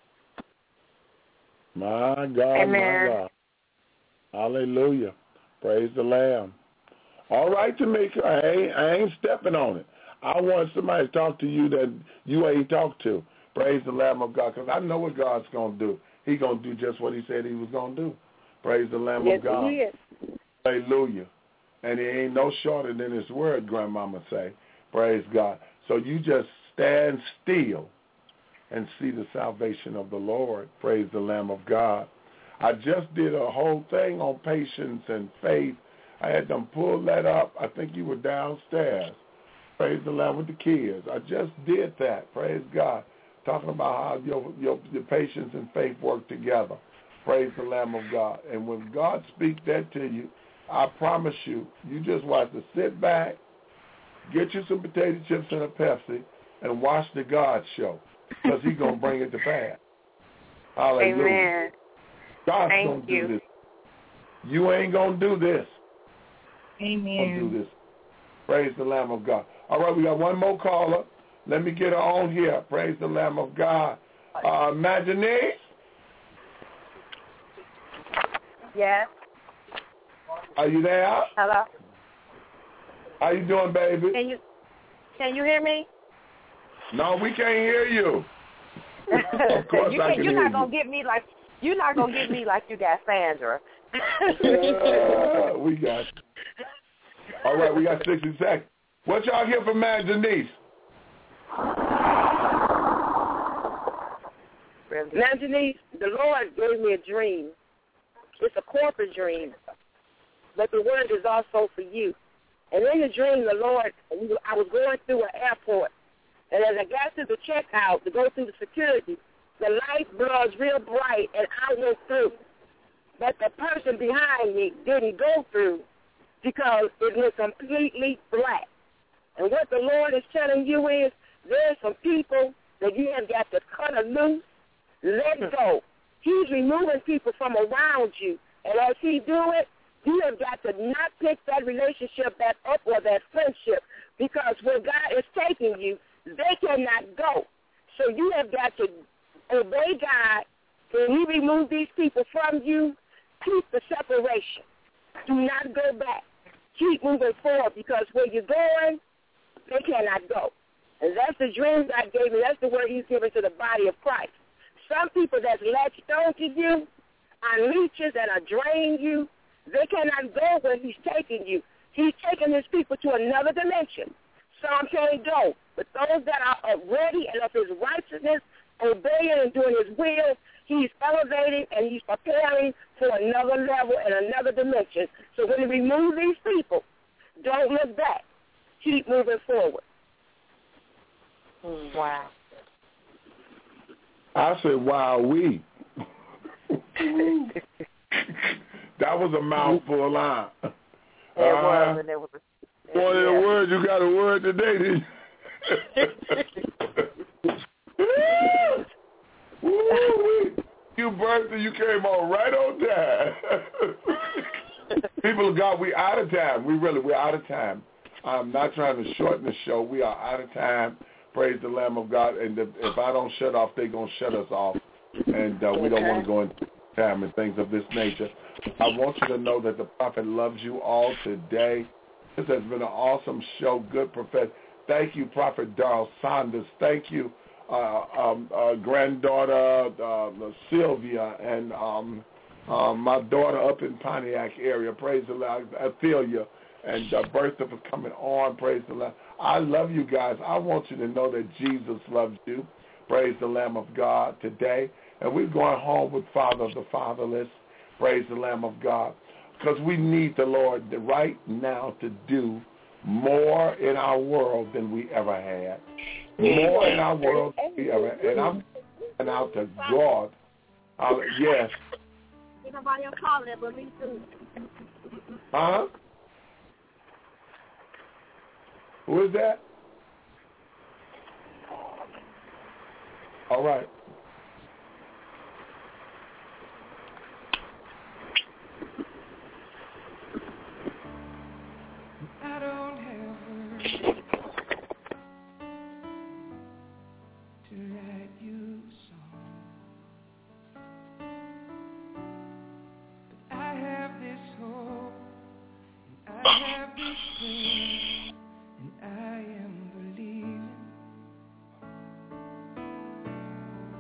S3: My God,
S16: Amen.
S3: My God. Hallelujah. Praise the Lamb. All right, Tamika, I ain't, I ain't stepping on it. I want somebody to talk to you that you ain't talked to. Praise the Lamb of God, because I know what God's going to do. He's going to do just what he said he was going to do. Praise the Lamb
S16: yes,
S3: of God.
S16: He is.
S3: Hallelujah. And he ain't no shorter than his word, Grandmama say. Praise God. So you just stand still and see the salvation of the Lord. Praise the Lamb of God. I just did a whole thing on patience and faith. I had them pull that up. I think you were downstairs. Praise the Lamb with the kids. I just did that. Praise God. Talking about how your, your, your patience and faith work together. Praise the Lamb of God. And when God speaks that to you, I promise you, you just want to sit back, get you some potato chips and a Pepsi, and watch the God show, because he's going to bring it to pass. Hallelujah.
S16: Amen.
S3: God's going to do this. You ain't going to do this.
S15: Amen.
S3: Don't do this. Praise the Lamb of God. All right, we got one more caller. Let me get her on here. Praise the Lamb of God. Uh, Imaginee?
S18: Yes.
S3: Are you there?
S18: Hello.
S3: How you doing, baby?
S18: Can you can you hear me?
S3: No, we can't hear you. Of course
S18: you
S3: I can
S18: you're
S3: hear
S18: not gonna
S3: you.
S18: get me like you're not gonna get me like you got Sandra.
S3: uh, we got you. All right, we got sixty seconds. What y'all hear from Imaginee?
S16: Imaginee, the Lord gave me a dream. It's a corporate dream, but the word is also for you. And in the dream, the Lord, I was going through an airport, and as I got to the checkout to go through the security, the light was real bright, and I went through. But the person behind me didn't go through because it was completely black. And what the Lord is telling you is there's some people that you have got to cut a loose, let go. He's removing people from around you. And as he do it, you have got to not pick that relationship back up or that friendship, because where God is taking you, they cannot go. So you have got to obey God. When he remove these people from you, keep the separation. Do not go back. Keep moving forward, because where you're going, they cannot go. And that's the dream God gave me. That's the word he's given to the body of Christ. Some people that's latched on to you are leeches that are draining you. They cannot go where he's taking you. He's taking his people to another dimension. Some can't go. But those that are ready and of his righteousness, obeying and doing his will, he's elevating and he's preparing for another level and another dimension. So when he removes these people, don't look back. Keep moving forward.
S18: Wow.
S3: I said, wow, we. That was a mouthful line.
S18: It
S3: uh,
S18: was, and it was. A,
S3: boy,
S18: yeah.
S3: the word, you got a word today, didn't you? Woo, you, Bertha, you came on right on time. People of God, we out of time. We really, we're out of time. I'm not trying to shorten the show. We are out of time. Praise the Lamb of God. And if, if I don't shut off, they're going to shut us off. And uh, we don't want to go into time and things of this nature. I want you to know that the prophet loves you all today. This has been an awesome show. Good prophet. Thank you, Prophet Darrell Saunders. Thank you, uh, um, uh, granddaughter uh, Sylvia, and um, uh, my daughter up in Pontiac area. Praise the Lord. Athelia and uh, Bertha for coming on. Praise the Lord. I love you guys. I want you to know that Jesus loves you. Praise the Lamb of God today. And we're going home with Father of the Fatherless. Praise the Lamb of God. Because we need the Lord right now to do more in our world than we ever had. More in our world than we ever had. And I'm going out to God. Uh, yes. Huh? Who is that? All right.
S2: I don't have words to write you a song, but I have this hope, and I have this prayer, and I am believing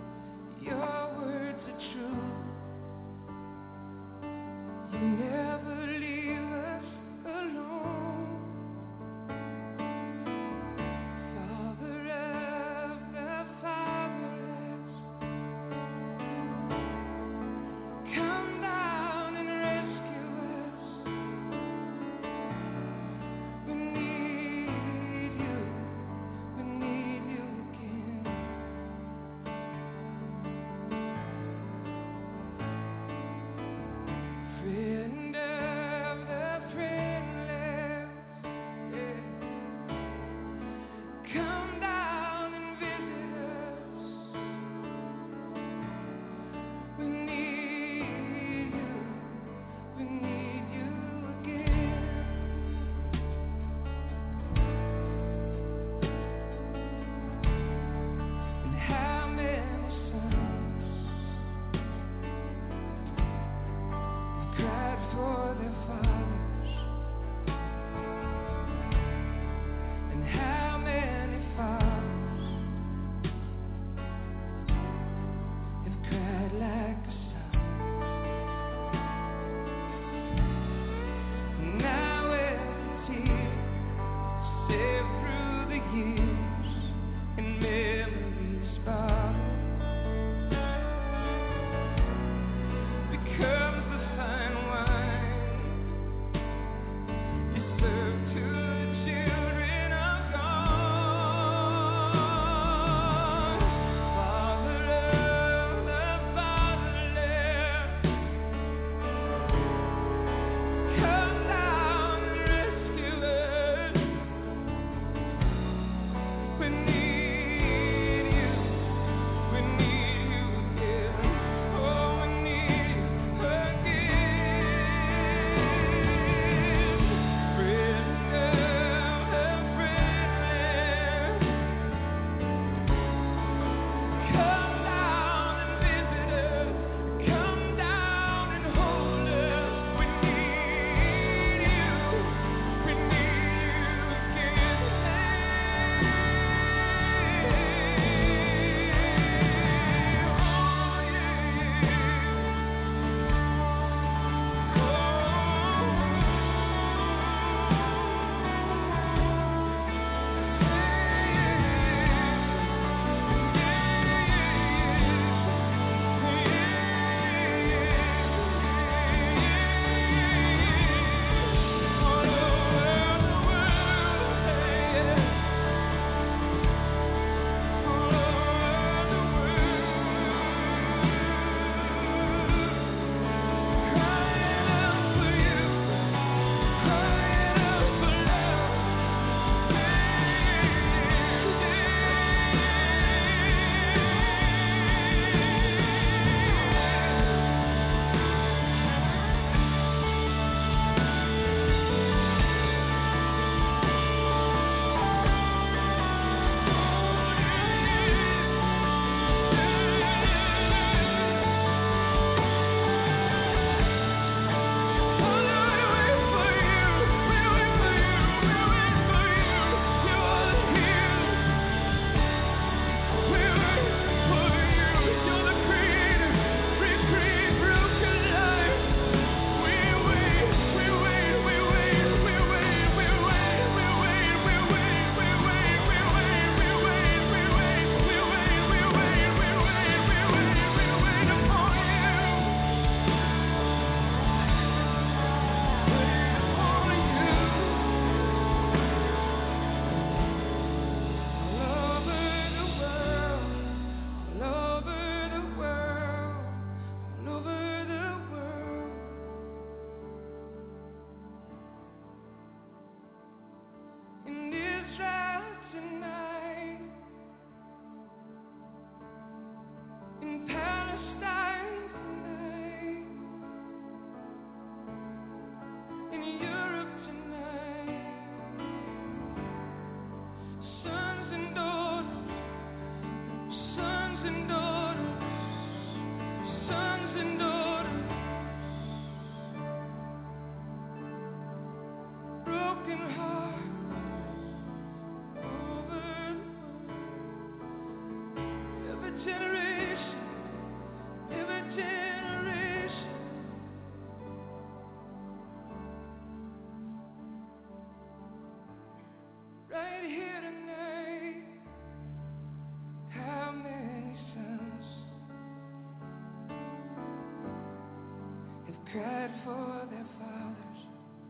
S2: Cried for their fathers,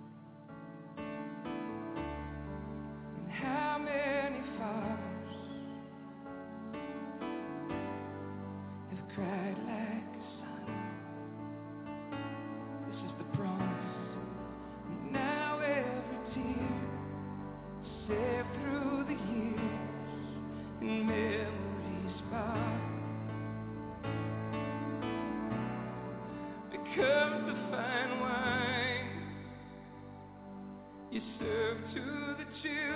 S2: and how many fathers have cried like a son? This is the promise, and now every tear saved through the years and memories far becomes the fine wine you serve to the children.